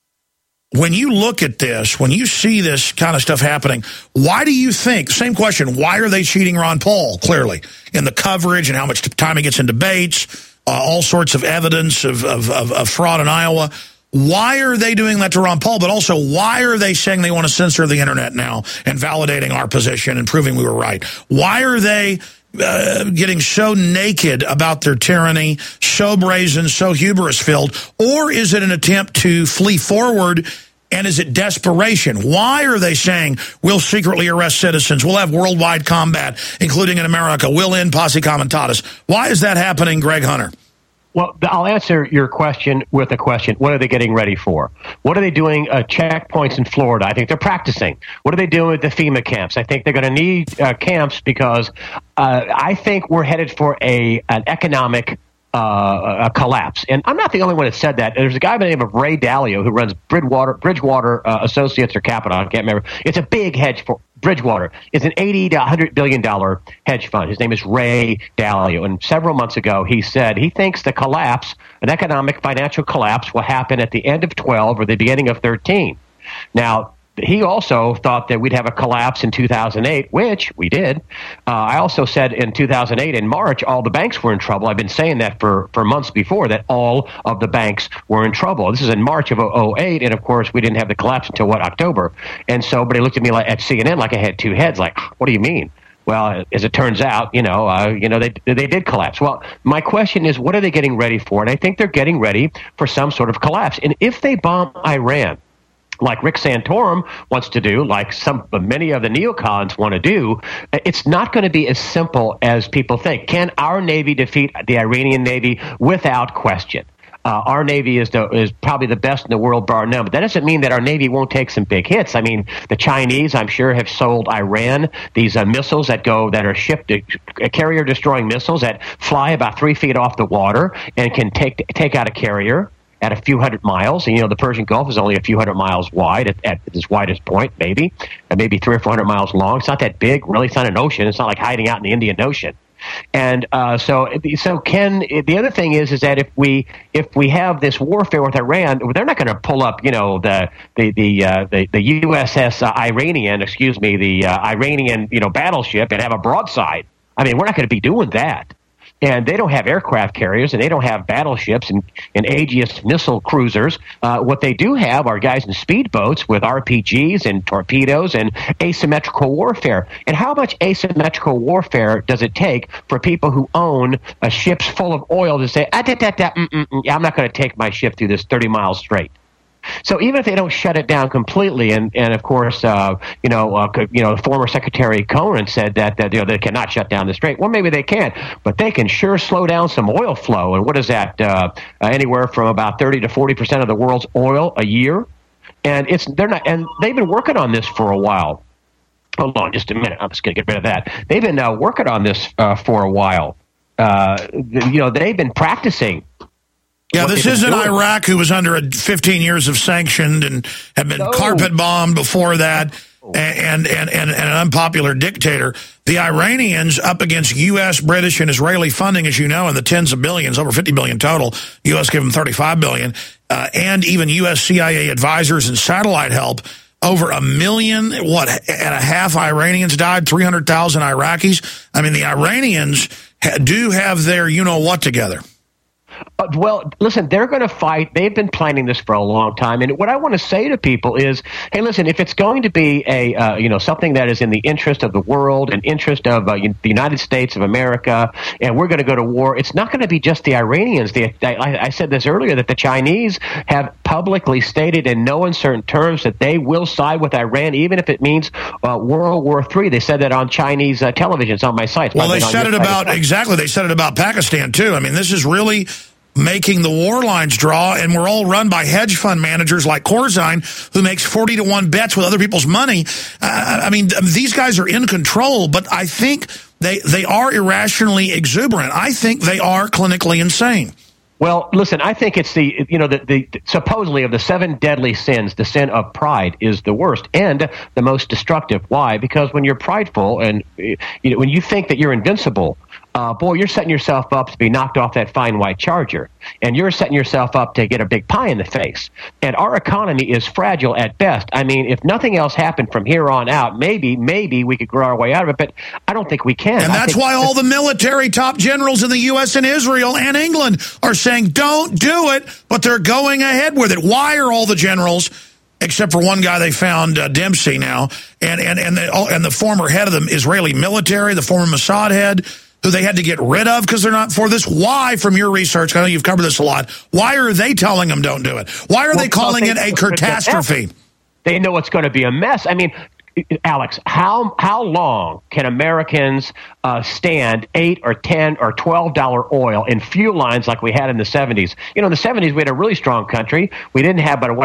When you look at this, when you see this kind of stuff happening, why do you think, same question, why are they cheating Ron Paul, clearly, in the coverage and how much time he gets in debates, all sorts of evidence of fraud in Iowa? Why are they doing that to Ron Paul? But also, why are they saying they want to censor the internet now and validating our position and proving we were right? Why are they getting so naked about their tyranny, so brazen, so hubris-filled? Or is it an attempt to flee forward, and is it desperation? Why are they saying, we'll secretly arrest citizens, we'll have worldwide combat, including in America, we'll end posse comitatus? Why is that happening, Greg Hunter? Well, I'll answer your question with a question. What are they getting ready for? What are they doing checkpoints in Florida? I think they're practicing. What are they doing with the FEMA camps? I think they're going to need camps because I think we're headed for an economic collapse. And I'm not the only one that said that. There's a guy by the name of Ray Dalio who runs Bridgewater Associates or Capital. I can't remember. It's a big hedge for Bridgewater. It's an $80 to $100 billion hedge fund. His name is Ray Dalio. And several months ago, he said he thinks the collapse, an economic financial collapse, will happen at the end of 12 or the beginning of 13. Now, he also thought that we'd have a collapse in 2008, which we did. I also said in 2008, in March, all the banks were in trouble. I've been saying that for months before, that all of the banks were in trouble. This is in March of 2008, and of course, we didn't have the collapse until, October? And so, but he looked at me at CNN like I had two heads, like, what do you mean? Well, as it turns out, they did collapse. Well, my question is, what are they getting ready for? And I think they're getting ready for some sort of collapse. And if they bomb Iran, like Rick Santorum wants to do, like many of the neocons want to do, it's not going to be as simple as people think. Can our Navy defeat the Iranian Navy? Without question. Our Navy is probably the best in the world, bar none. But that doesn't mean that our Navy won't take some big hits. I mean, the Chinese, I'm sure, have sold Iran these missiles that are shipped, carrier-destroying missiles that fly about 3 feet off the water and can take out a carrier at a few hundred miles. And, the Persian Gulf is only a few hundred miles wide at its widest point, maybe 300 or 400 miles long. It's not that big, really. It's not an ocean. It's not like hiding out in the Indian Ocean. And so Ken, the other thing is that if we have this warfare with Iran, they're not going to pull up, the USS Iranian, the Iranian, battleship and have a broadside. I mean, we're not going to be doing that. And they don't have aircraft carriers, and they don't have battleships and Aegis missile cruisers. What they do have are guys in speedboats with RPGs and torpedoes and asymmetrical warfare. And how much asymmetrical warfare does it take for people who own ships full of oil to say, I'm not going to take my ship through this 30-mile strait? So even if they don't shut it down completely, and of course, former Secretary Cohen said that they cannot shut down the strait. Well, maybe they can, but they can sure slow down some oil flow. And what is that? Anywhere from about 30 to 40% of the world's oil a year. And they've been working on this for a while. Hold on, just a minute. I'm just going to get rid of that. They've been working on this for a while. They've been practicing. Yeah, this isn't Iraq, who was under 15 years of sanctioned and had been carpet bombed before that, and an unpopular dictator. The Iranians, up against U.S., British, and Israeli funding, as you know, in the tens of billions, over 50 billion total. U.S. gave them 35 billion, and even U.S. CIA advisors and satellite help. Over 1.5 million Iranians died, 300,000 Iraqis. I mean, the Iranians do have their you-know-what together. Well, listen, they're going to fight. They've been planning this for a long time. And what I want to say to people is, hey, listen, if it's going to be something that is in the interest of the world and interest of the United States of America, and we're going to go to war, it's not going to be just the Iranians. I said this earlier, that the Chinese have publicly stated in no uncertain terms that they will side with Iran, even if it means World War III. They said that on Chinese television. It's on my site. Well, they said it about Pakistan, too. I mean, this is really making the war lines draw, and we're all run by hedge fund managers like Corzine, who makes 40-to-1 bets with other people's money. I mean, these guys are in control, but I think they are irrationally exuberant. I think they are clinically insane. Well, listen, I think it's the supposedly of the 7 deadly sins, the sin of pride is the worst and the most destructive. Why? Because when you're prideful and when you think that you're invincible, you're setting yourself up to be knocked off that fine white Charger, and you're setting yourself up to get a big pie in the face. And our economy is fragile at best. I mean, if nothing else happened from here on out, maybe we could grow our way out of it, but I don't think we can. And that's why all the military top generals in the U.S. and Israel and England are saying, don't do it, but they're going ahead with it. Why are all the generals, except for one guy they found, Dempsey now, and the former head of the Israeli military, the former Mossad head, who they had to get rid of because they're not for this? Why, from your research, I know you've covered this a lot, why are they telling them don't do it? Why are they calling it a catastrophe? They know it's going to be a mess. I mean, Alex, how long can Americans stand $8 or $10 or $12 oil in fuel lines like we had in the 70s? In the 70s, we had a really strong country. We didn't have but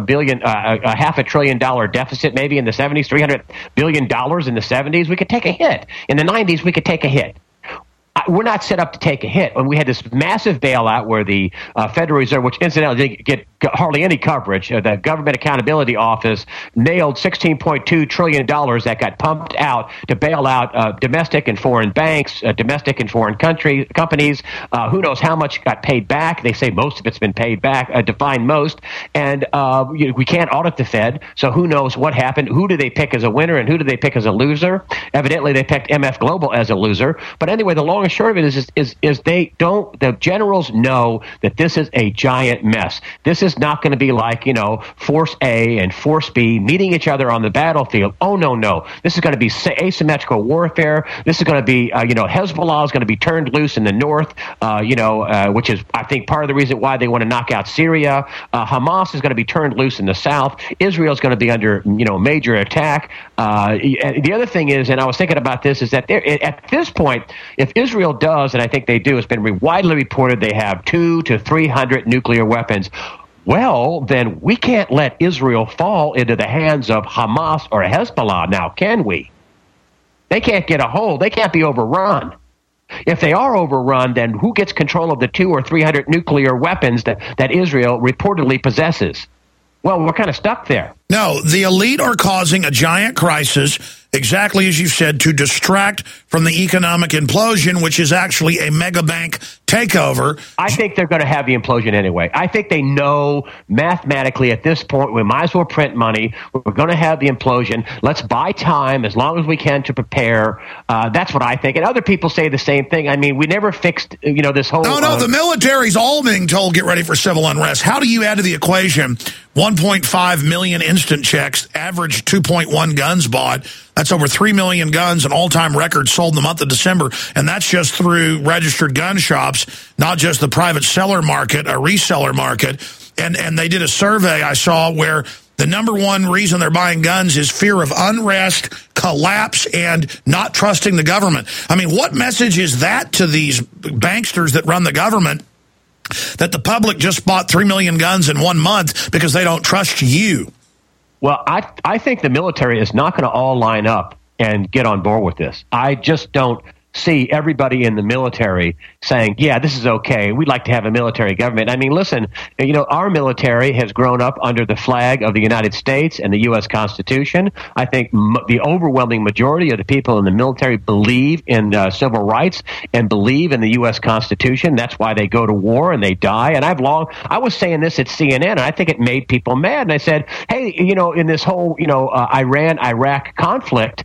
$500 billion deficit maybe in the 70s, $300 billion in the 70s. We could take a hit. In the 90s, we could take a hit. We're not set up to take a hit. When we had this massive bailout where the Federal Reserve, which incidentally didn't get hardly any coverage, the Government Accountability Office nailed $16.2 trillion that got pumped out to bail out domestic and foreign banks, domestic and foreign companies. Who knows how much got paid back? They say most of it's been paid back, define most. And we can't audit the Fed, so who knows what happened? Who do they pick as a winner and who do they pick as a loser? Evidently, they picked MF Global as a loser. But anyway, the long and short of it is the generals know that this is a giant mess. This is not going to be like, Force A and Force B meeting each other on the battlefield. Oh, no. This is going to be asymmetrical warfare. This is going to be, Hezbollah is going to be turned loose in the north, which is, I think, part of the reason why they want to knock out Syria. Hamas is going to be turned loose in the south. Israel is going to be under, major attack. The other thing is, and I was thinking about this, is that at this point, if Israel does, and I think they do, it's been widely reported they have 200 to 300 nuclear weapons. Well, then we can't let Israel fall into the hands of Hamas or Hezbollah now, can we? They can't get a hold. They can't be overrun. If they are overrun, then who gets control of the 200 or 300 nuclear weapons that Israel reportedly possesses? Well, we're kind of stuck there. No, the elite are causing a giant crisis, exactly as you said, to distract from the economic implosion, which is actually a mega bank takeover. I think they're going to have the implosion anyway. I think they know mathematically at this point we might as well print money. We're going to have the implosion. Let's buy time as long as we can to prepare. That's what I think. And other people say the same thing. I mean, we never fixed, this whole... No, the military's all being told get ready for civil unrest. How do you add to the equation 1.5 million instant checks, average 2.1 guns bought? That's over 3 million guns, an all-time record sold in the month of December. And that's just through registered gun shops, not just the private seller market, a reseller market. And they did a survey I saw where the number one reason they're buying guns is fear of unrest, collapse, and not trusting the government. I mean, what message is that to these banksters that run the government, that the public just bought 3 million guns in 1 month because they don't trust you? Well, I think the military is not going to all line up and get on board with this. I just don't see everybody in the military saying, yeah, this is okay. We'd like to have a military government. I mean, listen, our military has grown up under the flag of the United States and the U.S. Constitution. I think the overwhelming majority of the people in the military believe in civil rights and believe in the U.S. Constitution. That's why they go to war and they die. And I was saying this at CNN, and I think it made people mad. And I said, hey, in this whole, Iran-Iraq conflict,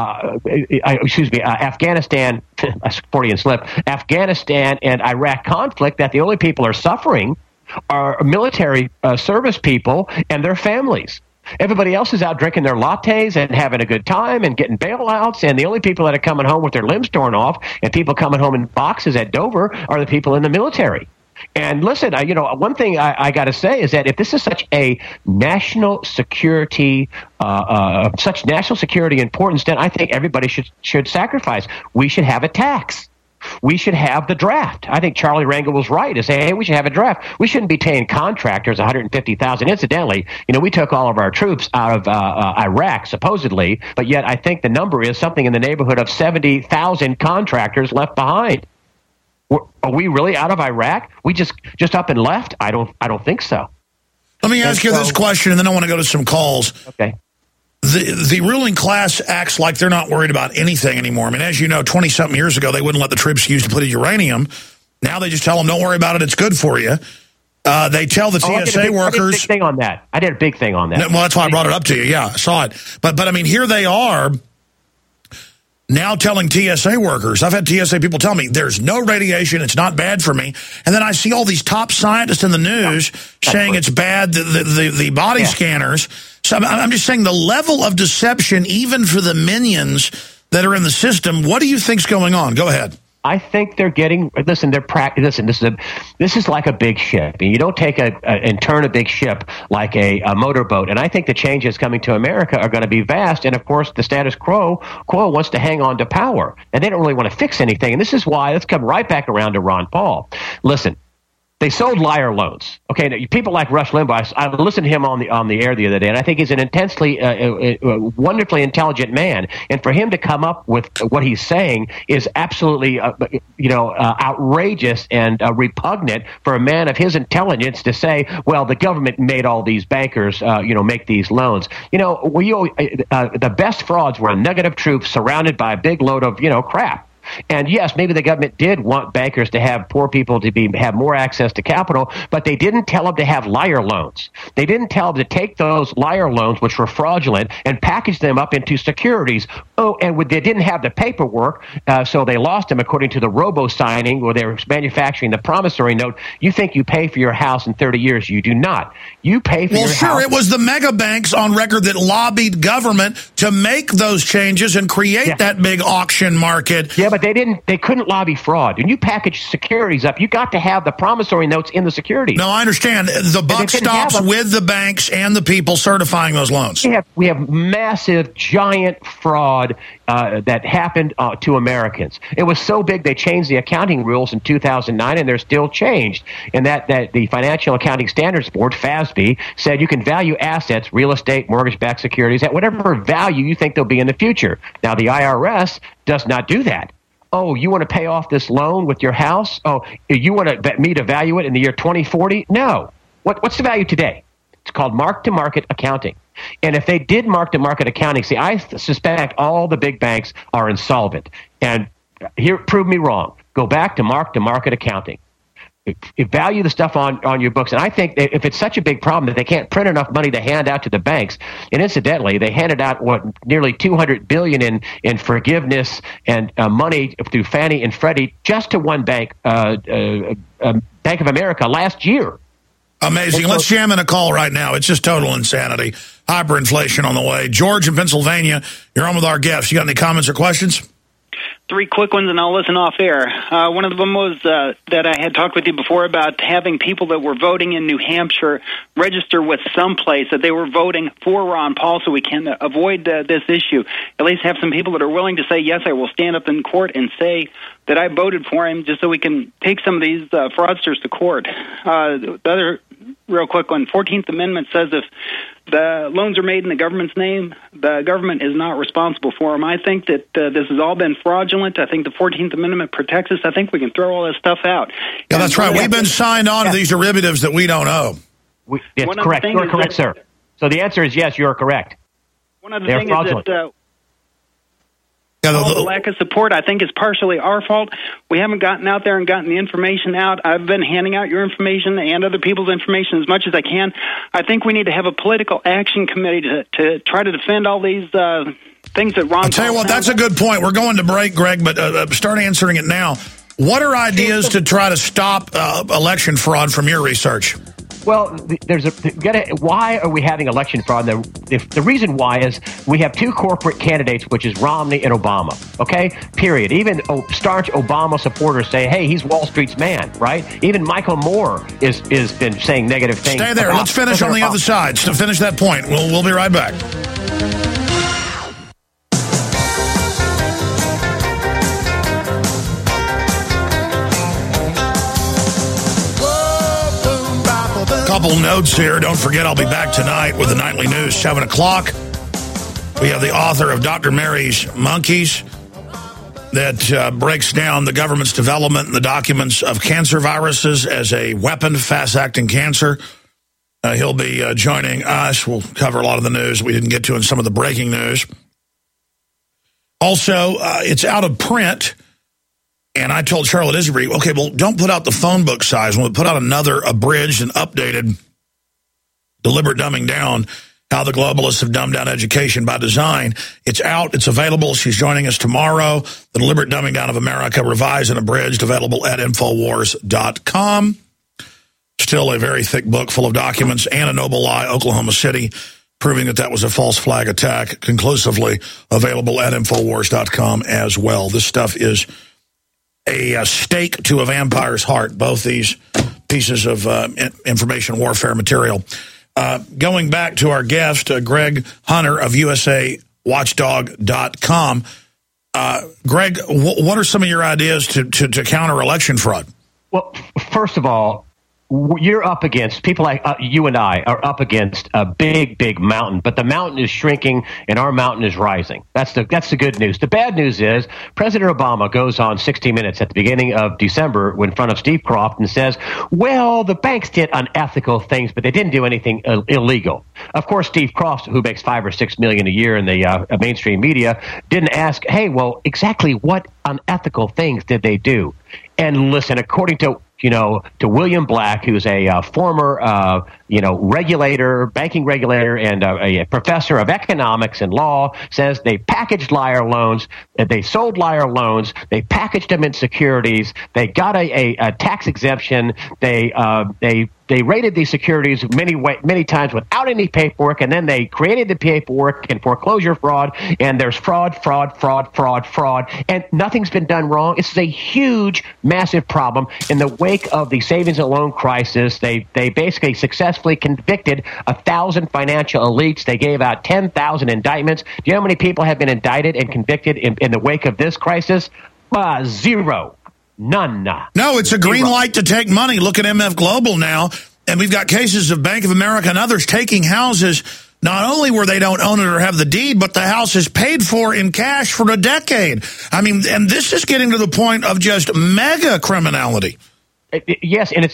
Afghanistan, Freudian slip, Afghanistan and Iraq conflict, that the only people are suffering are military service people and their families. Everybody else is out drinking their lattes and having a good time and getting bailouts, and the only people that are coming home with their limbs torn off and people coming home in boxes at Dover are the people in the military. And listen, one thing I got to say is that if this is such a national security, such national security importance, then I think everybody should sacrifice. We should have a tax. We should have the draft. I think Charlie Rangel was right to say, hey, we should have a draft. We shouldn't be paying contractors $150,000. Incidentally, we took all of our troops out of Iraq, supposedly, but yet I think the number is something in the neighborhood of 70,000 contractors left behind. Are we really out of Iraq? We just up and left? I don't think so. Let me ask you this question, and then I want to go to some calls. Okay. The ruling class acts like they're not worried about anything anymore. I mean, as you know, 20-something years ago, they wouldn't let the troops use depleted uranium. Now they just tell them, don't worry about it, it's good for you. They tell the TSA workers... I did a big thing on that. I did a big thing on that. Well, that's why I brought it up to you. Yeah, I saw it. But I mean, here they are now telling TSA workers, I've had TSA people tell me, there's no radiation, it's not bad for me. And then I see all these top scientists in the news saying it's bad, the body scanners. So I'm just saying the level of deception, even for the minions that are in the system, what do you think's going on? Go ahead. I think they're getting. Listen, this is like a big ship. You don't take and turn a big ship like a motorboat. And I think the changes coming to America are going to be vast. And of course, the status quo wants to hang on to power, and they don't really want to fix anything. And this is why. Let's come right back around to Ron Paul. Listen. They sold liar loans. Okay, now, people like Rush Limbaugh. I listened to him on the air the other day, and I think he's an intensely, wonderfully intelligent man. And for him to come up with what he's saying is absolutely, outrageous and repugnant for a man of his intelligence to say, "Well, the government made all these bankers, make these loans." The best frauds were a nugget of truth surrounded by a big load of, crap. And yes, maybe the government did want bankers to have poor people to have more access to capital, but they didn't tell them to have liar loans. They didn't tell them to take those liar loans, which were fraudulent, and package them up into securities. Oh, and they didn't have the paperwork, so they lost them according to the robo-signing where they were manufacturing the promissory note. You think you pay for your house in 30 years. You do not. You pay for your house. Well, sure, it was the mega banks on record that lobbied government to make those changes and create that big auction market. Yeah, but they couldn't lobby fraud. When you package securities up, you got to have the promissory notes in the securities. No, I understand. The buck stops with the banks and the people certifying those loans. We have massive, giant fraud that happened to Americans. It was so big they changed the accounting rules in 2009, and they're still changed. And that the Financial Accounting Standards Board, FASB, said you can value assets, real estate, mortgage-backed securities, at whatever value you think they'll be in the future. Now, the IRS does not do that. Oh, you want to pay off this loan with your house? Oh, you want me to value it in the year 2040? No. What's the value today? It's called mark-to-market accounting. And if they did mark-to-market accounting, see, I suspect all the big banks are insolvent. And here, prove me wrong. Go back to mark-to-market accounting. Value the stuff on your books. And I think that if it's such a big problem that they can't print enough money to hand out to the banks, and incidentally, they handed out nearly $200 billion in forgiveness and money through Fannie and Freddie just to one bank, Bank of America, last year. Amazing. Let's jam in a call right now. It's just total insanity. Hyperinflation on the way. George in Pennsylvania, you're on with our guests. You got any comments or questions? 3 quick ones, and I'll listen off air. One of them was that I had talked with you before about having people that were voting in New Hampshire register with some place that they were voting for Ron Paul so we can avoid this issue. At least have some people that are willing to say, yes, I will stand up in court and say that I voted for him just so we can take some of these fraudsters to court. The other real quick one, 14th Amendment says if the loans are made in the government's name, the government is not responsible for them. I think that this has all been fraudulent. I think the 14th Amendment protects us. I think we can throw all this stuff out. Yeah, that's right. We've been signed on to these derivatives that we don't owe. It's correct. You're correct, sir. So the answer is yes, you're correct. One other thing is that all the lack of support, I think, is partially our fault. We haven't gotten out there and gotten the information out. I've been handing out your information and other people's information as much as I can. I think we need to have a political action committee to try to defend all these things that Ron... I'll tell you what, that's a good point. We're going to break, Greg, but start answering it now. What are ideas to try to stop election fraud from your research? Well, why are we having election fraud? The reason why is we have two corporate candidates, which is Romney and Obama. Okay, period. Even staunch Obama supporters say, "Hey, he's Wall Street's man," right? Even Michael Moore is been saying negative things. Stay there. Let's finish on the other side. So finish that point. We'll be right back. Couple notes here. Don't forget, I'll be back tonight with the Nightly News, 7 o'clock. We have the author of Dr. Mary's Monkeys that breaks down the government's development and the documents of cancer viruses as a weapon to fast-acting cancer. He'll be joining us. We'll cover a lot of the news we didn't get to in some of the breaking news. Also, it's out of print. And I told Charlotte Isbury, okay, well, don't put out the phone book size. We'll put out another abridged and updated, deliberate dumbing down, how the globalists have dumbed down education by design. It's out. It's available. She's joining us tomorrow. The Deliberate Dumbing Down of America, revised and abridged, available at Infowars.com. Still a very thick book full of documents and a noble lie, Oklahoma City, proving that was a false flag attack, conclusively available at Infowars.com as well. This stuff is a stake to a vampire's heart, both these pieces of information warfare material. Going back to our guest, Greg Hunter of USAWatchdog.com. Greg, what are some of your ideas to counter election fraud? Well, first of all, you're up against people like you and I are up against a big, big mountain, but the mountain is shrinking and our mountain is rising. That's the good news. The bad news is President Obama goes on 60 Minutes at the beginning of December in front of Steve Croft and says, well, the banks did unethical things, but they didn't do anything illegal. Of course, Steve Croft, who makes $5 or $6 million a year in the mainstream media, didn't ask, hey, well, exactly what unethical things did they do? And listen, according to William Black, who's a former, regulator, banking regulator, and a professor of economics and law, says they packaged liar loans, they sold liar loans, they packaged them in securities, they got a tax exemption, they rated these securities many times without any paperwork, and then they created the paperwork and foreclosure fraud, and there's fraud, and nothing's been done wrong. This is a huge, massive problem. In the wake of the savings and loan crisis, they basically successfully convicted 1,000 financial elites. They gave out 10,000 indictments. Do you know how many people have been indicted and convicted in the wake of this crisis? Zero. None. No, it's a green light to take money. Look at MF Global now, and we've got cases of Bank of America and others taking houses, not only where they don't own it or have the deed, but the house is paid for in cash for a decade. I mean, and this is getting to the point of just mega criminality. Yes, and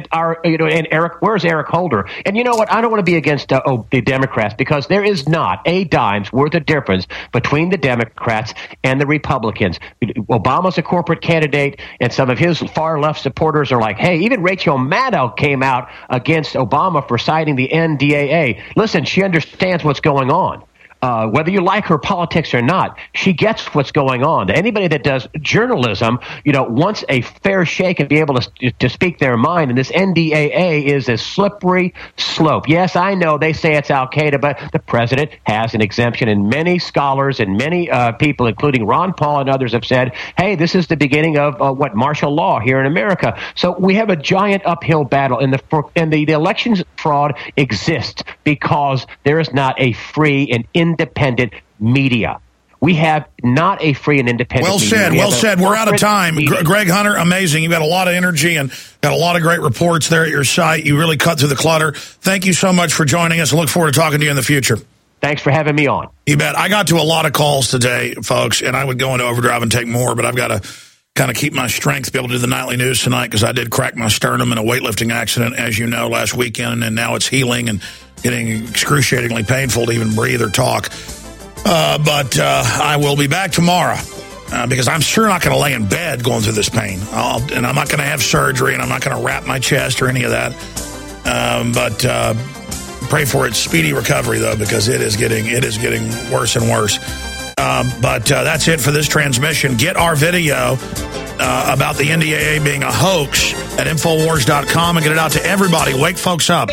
Eric, where's Eric Holder? And you know what? I don't want to be against the Democrats, because there is not a dime's worth of difference between the Democrats and the Republicans. Obama's a corporate candidate, and some of his far left supporters are like, hey, even Rachel Maddow came out against Obama for citing the NDAA. Listen, she understands what's going on. Whether you like her politics or not, she gets what's going on. Anybody that does journalism, wants a fair shake and be able to speak their mind. And this NDAA is a slippery slope. Yes, I know they say it's Al-Qaeda, but the president has an exemption. And many scholars and many people, including Ron Paul and others, have said, hey, this is the beginning of martial law here in America. So we have a giant uphill battle. And the elections fraud exists because there is not a free and independent media. We have not a free and independent media. Well said. We're out of time. Greg Hunter, amazing. You've got a lot of energy and got a lot of great reports there at your site. You really cut through the clutter. Thank you so much for joining us. I look forward to talking to you in the future. Thanks for having me on. You bet. I got to a lot of calls today, folks, and I would go into overdrive and take more, but I've got to kind of keep my strength to be able to do the nightly news tonight, because I did crack my sternum in a weightlifting accident, as you know, last weekend, and now it's healing and getting excruciatingly painful to even breathe or talk. But I will be back tomorrow, because I'm sure not going to lay in bed going through this pain. And I'm not going to have surgery, and I'm not going to wrap my chest or any of that. But pray for its speedy recovery, though, because it is getting worse and worse. But that's it for this transmission. Get our video about the NDAA being a hoax at Infowars.com and get it out to everybody. Wake folks up.